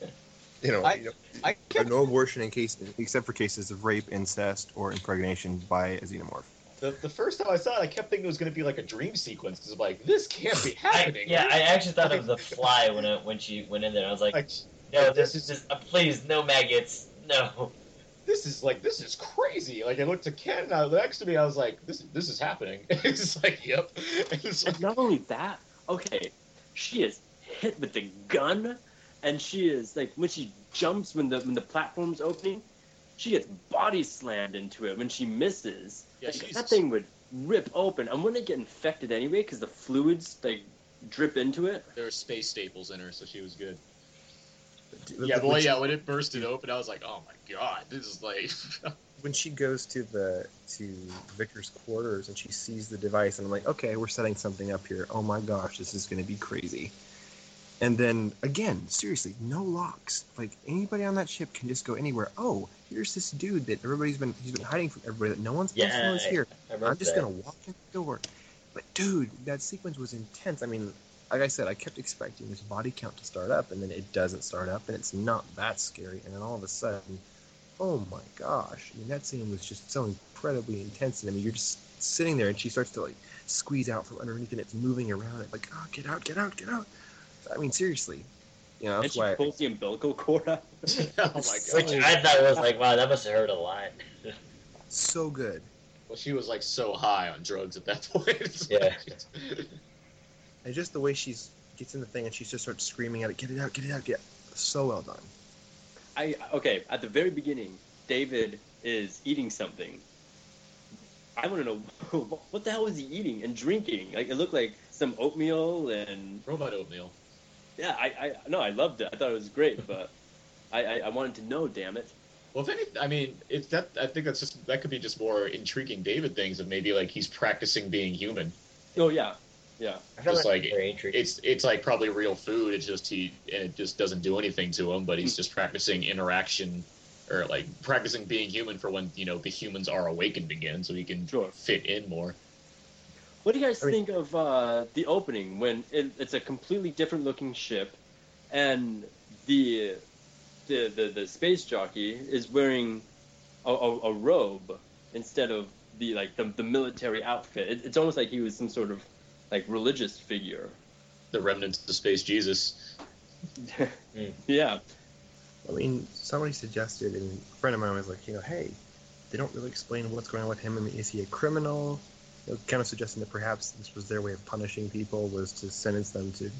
S10: No abortion except for cases of rape, incest, or impregnation by a xenomorph.
S7: The first time I saw it, I kept thinking it was going to be like a dream sequence. Because I'm like, this can't be happening.
S1: I actually thought it was a fly when she went in there. I was like no, this is just please, no maggots, no.
S7: This is crazy. Like, I looked to Ken next to me. I was like, this is happening. It's like, yep. It's like,
S8: not only that, okay, she is hit with the gun, and she is like when she jumps when the platform's opening, she gets body slammed into it when she misses.
S7: Yeah,
S8: like, that thing would rip open. And wouldn't it get infected anyway because the fluids like drip into it?
S7: There were space staples in her, so she was good. When it bursted open, I was like, oh my god, this is like.
S10: When she goes to Victor's quarters and she sees the device, and I'm like, okay, we're setting something up here. Oh my gosh, this is going to be crazy. And then again, seriously, no locks. Like, anybody on that ship can just go anywhere. Oh, here's this dude that he's been hiding from everybody, that no one's supposed to know is here. I'm just gonna walk in the door. But dude, that sequence was intense. I mean, like I said, I kept expecting this body count to start up, and then it doesn't start up, and it's not that scary. And then all of a sudden, oh my gosh! I mean, that scene was just so incredibly intense. And I mean, you're just sitting there, and she starts to like squeeze out from underneath, and it's moving around. It's like, oh, get out, get out, get out! I mean, seriously, that's
S8: and she
S10: why.
S8: pulls the umbilical cord out.
S7: Oh my god!
S1: Which I thought was like, wow, that must have hurt a lot.
S10: So good.
S7: Well, she was like so high on drugs at that point.
S1: Yeah.
S10: And just the way she gets in the thing and she just starts screaming at it, get it out, get it out, get it out. So well done.
S8: Okay, at the very beginning, David is eating something. I want to know what the hell was he eating and drinking? Like, it looked like some oatmeal and
S7: robot oatmeal.
S8: Yeah, I loved it. I thought it was great, but I wanted to know. Damn it.
S7: Well, if anything, I mean, I think that could be just more intriguing David things of maybe like he's practicing being human.
S8: Oh yeah, yeah.
S1: I feel
S7: just like
S1: very intriguing.
S7: it's like probably real food. It's just it just doesn't do anything to him, but he's just practicing interaction or like practicing being human for when the humans are awakened again, so he can fit in more.
S8: What do you guys think of the opening when it's a completely different looking ship, and the space jockey is wearing a robe instead of the military outfit? It's almost like he was some sort of like religious figure.
S7: The remnants of Space Jesus.
S8: Yeah.
S10: I mean, somebody suggested, and a friend of mine was like, hey, they don't really explain what's going on with him. I mean, is he a criminal? Kind of suggesting that perhaps this was their way of punishing people, was to sentence them to,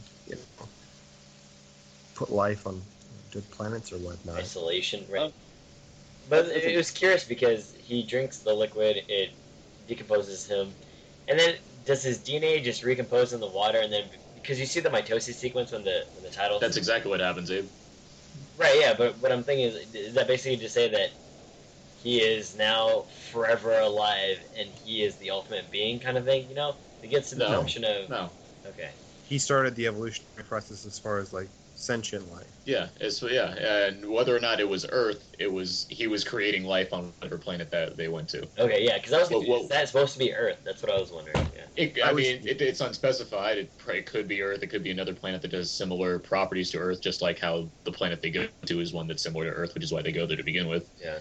S10: put life on good planets or whatnot.
S1: Isolation, right? But it was curious because he drinks the liquid, it decomposes him, and then does his DNA just recompose in the water? And then because you see the mitosis sequence when the title.
S7: That's exactly what happens, Abe.
S1: Right. Yeah. But what I'm thinking is that basically to say that he is now forever alive and he is the ultimate being, kind of thing. It gets to the function of.
S7: No.
S1: Okay.
S10: He started the evolutionary process as far as like sentient life.
S7: Yeah, and whether or not it was Earth, he was creating life on whatever planet that they went to.
S1: Okay, yeah, because I was confused. Is that supposed to be Earth? That's what I was wondering. Yeah.
S7: It's unspecified. It could be Earth. It could be another planet that does similar properties to Earth, just like how the planet they go to is one that's similar to Earth, which is why they go there to begin with.
S1: Yeah.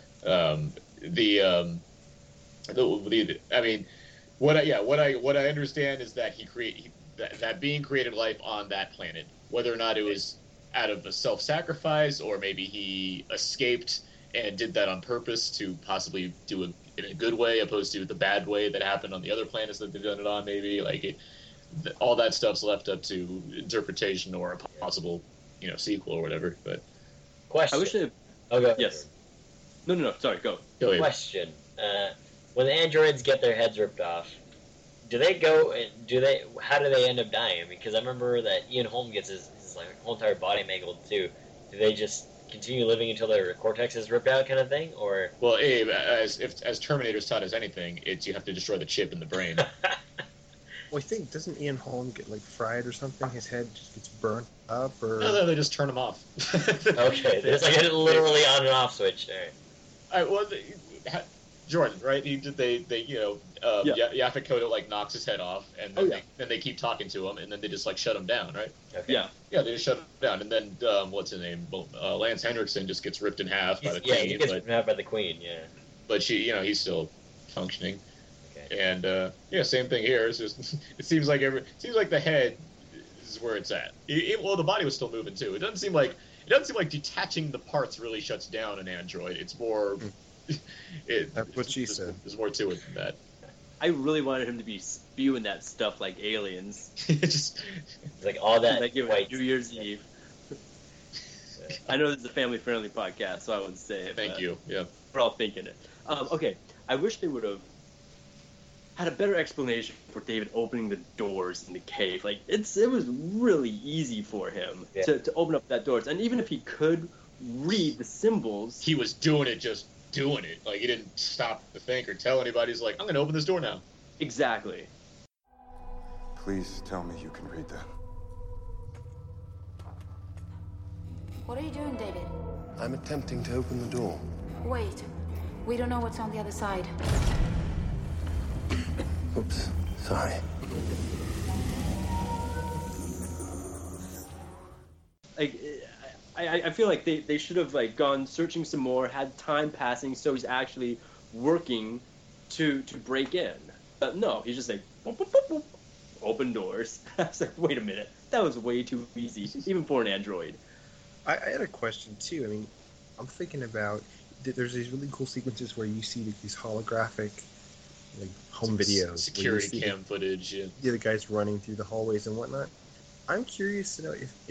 S7: What I understand is that that being created life on that planet, whether or not it was out of a self-sacrifice or maybe he escaped and did that on purpose to possibly do it in a good way opposed to the bad way that happened on the other planets that they've done it on. Maybe all that stuff's left up to interpretation or a possible sequel or whatever. But
S1: question.
S8: I wish they.
S1: Okay.
S8: Yes. No. Sorry. Go.
S1: Question. When the androids get their heads ripped off, how do they end up dying? Because I remember that Ian Holm gets his whole entire body mangled too. Do they just continue living until their cortex is ripped out, kind of thing, or?
S7: Well, Abe, as Terminator's taught us anything, it's you have to destroy the chip in the brain.
S10: Well, I think, doesn't Ian Holm get, like, fried or something? His head just gets burnt up, or...
S7: No, they just turn him off.
S1: Okay, there's like a literally on and off switch there.
S7: Jordan, right? Yaphet Kotto, like, knocks his head off, and then they keep talking to him, and then they just, like, shut him down, right?
S1: Okay.
S8: Yeah.
S7: Yeah, they just shut him down, and then, what's his name? Lance Henriksen just gets ripped in half by the Queen.
S1: Yeah, he gets ripped in half by the Queen, yeah.
S7: But he's still functioning.
S1: Okay.
S7: And, same thing here. It's just, it seems like the head is where it's at. Well, the body was still moving, too. It doesn't seem like detaching the parts really shuts down an android. It's more...
S10: That's what she said.
S7: There's more to it than that.
S8: I really wanted him to be spewing that stuff like aliens.
S7: Just
S1: like all that
S8: like
S1: white
S8: New Year's Eve. I know this is a family-friendly podcast, so I wouldn't say it.
S7: Thank you. Yeah,
S8: we're all thinking it. Okay, I wish they would have had a better explanation for David opening the doors in the cave. Like it was really easy for him to open up that doors, and even if he could read the symbols,
S7: he was doing it like he didn't stop to think or tell anybody. He's like, I'm gonna open this door now.
S8: Exactly.
S14: Please tell me you can read that.
S3: What are you doing, David?
S13: I'm attempting to open the door.
S3: Wait. We don't know what's on the other side.
S13: Oops. Sorry.
S8: Like, I feel like they should have like gone searching some more, had time passing, so he's actually working to break in. But no, he's just like boop, boop, boop, boop, open doors. I was like, wait a minute, that was way too easy, even for an android.
S10: I had a question too. I mean, I'm thinking about there's these really cool sequences where you see these holographic like home videos,
S7: security cam footage. Yeah,
S10: the guys running through the hallways and whatnot. I'm curious to know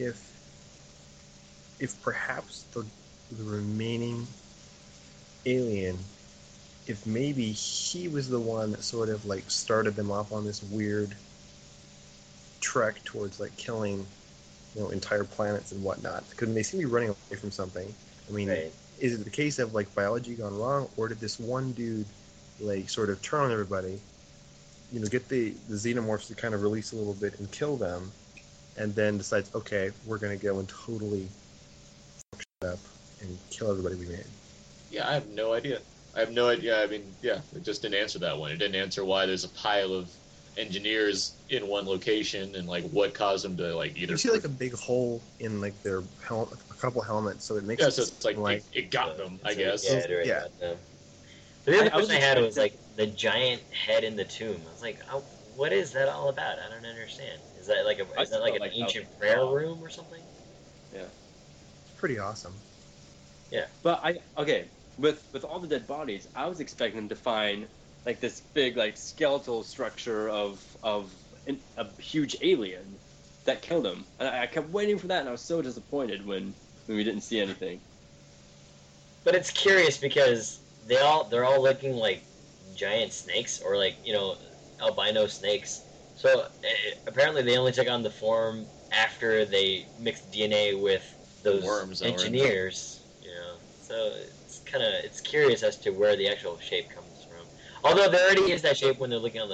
S10: if perhaps the remaining alien, if maybe he was the one that sort of like started them off on this weird trek towards like killing, entire planets and whatnot. Because they seem to be running away from something. I mean, Is it the case of like biology gone wrong, or did this one dude like sort of turn on everybody, get the xenomorphs to kind of release a little bit and kill them, and then decides, okay, we're gonna go and totally up and kill everybody we made?
S7: Yeah, I have no idea. I mean, it just didn't answer that one. It didn't answer why there's a pile of engineers in one location and like what caused them to like either.
S10: You see like a big hole in like their a couple helmets, so it makes
S7: so it's like it got them, I guess.
S10: Yeah.
S1: But the other question I had was like the giant head in the tomb. I was like, what is that all about? I don't understand. Is that like an ancient prayer room or something?
S8: Yeah.
S10: Pretty awesome.
S8: Yeah, but with all the dead bodies, I was expecting them to find like this big like skeletal structure of a huge alien that killed him, and I kept waiting for that, and I was so disappointed when we didn't see anything.
S1: But it's curious because they're all looking like giant snakes or like albino snakes. So apparently they only took on the form after they mixed DNA with those
S7: worms
S1: engineers, So it's curious as to where the actual shape comes from. Although there already is that shape when they're looking on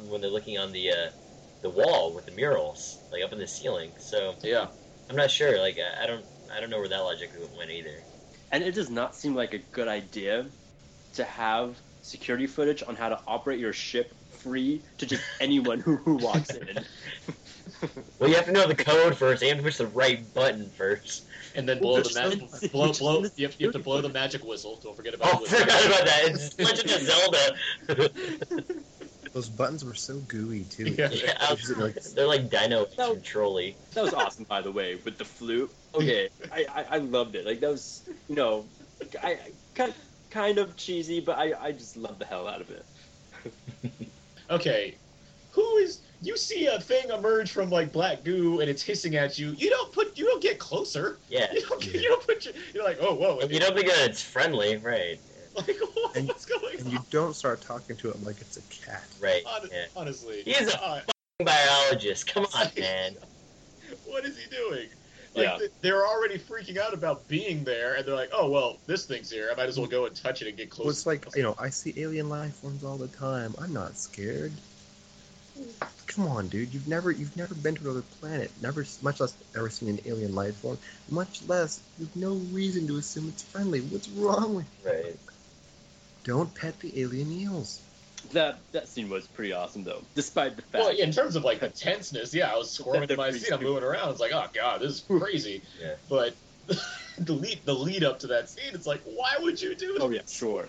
S1: the wall with the murals, like up in the ceiling. So
S7: yeah,
S1: I'm not sure. Like I don't know where that logic went either.
S8: And it does not seem like a good idea to have security footage on how to operate your ship free to just anyone who walks in.
S1: Well, you have to know the code first. You have to push the right button first.
S7: And then blow the magic. You have to blow the magic whistle. Don't forget about.
S1: I forgot about that. It's Legend of Zelda.
S10: Those buttons were so gooey too.
S1: Yeah, they're like dino trolley.
S8: That was awesome, by the way, with the flute. Okay, I loved it. Like that was, I kind of cheesy, but I just loved the hell out of it.
S7: Okay, you see a thing emerge from like black goo and it's hissing at you. You don't get closer.
S1: Yeah.
S7: You're like, oh whoa.
S1: You don't think that it's friendly, right?
S7: Like, what's going on?
S10: And you don't start talking to it like it's a cat.
S1: Right.
S7: Honestly.
S1: He's a biologist. Come on, man.
S7: What is he doing? Like, they're already freaking out about being there, and they're like, oh, well, this thing's here. I might as well go and touch it and get close.
S10: Well, it's like, I see alien life forms all the time. I'm not scared. come on, dude. You've never been to another planet, much less ever seen an alien life form, much less you've no reason to assume it's friendly. What's wrong with you?
S1: Right.
S10: Don't pet the alien eels.
S8: That scene was pretty awesome, though, despite the fact.
S7: Well, yeah, in terms of like the tenseness, yeah, I was squirming in my seat. I'm moving around. It's like, oh god, this is crazy.
S1: Yeah.
S7: But the lead up to that scene, it's like, why would you do this?
S8: Oh yeah, sure.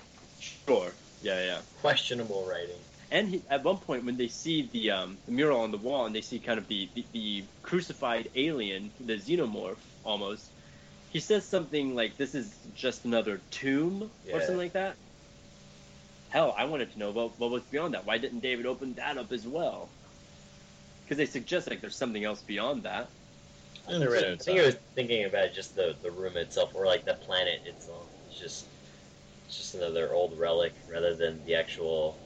S8: Yeah.
S1: Questionable writing.
S8: And at one point, when they see the mural on the wall, and they see kind of the crucified alien, the xenomorph almost, he says something like, "This is just another tomb," or something like that. Hell, I wanted to know what was beyond that. Why didn't David open that up as well? Because they suggest like there's something else beyond that.
S1: I think I was thinking about just the room itself, or like the planet itself. It's just another old relic rather than the actual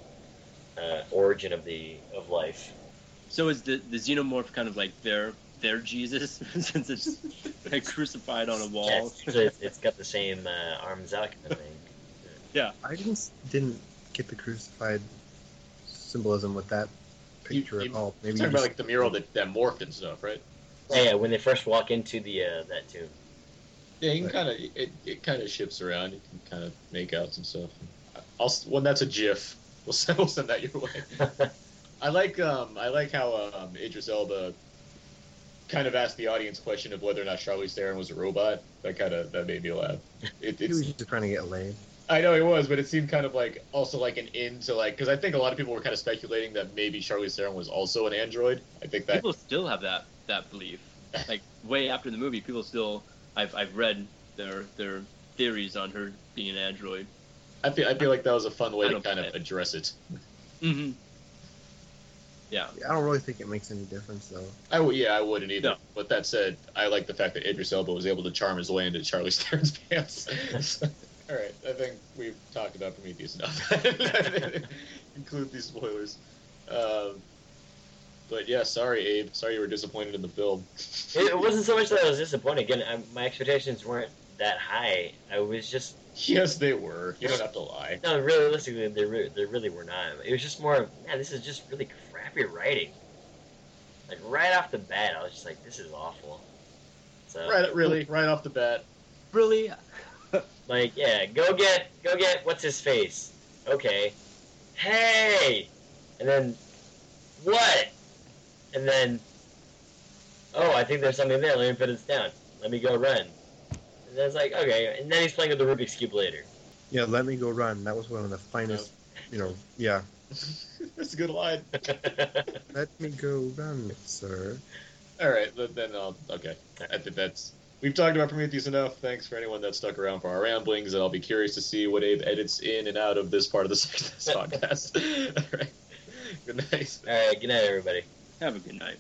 S1: origin of life.
S8: So is the xenomorph kind of like their Jesus, since it's like crucified on a wall?
S1: Yeah, it's got the same arms out kind of thing.
S8: Yeah,
S10: I didn't get the crucified symbolism with that picture at all. Maybe
S7: You're talking about like the mural that morphed and stuff, right?
S1: Yeah, when they first walk into the that tomb.
S7: Yeah, you can kind of it kind of shifts around. You can kind of make out some stuff. When that's a GIF, we'll send that your way. I like how Idris Elba kind of asked the audience question of whether or not Charlize Theron was a robot. That made me laugh.
S10: He was just trying to get laid.
S7: I know he was, but it seemed kind of like also like an into like, because I think a lot of people were kind of speculating that maybe Charlize Theron was also an android. I think that
S8: people still have that belief. Like way after the movie, people still I've read their theories on her being an android.
S7: I feel like that was a fun way to kind of address it.
S8: Mm-hmm. Yeah.
S10: I don't really think it makes any difference though.
S7: I wouldn't either. No. But that said, I like the fact that Idris Elba was able to charm his way into Charlize Theron's pants. All right, I think we've talked about Prometheus enough. Include these spoilers. But yeah, sorry, Abe. Sorry you were disappointed in the film.
S1: It wasn't so much that I was disappointed. Again, my expectations weren't that high. I was just...
S7: Yes, they were. You don't have to lie.
S1: No, realistically, they really were not. It was just more, man, this is just really crappy writing. Like, right off the bat, I was just like, this is awful. So,
S7: right off the bat.
S8: Really?
S1: Like, yeah, go get what's his face. Okay. Hey! And then, what? And then, oh, I think there's something there. Let me put this down. Let me go run. And then it's like, okay. And then he's playing with the Rubik's Cube later.
S10: Yeah, let me go run. That was one of the finest, yeah.
S7: That's a good line.
S10: Let me go run, sir.
S7: All right, then okay. I think we've talked about Prometheus enough. Thanks for anyone that stuck around for our ramblings, and I'll be curious to see what Abe edits in and out of this part of the podcast. All right. Good night.
S1: All right, good night, everybody.
S8: Have a good night.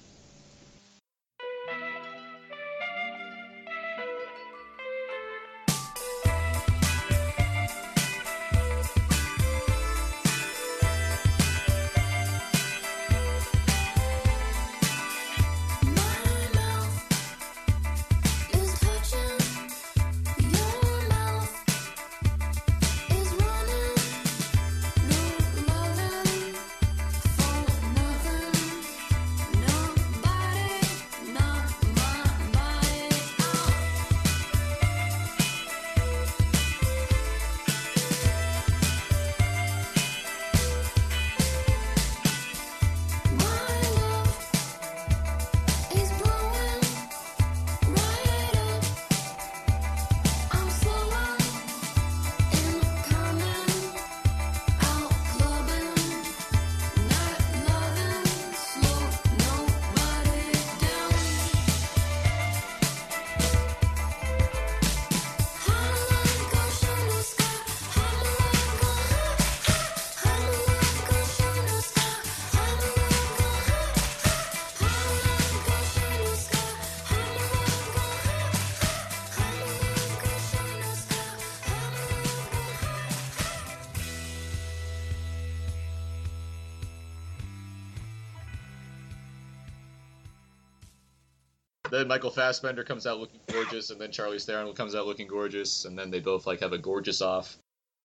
S7: Then Michael Fassbender comes out looking gorgeous, and then Charlize Theron comes out looking gorgeous, and then they both like have a gorgeous off.